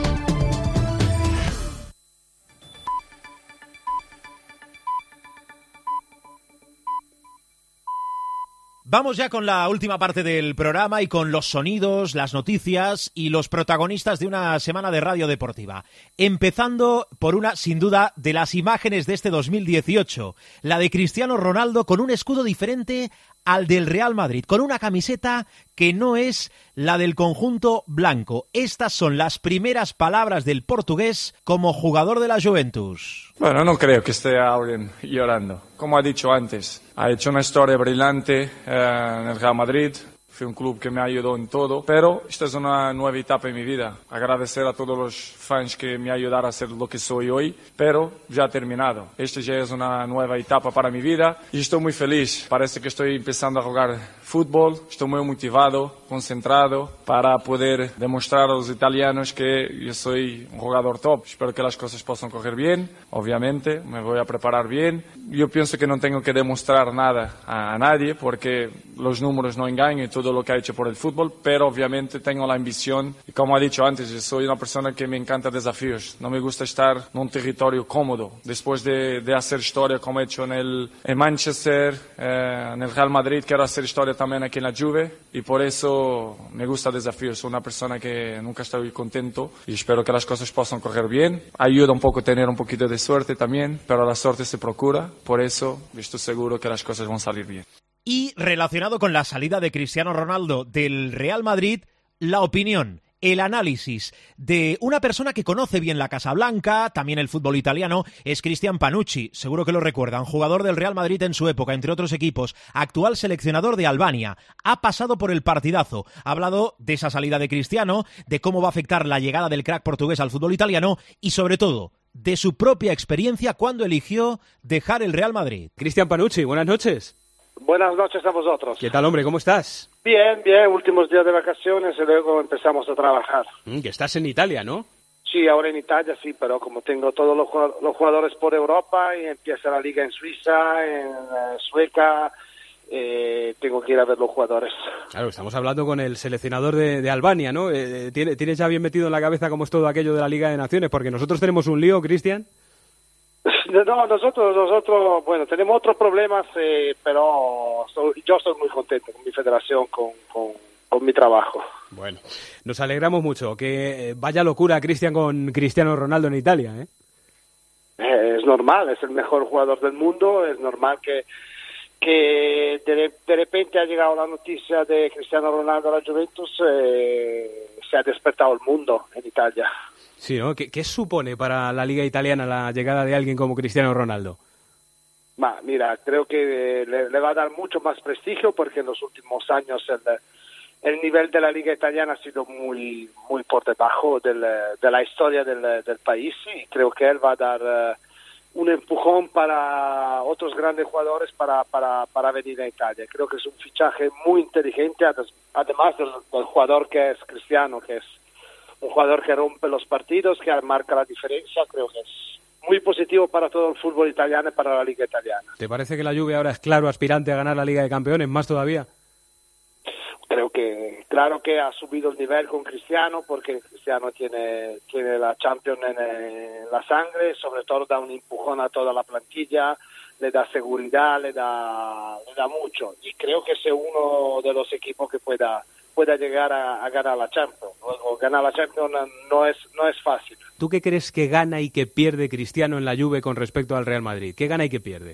Vamos ya con la última parte del programa y con los sonidos, las noticias y los protagonistas de una semana de radio deportiva. Empezando por una, sin duda, de las imágenes de este dos mil dieciocho, la de Cristiano Ronaldo con un escudo diferente al del Real Madrid, con una camiseta que no es la del conjunto blanco. Estas son las primeras palabras del portugués como jugador de la Juventus. Bueno, no creo que esté alguien llorando. Como ha dicho antes, ha hecho una historia brillante eh, en el Real Madrid. Fue un club que me ayudó en todo, pero esta es una nueva etapa en mi vida. Agradecer a todos los fans que me ayudaron a ser lo que soy hoy, pero ya ha terminado. Esta ya es una nueva etapa para mi vida y estoy muy feliz. Parece que estoy empezando a jugar fútbol, estoy muy motivado, concentrado para poder demostrar a los italianos que yo soy un jugador top. Espero que las cosas puedan correr bien, obviamente, me voy a preparar bien. Yo pienso que no tengo que demostrar nada a, a nadie porque los números no engañan y todo lo que ha hecho por el fútbol, pero obviamente tengo la ambición y como ha dicho antes, yo soy una persona que me encanta desafíos, no me gusta estar en un territorio cómodo. Después de, de hacer historia como he hecho en, el, en Manchester, eh, en el Real Madrid, quiero hacer historia también aquí en la Juve y por eso me gusta desafíos. Soy una persona que nunca estoy contento y espero que las cosas puedan correr bien. Ayuda un poco tener un poquito de suerte también, pero la suerte se procura, por eso estoy seguro que las cosas van a salir bien. Y relacionado con la salida de Cristiano Ronaldo del Real Madrid, la opinión, el análisis de una persona que conoce bien la Casa Blanca, también el fútbol italiano, es Cristian Panucci, seguro que lo recuerdan, jugador del Real Madrid en su época, entre otros equipos, actual seleccionador de Albania, ha pasado por el partidazo, ha hablado de esa salida de Cristiano, de cómo va a afectar la llegada del crack portugués al fútbol italiano y sobre todo de su propia experiencia cuando eligió dejar el Real Madrid. Cristian Panucci, buenas noches. Buenas noches a vosotros. ¿Qué tal, hombre? ¿Cómo estás? Bien, bien. Últimos días de vacaciones y luego empezamos a trabajar. Mm, que estás en Italia, ¿no? Sí, ahora en Italia sí, pero como tengo todos los jugadores por Europa y empieza la liga en Suiza, en uh, Sueca, eh, tengo que ir a ver los jugadores. Claro, estamos hablando con el seleccionador de, de Albania, ¿no? Eh, ¿Tienes ya bien metido en la cabeza cómo es todo aquello de la Liga de Naciones? Porque nosotros tenemos un lío, Cristian. No, nosotros, nosotros, bueno, tenemos otros problemas, eh, pero soy, yo estoy muy contento con mi federación, con, con, con mi trabajo. Bueno, nos alegramos mucho. Que vaya locura, Cristian, con Cristiano Ronaldo en Italia, ¿eh? Eh, es normal, es el mejor jugador del mundo, es normal que, que de, de repente ha llegado la noticia de Cristiano Ronaldo a la Juventus, eh, se ha despertado el mundo en Italia. Sí, ¿no? ¿Qué, ¿Qué supone para la liga italiana la llegada de alguien como Cristiano Ronaldo? Ma, mira, creo que le, le va a dar mucho más prestigio porque en los últimos años el, el nivel de la liga italiana ha sido muy muy por debajo del, de la historia del, del país y creo que él va a dar uh, un empujón para otros grandes jugadores para, para, para venir a Italia. Creo que es un fichaje muy inteligente, además del, del jugador que es Cristiano, que es un jugador que rompe los partidos, que marca la diferencia. Creo que es muy positivo para todo el fútbol italiano y para la Liga italiana. ¿Te parece que la Juve ahora es claro aspirante a ganar la Liga de Campeones, más todavía? creo que, claro que ha subido el nivel con Cristiano, porque Cristiano tiene, tiene la Champions en, en la sangre, sobre todo da un empujón a toda la plantilla, le da seguridad, le da, le da mucho, y creo que es uno de los equipos que pueda, pueda llegar a, a ganar la Champions. Luego, ganar la Champions no es, no es fácil. ¿Tú qué crees que gana y que pierde Cristiano en la Juve con respecto al Real Madrid? ¿Qué gana y qué pierde?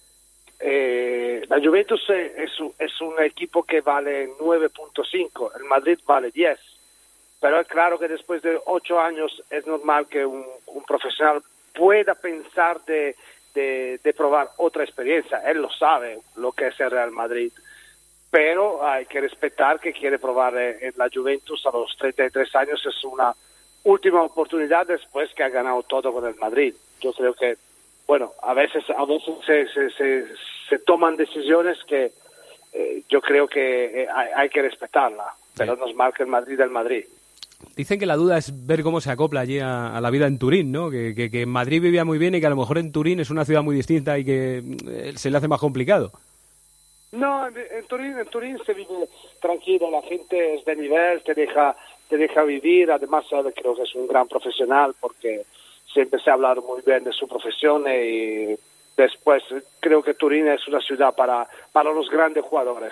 Eh, la Juventus es un, es un equipo que vale nueve punto cinco, el Madrid vale diez, pero es claro que después de ocho años es normal que un, un profesional pueda pensar de, de, de probar otra experiencia. Él lo sabe lo que es el Real Madrid, pero hay que respetar que quiere probar en la Juventus a los treinta y tres años. Es una última oportunidad después que ha ganado todo con el Madrid. Yo creo que, bueno, a veces a veces se, se, se, se toman decisiones que eh, yo creo que eh, hay, hay que respetarla, pero nos marca el Madrid del Madrid. Dicen que la duda es ver cómo se acopla allí a, a la vida en Turín, ¿no? Que, que, que en Madrid vivía muy bien y que a lo mejor en Turín es una ciudad muy distinta y que eh, se le hace más complicado. No, en, en Turín en Turín se vive tranquilo, la gente es de nivel, te deja te deja vivir. Además, creo que es un gran profesional porque siempre se ha hablado muy bien de su profesión, y después creo que Turín es una ciudad para, para los grandes jugadores.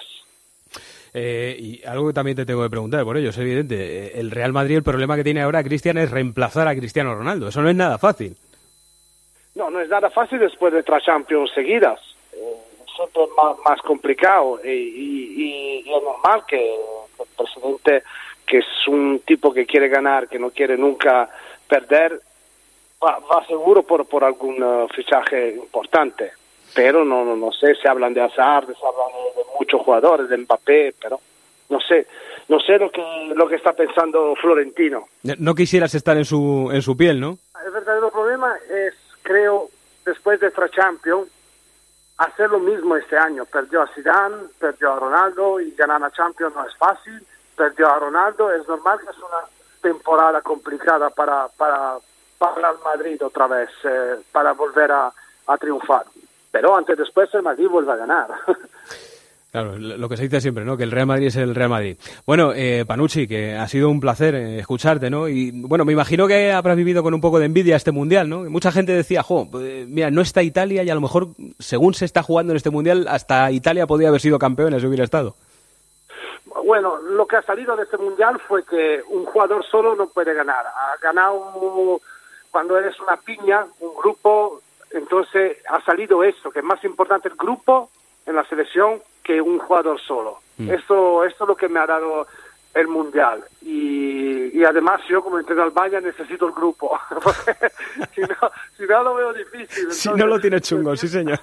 Eh, y algo que también te tengo que preguntar, por ello, es evidente, el Real Madrid, el problema que tiene ahora, Cristian, es reemplazar a Cristiano Ronaldo. Eso no es nada fácil. No, no es nada fácil después de tres Champions seguidas. Eh, siempre es más, más complicado, y, y, y es normal que el presidente, que es un tipo que quiere ganar, que no quiere nunca perder, va, va seguro por, por algún uh, fichaje importante. Pero no, no no sé, se hablan de Hazard, se hablan de, de muchos jugadores, de Mbappé, pero no sé, no sé lo que lo que está pensando Florentino. No quisieras estar en su en su piel, ¿no? El verdadero problema es, creo, después de esta Champions, hacer lo mismo este año. Perdió a Zidane, perdió a Ronaldo, y ganar la Champions no es fácil. Perdió a Ronaldo, es normal que es una temporada complicada para para para el Madrid otra vez, eh, para volver a, a triunfar. Pero antes después el Madrid vuelve a ganar. Claro, lo que se dice siempre, ¿no? Que el Real Madrid es el Real Madrid. Bueno, eh, Panucci, que ha sido un placer eh, escucharte, ¿no? Y bueno, me imagino que habrás vivido con un poco de envidia este Mundial, ¿no? Mucha gente decía, jo, pues, mira, no está Italia, y a lo mejor, según se está jugando en este Mundial, hasta Italia podría haber sido campeona si hubiera estado. Bueno, lo que ha salido de este Mundial fue que un jugador solo no puede ganar. Ha ganado cuando eres una piña, un grupo. Entonces ha salido eso, que es más importante el grupo en la selección que un jugador solo. Mm. Esto, esto es lo que me ha dado el Mundial. Y, y además yo, como entrenador del Bayern, necesito el grupo. si, no, si no lo veo difícil. Entonces... Si no lo tiene chungo, sí señor.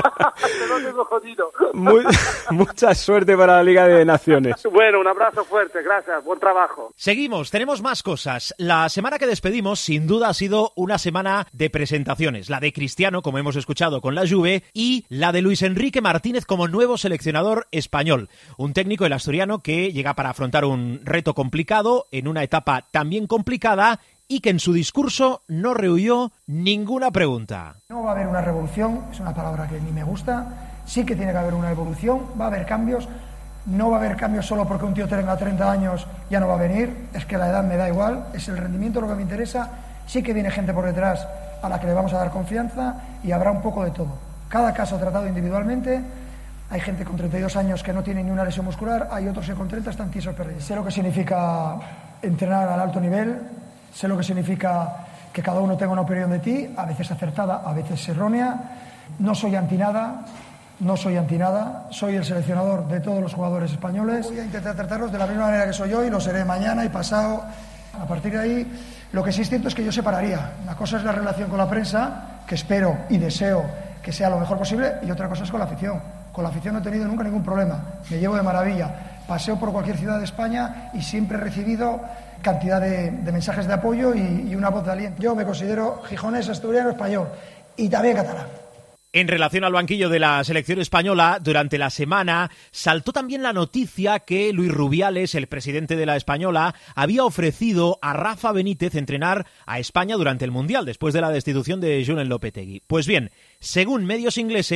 Te lo tengo jodido. Muy, mucha suerte para la Liga de Naciones. Bueno, un abrazo fuerte, gracias, buen trabajo. Seguimos, tenemos más cosas. La semana que despedimos, sin duda, ha sido una semana de presentaciones. La de Cristiano, como hemos escuchado con la Juve, y la de Luis Enrique Martínez como nuevo seleccionador español. Un técnico, el asturiano, que llega para afrontar un reto complicado en una etapa también complicada, y que en su discurso no rehuyó ninguna pregunta. No va a haber una revolución, es una palabra que ni me gusta. Sí que tiene que haber una evolución, va a haber cambios. No va a haber cambios solo porque un tío tenga treinta años ya no va a venir, es que la edad me da igual, es el rendimiento lo que me interesa. Sí que viene gente por detrás a la que le vamos a dar confianza, y habrá un poco de todo. Cada caso tratado individualmente. Hay gente con treinta y dos años que no tiene ni una lesión muscular, hay otros que con treinta están tiesos perdidos. Sé lo que significa entrenar al alto nivel, sé lo que significa que cada uno tenga una opinión de ti, a veces acertada, a veces errónea. No soy anti nada, no soy anti nada, soy el seleccionador de todos los jugadores españoles. Voy a intentar tratarlos de la misma manera que soy hoy, lo seré mañana y pasado. A partir de ahí, lo que sí es cierto es que yo separaría. Una cosa es la relación con la prensa, que espero y deseo que sea lo mejor posible, y otra cosa es con la afición. Con la afición no he tenido nunca ningún problema, me llevo de maravilla, paseo por cualquier ciudad de España y siempre he recibido cantidad de, de mensajes de apoyo y, y una voz de aliento. Yo me considero gijonés, asturiano, español y también catalán. En relación al banquillo de la selección española, durante la semana saltó también la noticia que Luis Rubiales, el presidente de la Española, había ofrecido a Rafa Benítez entrenar a España durante el Mundial, después de la destitución de Julen Lopetegui. Pues bien, según medios ingleses,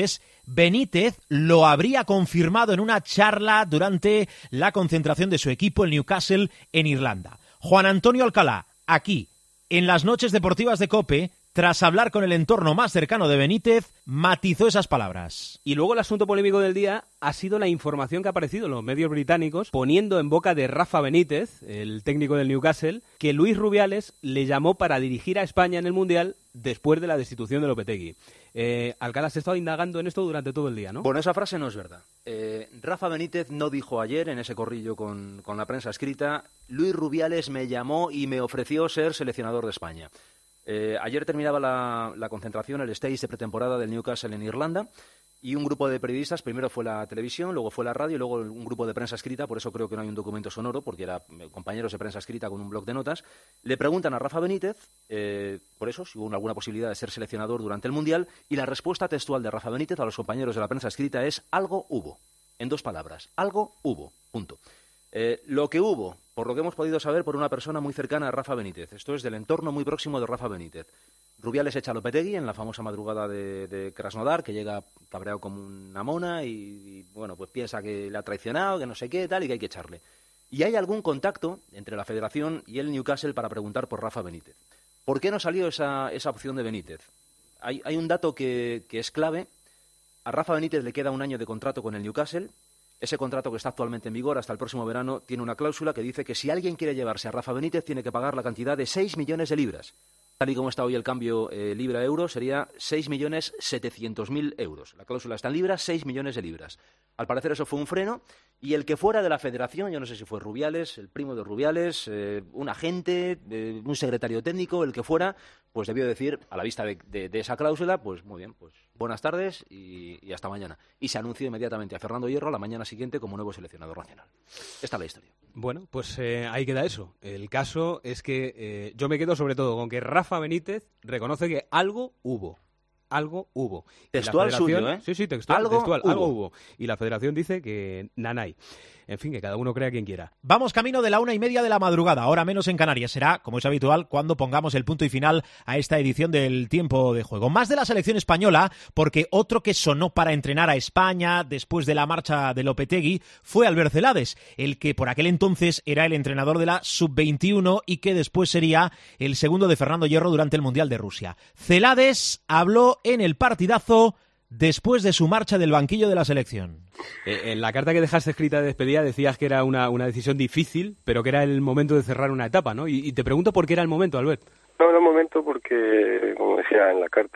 Benítez lo habría confirmado en una charla durante la concentración de su equipo, el Newcastle, en Irlanda. Juan Antonio Alcalá, aquí, en las noches deportivas de COPE, tras hablar con el entorno más cercano de Benítez, matizó esas palabras. Y luego el asunto polémico del día ha sido la información que ha aparecido en los medios británicos poniendo en boca de Rafa Benítez, el técnico del Newcastle, que Luis Rubiales le llamó para dirigir a España en el Mundial después de la destitución de Lopetegui. Eh, Alcalá se ha estado indagando en esto durante todo el día, ¿no? Bueno, esa frase no es verdad. Eh, Rafa Benítez no dijo ayer, en ese corrillo con, con la prensa escrita, Luis Rubiales me llamó y me ofreció ser seleccionador de España. Eh, ayer terminaba la, la concentración, el stage de pretemporada del Newcastle en Irlanda, y un grupo de periodistas, primero fue la televisión, luego fue la radio y luego un grupo de prensa escrita, por eso creo que no hay un documento sonoro, porque eran compañeros de prensa escrita con un bloc de notas, le preguntan a Rafa Benítez, eh, por eso, si hubo alguna posibilidad de ser seleccionador durante el Mundial, y la respuesta textual de Rafa Benítez a los compañeros de la prensa escrita es algo hubo, en dos palabras, algo hubo, punto. Eh, lo que hubo, por lo que hemos podido saber por una persona muy cercana a Rafa Benítez, esto es del entorno muy próximo de Rafa Benítez. Rubiales echa a Lopetegui en la famosa madrugada de, de Krasnodar, que llega cabreado como una mona y, y, bueno, pues piensa que le ha traicionado, que no sé qué, tal, y que hay que echarle. Y hay algún contacto entre la Federación y el Newcastle para preguntar por Rafa Benítez. ¿Por qué no salió esa, esa opción de Benítez? Hay, hay un dato que, que es clave. A Rafa Benítez le queda un año de contrato con el Newcastle. Ese contrato, que está actualmente en vigor hasta el próximo verano, tiene una cláusula que dice que si alguien quiere llevarse a Rafa Benítez tiene que pagar la cantidad de seis millones de libras. Tal y como está hoy el cambio eh, libra-euro, sería seis millones setecientos mil euros. La cláusula está en libras, seis millones de libras. Al parecer eso fue un freno, y el que fuera de la federación, yo no sé si fue Rubiales, el primo de Rubiales, eh, un agente, eh, un secretario técnico, el que fuera, pues debió decir, a la vista de, de, de esa cláusula, pues muy bien, pues buenas tardes y, y hasta mañana. Y se anunció inmediatamente a Fernando Hierro la mañana siguiente como nuevo seleccionador nacional. Esta es la historia. Bueno, pues eh, ahí queda eso. El caso es que eh, yo me quedo sobre todo con que Rafa Benítez reconoce que algo hubo. Algo hubo. Textual suyo, ¿eh? Sí, sí, textual, algo, textual hubo. algo hubo. Y la Federación dice que nanay. En fin, que cada uno crea quien quiera. Vamos camino de la una y media de la madrugada, ahora menos en Canarias. Será, como es habitual, cuando pongamos el punto y final a esta edición del Tiempo de Juego. Más de la selección española, porque otro que sonó para entrenar a España después de la marcha de Lopetegui fue Albert Celades, el que por aquel entonces era el entrenador de la sub veintiuno y que después sería el segundo de Fernando Hierro durante el Mundial de Rusia. Celades habló en el partidazo después de su marcha del banquillo de la selección. Eh, en la carta que dejaste escrita de despedida decías que era una, una decisión difícil, pero que era el momento de cerrar una etapa, ¿no? Y, y te pregunto por qué era el momento, Albert. No, era el momento porque, como decía en la carta,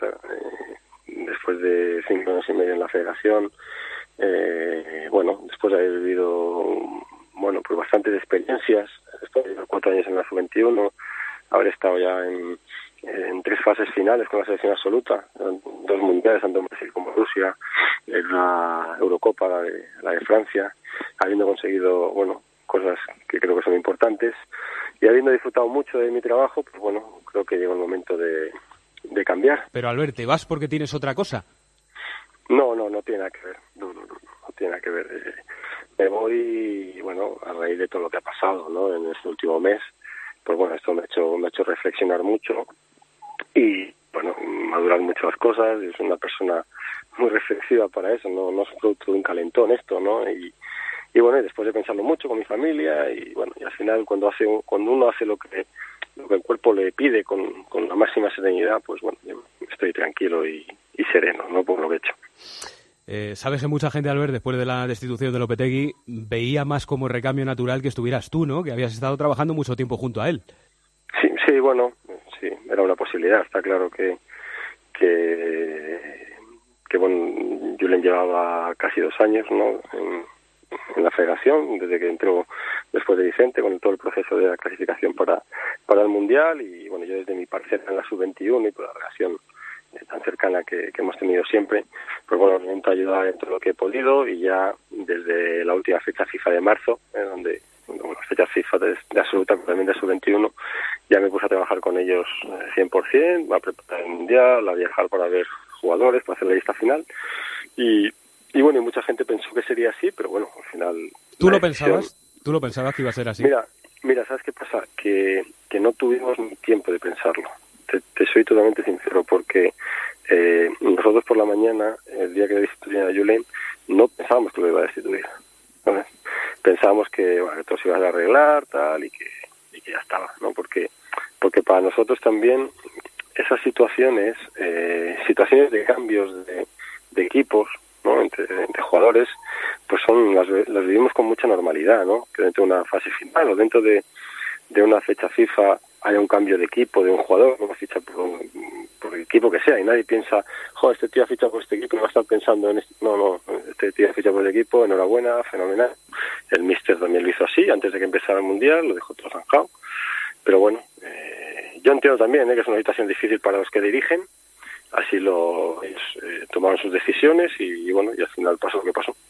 eh, después de cinco años y medio en la federación, eh, bueno, después de haber vivido, bueno, pues bastantes experiencias, después de cuatro años en la sub veintiuno, haber estado ya en en tres fases finales con la selección absoluta, dos mundiales, tanto en Brasil como en Rusia, en la Eurocopa, la de, la de Francia, habiendo conseguido, bueno, cosas que creo que son importantes, y habiendo disfrutado mucho de mi trabajo, pues bueno, creo que llegó el momento de, de cambiar. Pero Albert, ¿te vas porque tienes otra cosa? No, no, no tiene nada que ver, no, no, no, no tiene nada que ver. Eh, me voy, bueno, a raíz de todo lo que ha pasado, ¿no?, en este último mes, pues bueno, esto me ha hecho, me ha hecho reflexionar mucho, y bueno, madurar mucho las cosas. Es una persona muy reflexiva para eso, no, no es producto de un calentón esto, ¿no? Y, y bueno, y después de pensarlo mucho con mi familia, y bueno, y al final cuando hace cuando uno hace lo que lo que el cuerpo le pide con, con la máxima serenidad, pues bueno, yo estoy tranquilo y, y sereno, ¿no?, por lo que he hecho. Eh, Sabes que mucha gente, Albert, después de la destitución de Lopetegui, veía más como recambio natural que estuvieras tú, ¿no?, que habías estado trabajando mucho tiempo junto a él. Sí, sí, bueno, sí, era una posibilidad. Está claro que que, que bueno, Julen llevaba casi dos años, ¿no?, en, en la federación, desde que entró después de Vicente, con todo el proceso de la clasificación para para el Mundial, y bueno, yo desde mi parcela en la sub veintiuno y por la relación tan cercana que, que hemos tenido siempre, pues bueno, intento ayudar en todo lo que he podido, y ya desde la última fecha FIFA de marzo, eh, donde bueno, las fechas FIFA de, de absoluta, también de sub veintiuno, ya me puse a trabajar con ellos cien por ciento, a preparar el Mundial, a viajar para ver jugadores, para hacer la lista final, y, y bueno, y mucha gente pensó que sería así, pero bueno, al final... ¿Tú lo decisión... pensabas? ¿Tú lo pensabas que iba a ser así? Mira, mira, ¿sabes qué pasa? Que, que no tuvimos ni tiempo de pensarlo. Te, te soy totalmente sincero, porque eh, nosotros nosotros por la mañana, el día que le destituyeron a Julen, no pensábamos que lo iba a destituir, ¿sabes? Pensábamos que, bueno, que todo se iba a arreglar, tal, y que, y que ya estaba, ¿no? Porque, porque para nosotros también esas situaciones, eh, situaciones de cambios de, de equipos, ¿no? Entre, entre jugadores, pues son las, las vivimos con mucha normalidad, ¿no? Que dentro de una fase final o dentro de, de una fecha FIFA haya un cambio de equipo de un jugador, una ficha por, un, por el equipo que sea, y nadie piensa, joder, este tío ha fichado por este equipo y va a estar pensando en este. No, no, este tío ha fichado por el equipo, enhorabuena, fenomenal. El míster también lo hizo así, antes de que empezara el Mundial, lo dejó todo zanjado. Pero bueno, eh, yo entiendo también eh, que es una situación difícil para los que dirigen, así lo ellos, eh, tomaron sus decisiones y, y bueno, y al final pasó lo que pasó.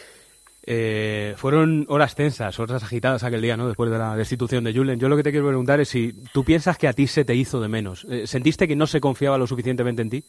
Eh, fueron horas tensas, horas agitadas aquel día, ¿no? Después de la destitución de Julen. Yo lo que te quiero preguntar es si tú piensas que a ti se te hizo de menos. Eh, ¿Sentiste que no se confiaba lo suficientemente en ti?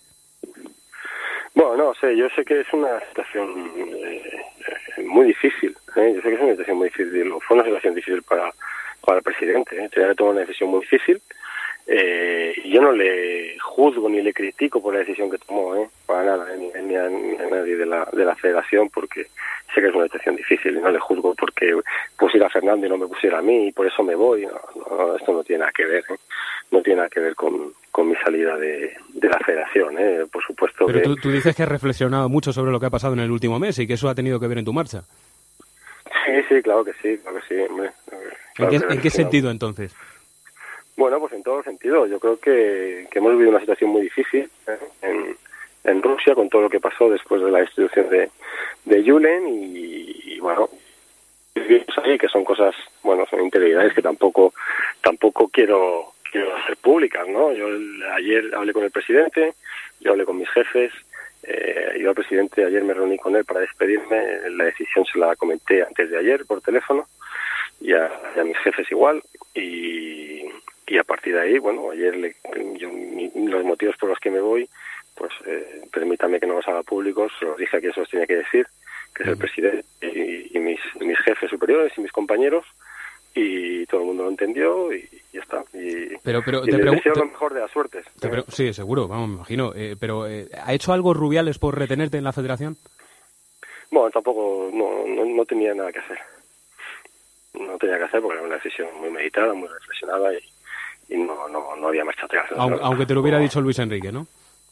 Bueno, no sé, yo sé que es una situación eh, muy difícil, ¿eh? Yo sé que es una situación muy difícil, fue una situación difícil para, para el presidente, ¿eh? Tenía que tomar una decisión muy difícil. Eh, yo no le juzgo ni le critico por la decisión que tomó, ¿eh? Para nada, ni, ni, a, ni a nadie de la, de la federación, porque sé que es una decisión difícil y no le juzgo porque pusiera a Fernando y no me pusiera a mí y por eso me voy. No, no, esto no tiene nada que ver, ¿eh? No tiene nada que ver con, con mi salida de, de la federación, ¿eh? Por supuesto. Pero que... tú, tú dices que has reflexionado mucho sobre lo que ha pasado en el último mes y que eso ha tenido que ver en tu marcha. Sí, sí, claro que sí, claro que sí, hombre. Claro ¿En qué, que ¿en qué sentido entonces? Bueno, pues en todo sentido. Yo creo que, que hemos vivido una situación muy difícil, ¿eh? en, en Rusia con todo lo que pasó después de la destitución de, de Julen y, y bueno, ahí que son cosas, bueno, son interioridades que tampoco tampoco quiero quiero hacer públicas, ¿no? Yo el, ayer hablé con el presidente, yo hablé con mis jefes, eh, yo al presidente ayer me reuní con él para despedirme, la decisión se la comenté antes de ayer por teléfono y a, y a mis jefes igual y, y a partir de ahí, bueno, ayer le, yo, mi, los motivos por los que me voy, pues eh, permítame que no los haga públicos, los dije a quien se los tenía que decir, que es el presidente y, y mis, mis jefes superiores y mis compañeros, y todo el mundo lo entendió y ya está. Y, pero, pero y te les pregun- deseo te- lo mejor de las suertes. Te pre- sí, seguro, vamos, me imagino. Eh, pero eh, ¿ha hecho algo Rubiales por retenerte en la federación? Bueno, tampoco, no, no, no tenía nada que hacer. No tenía que hacer porque era una decisión muy meditada, muy reflexionada y, y no, no, no había marcha atrás. Aunque, aunque te lo hubiera dicho Luis Enrique, ¿no?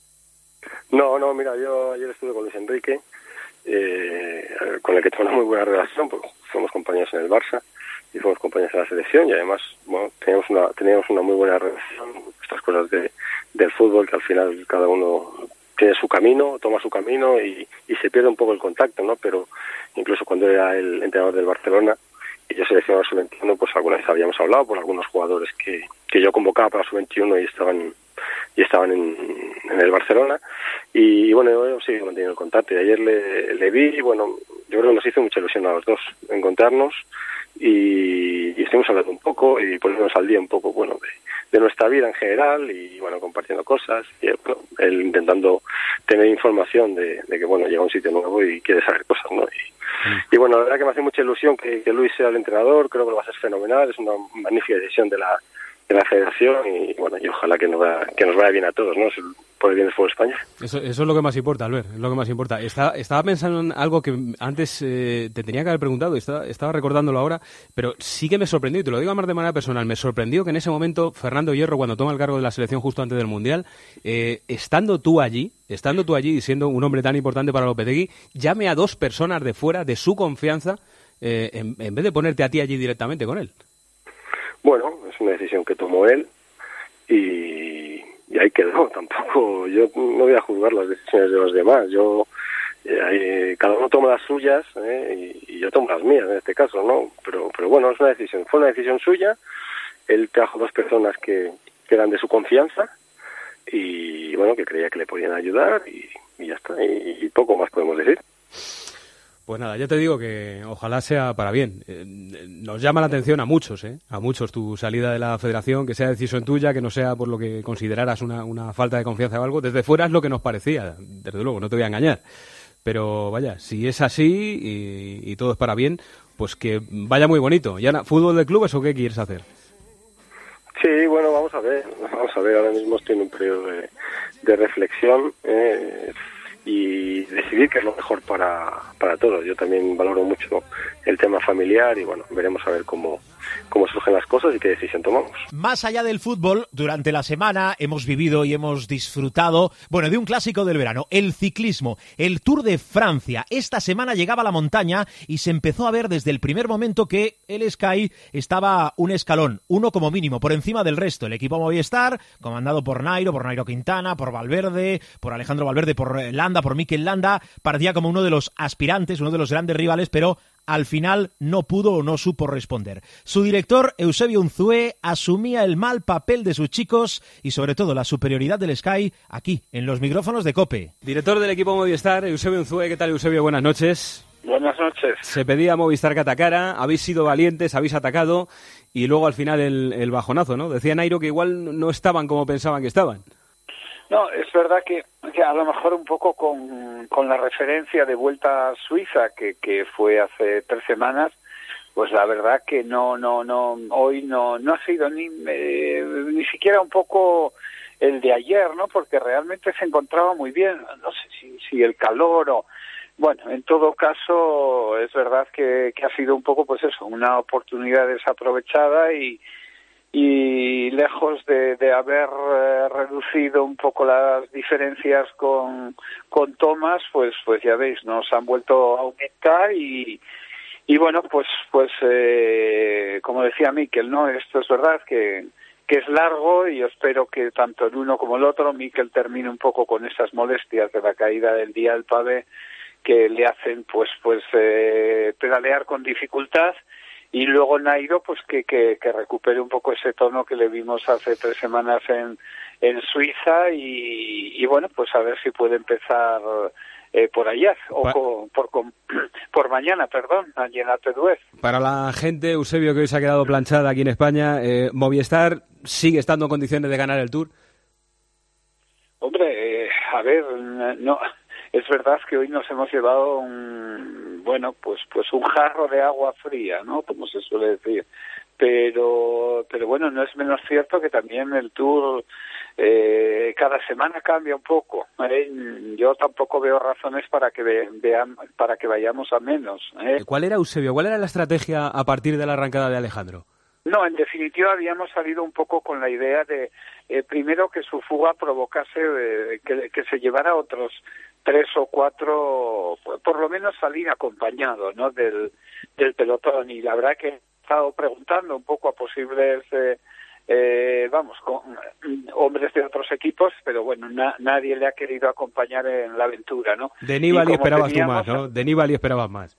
No, no, mira, yo ayer estuve con Luis Enrique, eh, con el que tengo una muy buena relación, porque somos compañeros en el Barça y somos compañeros en la selección y además, bueno, teníamos una, teníamos una muy buena relación, estas cosas de, del fútbol que al final cada uno tiene su camino, toma su camino y, y se pierde un poco el contacto, ¿no? Pero incluso cuando era el entrenador del Barcelona y yo seleccionaba sub veintiuno, pues alguna vez habíamos hablado por algunos jugadores que, que yo convocaba para sub veintiuno y estaban y estaban en, en el Barcelona y, y bueno, yo sigo manteniendo el contacto y ayer le, le vi y bueno, yo creo que nos hizo mucha ilusión a los dos encontrarnos y, y estuvimos hablando un poco y poniéndonos al día un poco, bueno, de, de nuestra vida en general y bueno, compartiendo cosas y bueno, él intentando tener información de, de que bueno, llega a un sitio nuevo y quiere saber cosas, ¿no? Y, y bueno, la verdad que me hace mucha ilusión que, que Luis sea el entrenador, creo que lo va a ser fenomenal, es una magnífica decisión de la de la federación y bueno, y ojalá que nos vaya, que nos vaya bien a todos, ¿no? Por el bien del fútbol español. Eso, eso es lo que más importa, Albert, es lo que más importa. Estaba, estaba pensando en algo que antes eh, te tenía que haber preguntado, y estaba, estaba recordándolo ahora, pero sí que me sorprendió, y te lo digo más de manera personal, me sorprendió que en ese momento Fernando Hierro, cuando toma el cargo de la selección justo antes del Mundial, eh, estando tú allí, estando tú allí y siendo un hombre tan importante para Lopetegui, llame a dos personas de fuera, de su confianza, eh, en, en vez de ponerte a ti allí directamente con él. Bueno, es una decisión que tomó él y, y ahí quedó. Tampoco, yo no voy a juzgar las decisiones de los demás. Yo, eh, cada uno toma las suyas eh, y, y yo tomo las mías en este caso, ¿no? Pero, pero bueno, es una decisión. Fue una decisión suya. Él trajo dos personas que, que eran de su confianza y bueno, que creía que le podían ayudar y, y ya está. Y, y poco más podemos decir. Pues nada, ya te digo que ojalá sea para bien. Eh, nos llama la atención a muchos, ¿eh? A muchos tu salida de la federación, que sea decisión tuya, que no sea por lo que consideraras una, una falta de confianza o algo. Desde fuera es lo que nos parecía, desde luego, no te voy a engañar. Pero vaya, si es así y, y todo es para bien, pues que vaya muy bonito. Yana, ¿fútbol de clubes o qué quieres hacer? Sí, bueno, vamos a ver, vamos a ver, ahora mismo estoy en un periodo de, de reflexión eh, y decidir qué es lo mejor para, para todos. Yo también valoro mucho el tema familiar y bueno, veremos a ver cómo, cómo surgen las cosas y qué decisión tomamos. Más allá del fútbol, durante la semana hemos vivido y hemos disfrutado, bueno, de un clásico del verano, el ciclismo, el Tour de Francia. Esta semana llegaba a la montaña y se empezó a ver desde el primer momento que el Sky estaba un escalón, uno como mínimo, por encima del resto. El equipo Movistar, comandado por Nairo, por Nairo Quintana, por Valverde, por Alejandro Valverde, por Landa, por Mikel Landa, partía como uno de los aspirantes, uno de los grandes rivales, pero al final no pudo o no supo responder. Su director, Eusebio Unzué, asumía el mal papel de sus chicos y sobre todo la superioridad del Sky aquí, en los micrófonos de COPE. Director del equipo Movistar, Eusebio Unzué. ¿Qué tal, Eusebio? Buenas noches. Buenas noches. Se pedía a Movistar que atacara, habéis sido valientes, habéis atacado y luego al final el, el bajonazo, ¿no? Decía Nairo que igual no estaban como pensaban que estaban. No, es verdad que, que a lo mejor un poco con, con la referencia de Vuelta a Suiza, que, que fue hace tres semanas, pues la verdad que no, no, no, hoy no, no ha sido ni, eh, ni siquiera un poco el de ayer, ¿no? Porque realmente se encontraba muy bien, no sé si, si el calor o... Bueno, en todo caso, es verdad que, que ha sido un poco, pues eso, una oportunidad desaprovechada y... y lejos de, de haber eh, reducido un poco las diferencias con, con Thomas, pues pues ya veis, nos han vuelto a aumentar y, y bueno, pues pues eh, como decía Mikel, ¿no? Esto es verdad que, que es largo y yo espero que tanto el uno como el otro, Mikel termine un poco con esas molestias de la caída del día del pavé que le hacen pues pues eh, pedalear con dificultad. Y luego Nairo, pues que, que, que recupere un poco ese tono que le vimos hace tres semanas en, en Suiza y, y bueno, pues a ver si puede empezar eh, por allá, o pa con, por, con, por mañana, perdón, allí en Alpe d'Huez. Para la gente, Eusebio, que hoy se ha quedado planchada aquí en España, eh, ¿Movistar sigue estando en condiciones de ganar el Tour? Hombre, eh, a ver, no... Es verdad que hoy nos hemos llevado un, bueno, pues pues un jarro de agua fría, ¿no? Como se suele decir. Pero pero bueno, no es menos cierto que también el Tour eh, cada semana cambia un poco. ¿eh? Yo tampoco veo razones para que ve, vean para que vayamos a menos. ¿eh? ¿Cuál era, Eusebio? ¿Cuál era la estrategia a partir de la arrancada de Alejandro? No, en definitiva habíamos salido un poco con la idea de, eh, primero, que su fuga provocase eh, que, que se llevara otros tres o cuatro, por lo menos salir acompañado, ¿no? del, del pelotón. Y la verdad que he estado preguntando un poco a posibles, eh, eh, vamos, con, hombres de otros equipos, pero bueno, na, nadie le ha querido acompañar en la aventura, ¿no? De Nibali esperabas teníamos... tú más, ¿no? De Nibali esperabas más.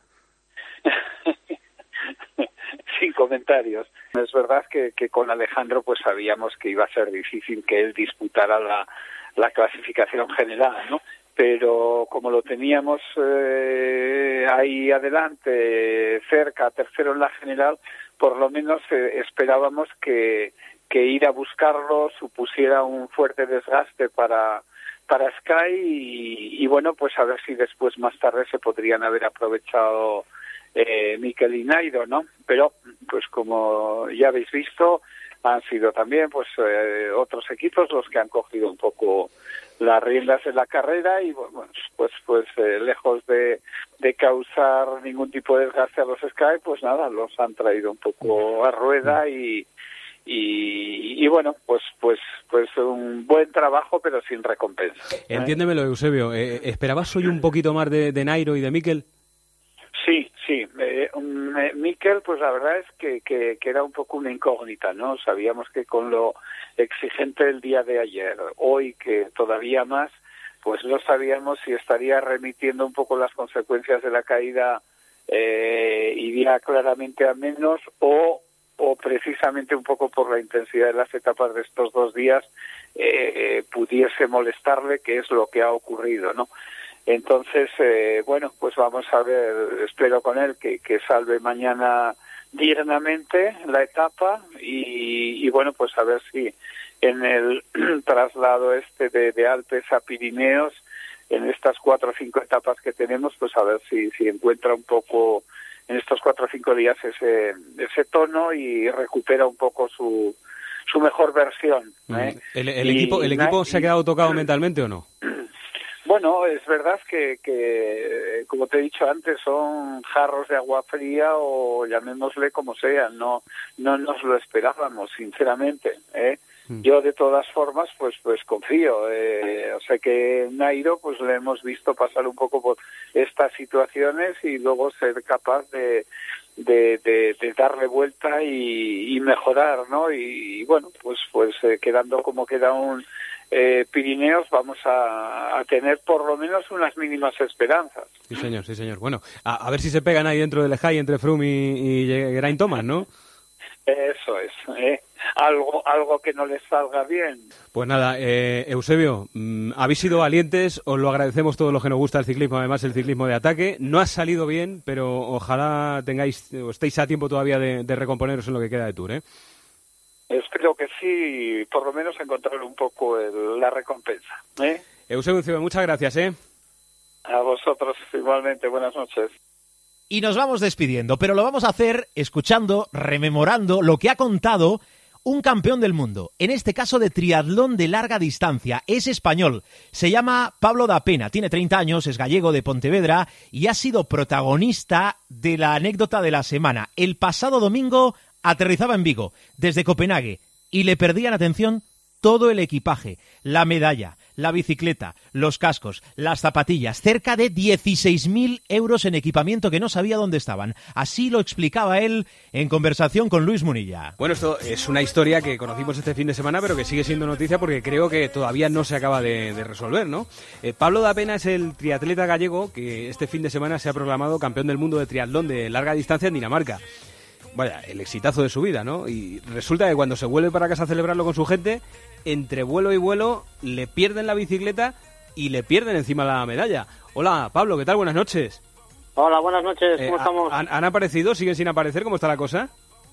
Sin comentarios. Es verdad que, que con Alejandro pues sabíamos que iba a ser difícil que él disputara la, la clasificación general, ¿no? Pero como lo teníamos eh, ahí adelante, cerca, tercero en la general, por lo menos eh, esperábamos que, que ir a buscarlo supusiera un fuerte desgaste para, para Sky y, y bueno, pues a ver si después más tarde se podrían haber aprovechado eh, Mikel y Nairo, ¿no? Pero pues como ya habéis visto, han sido también pues eh, otros equipos los que han cogido un poco las riendas de la carrera y bueno, pues pues eh, lejos de, de causar ningún tipo de desgaste a los Sky, pues nada, los han traído un poco a rueda y y, y bueno, pues pues pues un buen trabajo pero sin recompensa. Entiéndemelo, Eusebio, eh, ¿esperabas hoy un poquito más de, de Nairo y de Mikel? Sí, sí. Eh, um, eh, Mikel, pues la verdad es que, que, que era un poco una incógnita, ¿no? Sabíamos que con lo exigente del día de ayer, hoy que todavía más, pues no sabíamos si estaría remitiendo un poco las consecuencias de la caída, eh, iría claramente a menos o, o precisamente un poco por la intensidad de las etapas de estos dos días eh, pudiese molestarle, que es lo que ha ocurrido, ¿no? Entonces, eh, bueno, pues vamos a ver, espero con él que, que salve mañana dignamente la etapa y, y bueno, pues a ver si en el traslado este de, de Alpes a Pirineos, en estas cuatro o cinco etapas que tenemos, pues a ver si, si encuentra un poco en estos cuatro o cinco días ese, ese tono y recupera un poco su, su mejor versión. ¿eh? ¿El, el Y equipo, el equipo na- se ha quedado tocado mentalmente o no? Bueno, es verdad que, que, como te he dicho antes, son jarros de agua fría o llamémosle como sea, no no nos lo esperábamos, sinceramente. ¿eh? Mm. Yo, de todas formas, pues pues confío. Eh, o sea que Nairo, pues le hemos visto pasar un poco por estas situaciones y luego ser capaz de, de, de, de darle vuelta y, y mejorar, ¿no? Y, y bueno, pues pues eh, quedando como queda un eh, Pirineos, vamos a, a tener por lo menos unas mínimas esperanzas. Sí, señor, sí, señor. Bueno, a, a ver si se pegan ahí dentro del Sky entre Froome y, y Geraint Thomas, ¿no? Eso es, ¿eh? Algo, algo que no les salga bien. Pues nada, eh, Eusebio, mmm, habéis sido valientes, os lo agradecemos todos los que nos gusta el ciclismo, además el ciclismo de ataque. No ha salido bien, pero ojalá tengáis, o estéis a tiempo todavía de, de recomponeros en lo que queda de Tour, ¿eh? Espero que sí, por lo menos encontrar un poco el- la recompensa. ¿eh? Eusebio, Eusebio, muchas gracias, ¿eh? A vosotros igualmente, buenas noches. Y nos vamos despidiendo, pero lo vamos a hacer escuchando, rememorando lo que ha contado un campeón del mundo, en este caso de triatlón de larga distancia. Es español, se llama Pablo da Pena, tiene treinta años, es gallego de Pontevedra y ha sido protagonista de la anécdota de la semana. El pasado domingo aterrizaba en Vigo, desde Copenhague, y le perdían, atención, todo el equipaje, la medalla, la bicicleta, los cascos, las zapatillas, cerca de dieciséis mil euros en equipamiento que no sabía dónde estaban. Así lo explicaba él en conversación con Luis Munilla. Bueno, esto es una historia que conocimos este fin de semana, pero que sigue siendo noticia porque creo que todavía no se acaba de, de resolver, ¿no? Eh, Pablo da Pena es el triatleta gallego que este fin de semana se ha proclamado campeón del mundo de triatlón de larga distancia en Dinamarca. Vaya, el exitazo de su vida, ¿no? Y resulta que cuando se vuelve para casa a celebrarlo con su gente, entre vuelo y vuelo le pierden la bicicleta y le pierden encima la medalla. Hola, Pablo, ¿qué tal? Buenas noches. Hola, buenas noches, ¿cómo Eh, estamos? ¿han, ¿Han aparecido? ¿Siguen sin aparecer? ¿Cómo está la cosa?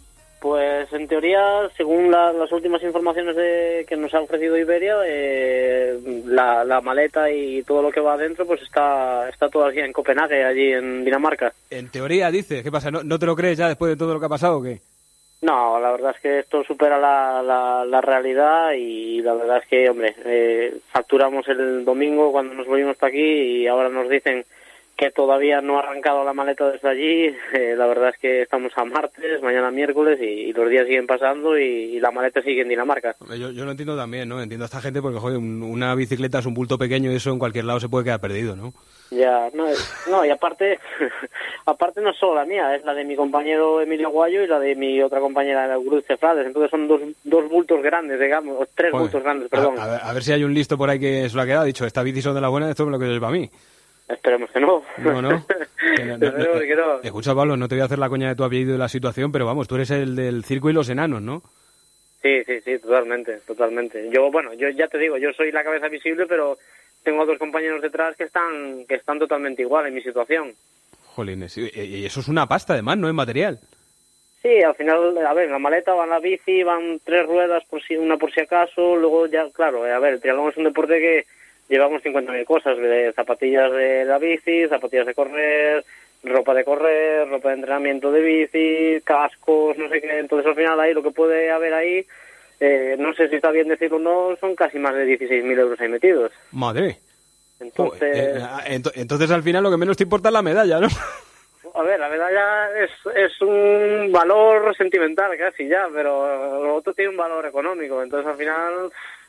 Pues en teoría, según la- las últimas informaciones de, que nos ha ofrecido Iberia, eh, la, la maleta y todo lo que va adentro pues está, está todavía en Copenhague, allí en Dinamarca. En teoría, dices. ¿Qué pasa? ¿No, ¿No te lo crees ya después de todo lo que ha pasado o qué? No, la verdad es que esto supera la, la, la realidad y la verdad es que, hombre, eh, facturamos el domingo cuando nos volvimos para aquí y ahora nos dicen que todavía no ha arrancado la maleta desde allí. Eh, la verdad es que estamos a martes, mañana miércoles y, y los días siguen pasando y, y la maleta sigue en Dinamarca. Hombre, Yo, yo lo entiendo también, ¿no? Entiendo a esta gente porque, joder, un- una bicicleta es un bulto pequeño y eso en cualquier lado se puede quedar perdido, ¿no? Ya, no, es- no y aparte, aparte no es solo la mía, es la de mi compañero Emilio Guayo y la de mi otra compañera, la Cruz Cefrades. Entonces son dos, dos bultos grandes, digamos, o tres Joder. bultos grandes, A, perdón. a ver, a ver si hay un listo por ahí que se lo ha quedado. Ha dicho, esta bici son de las buenas, esto me lo quedo yo para mí. Esperemos que no. No, no. Que no- no- Esperemos que no. Escucha, Pablo, no te voy a hacer la coña de tu apellido y de la situación, pero vamos, tú eres el del circo y los enanos, ¿no? Sí, sí, sí, totalmente, totalmente. Yo, bueno, yo ya te digo, yo soy la cabeza visible, pero tengo otros compañeros detrás que están que están totalmente igual en mi situación. Jolines, y, y eso es una pasta además, no es material. Sí, al final, a ver, en la maleta van la bici, van tres ruedas, por si una por si acaso, luego ya, claro, a ver, el triatlón es un deporte que llevamos cincuenta mil cosas, de zapatillas de la bici, zapatillas de correr, ropa de correr, ropa de entrenamiento de bici, cascos, no sé qué, entonces al final ahí lo que puede haber ahí, eh, no sé si está bien decirlo o no, son casi más de dieciséis mil euros ahí metidos. Madre. Entonces, Eh, eh, ento- entonces al final lo que menos te importa es la medalla, ¿no? a ver, la medalla es, es un valor sentimental casi ya, pero lo otro tiene un valor económico, entonces al final,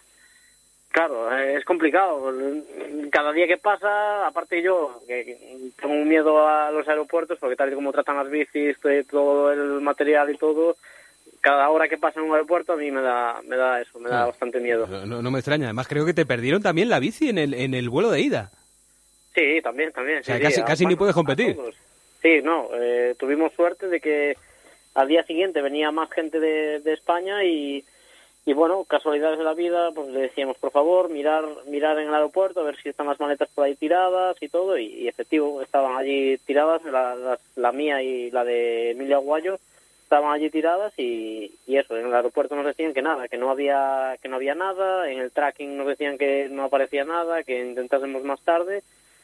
claro, eh, es complicado. Cada día que pasa, aparte yo, que que tengo un miedo a los aeropuertos, porque tal y como tratan las bicis, eh, todo el material y todo, cada hora que pasa en un aeropuerto a mí me da, me da eso, me da Ah. bastante miedo. No, no me extraña. Además creo que te perdieron también la bici en el, en el vuelo de ida. Sí, también, también. O sea, sí, casi, sí, a- casi ni bueno, puedes a competir. todos. Sí, no, eh, tuvimos suerte de que al día siguiente venía más gente de, de España y, y bueno, casualidades de la vida, pues le decíamos, por favor, mirar mirar en el aeropuerto, a ver si están las maletas por ahí tiradas y todo, y, y efectivo, estaban allí tiradas, la, la, la mía y la de Emilia Aguayo estaban allí tiradas y, y eso, en el aeropuerto nos decían que nada, que no había que no había nada, en el tracking nos decían que no aparecía nada, que intentásemos más tarde.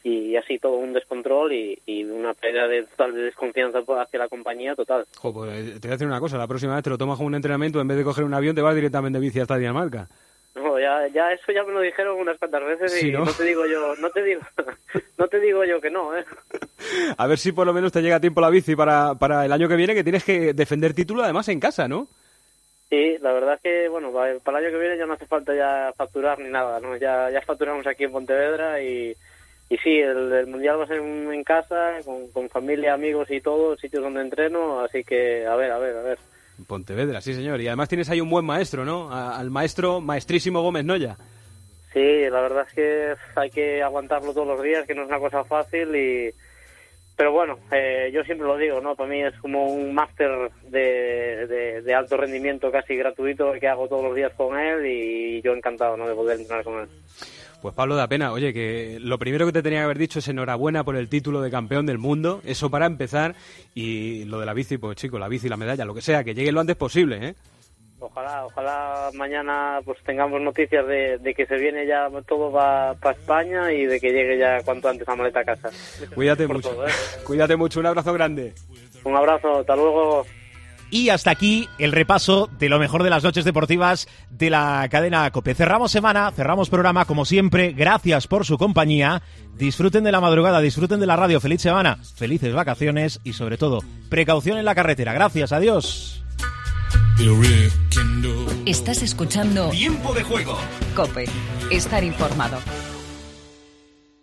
y así todo un descontrol y, y una pérdida de total de desconfianza hacia la compañía total. Jo, pues, te voy a decir una cosa, la próxima vez te lo tomas como un entrenamiento, en vez de coger un avión te vas directamente de bici hasta Dinamarca. No, ya, ya eso ya me lo dijeron unas cuantas veces y Sí, ¿no? ¿no? te digo yo, no te digo, no te digo yo que no, ¿eh? A ver si por lo menos te llega a tiempo la bici para, para el año que viene, que tienes que defender título además en casa, ¿no? Sí, la verdad es que, bueno, para el año que viene ya no hace falta ya facturar ni nada, ¿no? Ya, ya facturamos aquí en Pontevedra y, y sí, el, el Mundial va a ser en, en casa, con, con familia, amigos y todo, sitios donde entreno, así que, a ver, a ver, a ver. Pontevedra, sí señor, y además tienes ahí un buen maestro, ¿no? A- al maestro, maestrísimo Gómez Noya. Sí, la verdad es que hay que aguantarlo todos los días, que no es una cosa fácil y... Pero bueno, eh, yo siempre lo digo, ¿no? Para mí es como un máster de, de, de alto rendimiento casi gratuito que hago todos los días con él y yo encantado, ¿no? De poder entrenar con él. Pues Pablo da pena, oye, que lo primero que te tenía que haber dicho es enhorabuena por el título de campeón del mundo, eso para empezar, y lo de la bici, pues chico, la bici, la medalla, lo que sea, que llegue lo antes posible, ¿eh? Ojalá, ojalá mañana pues tengamos noticias de, de que se viene ya todo para pa España y de que llegue ya cuanto antes la maleta a casa. Cuídate Por mucho, todo, ¿eh? cuídate mucho, un abrazo grande. Un abrazo, hasta luego. Y hasta aquí el repaso de lo mejor de las noches deportivas de la cadena COPE. Cerramos semana, cerramos programa, como siempre. Gracias por su compañía. Disfruten de la madrugada, disfruten de la radio. Feliz semana, felices vacaciones y sobre todo, precaución en la carretera. Gracias, adiós. Estás escuchando Tiempo de Juego. COPE. Estar informado.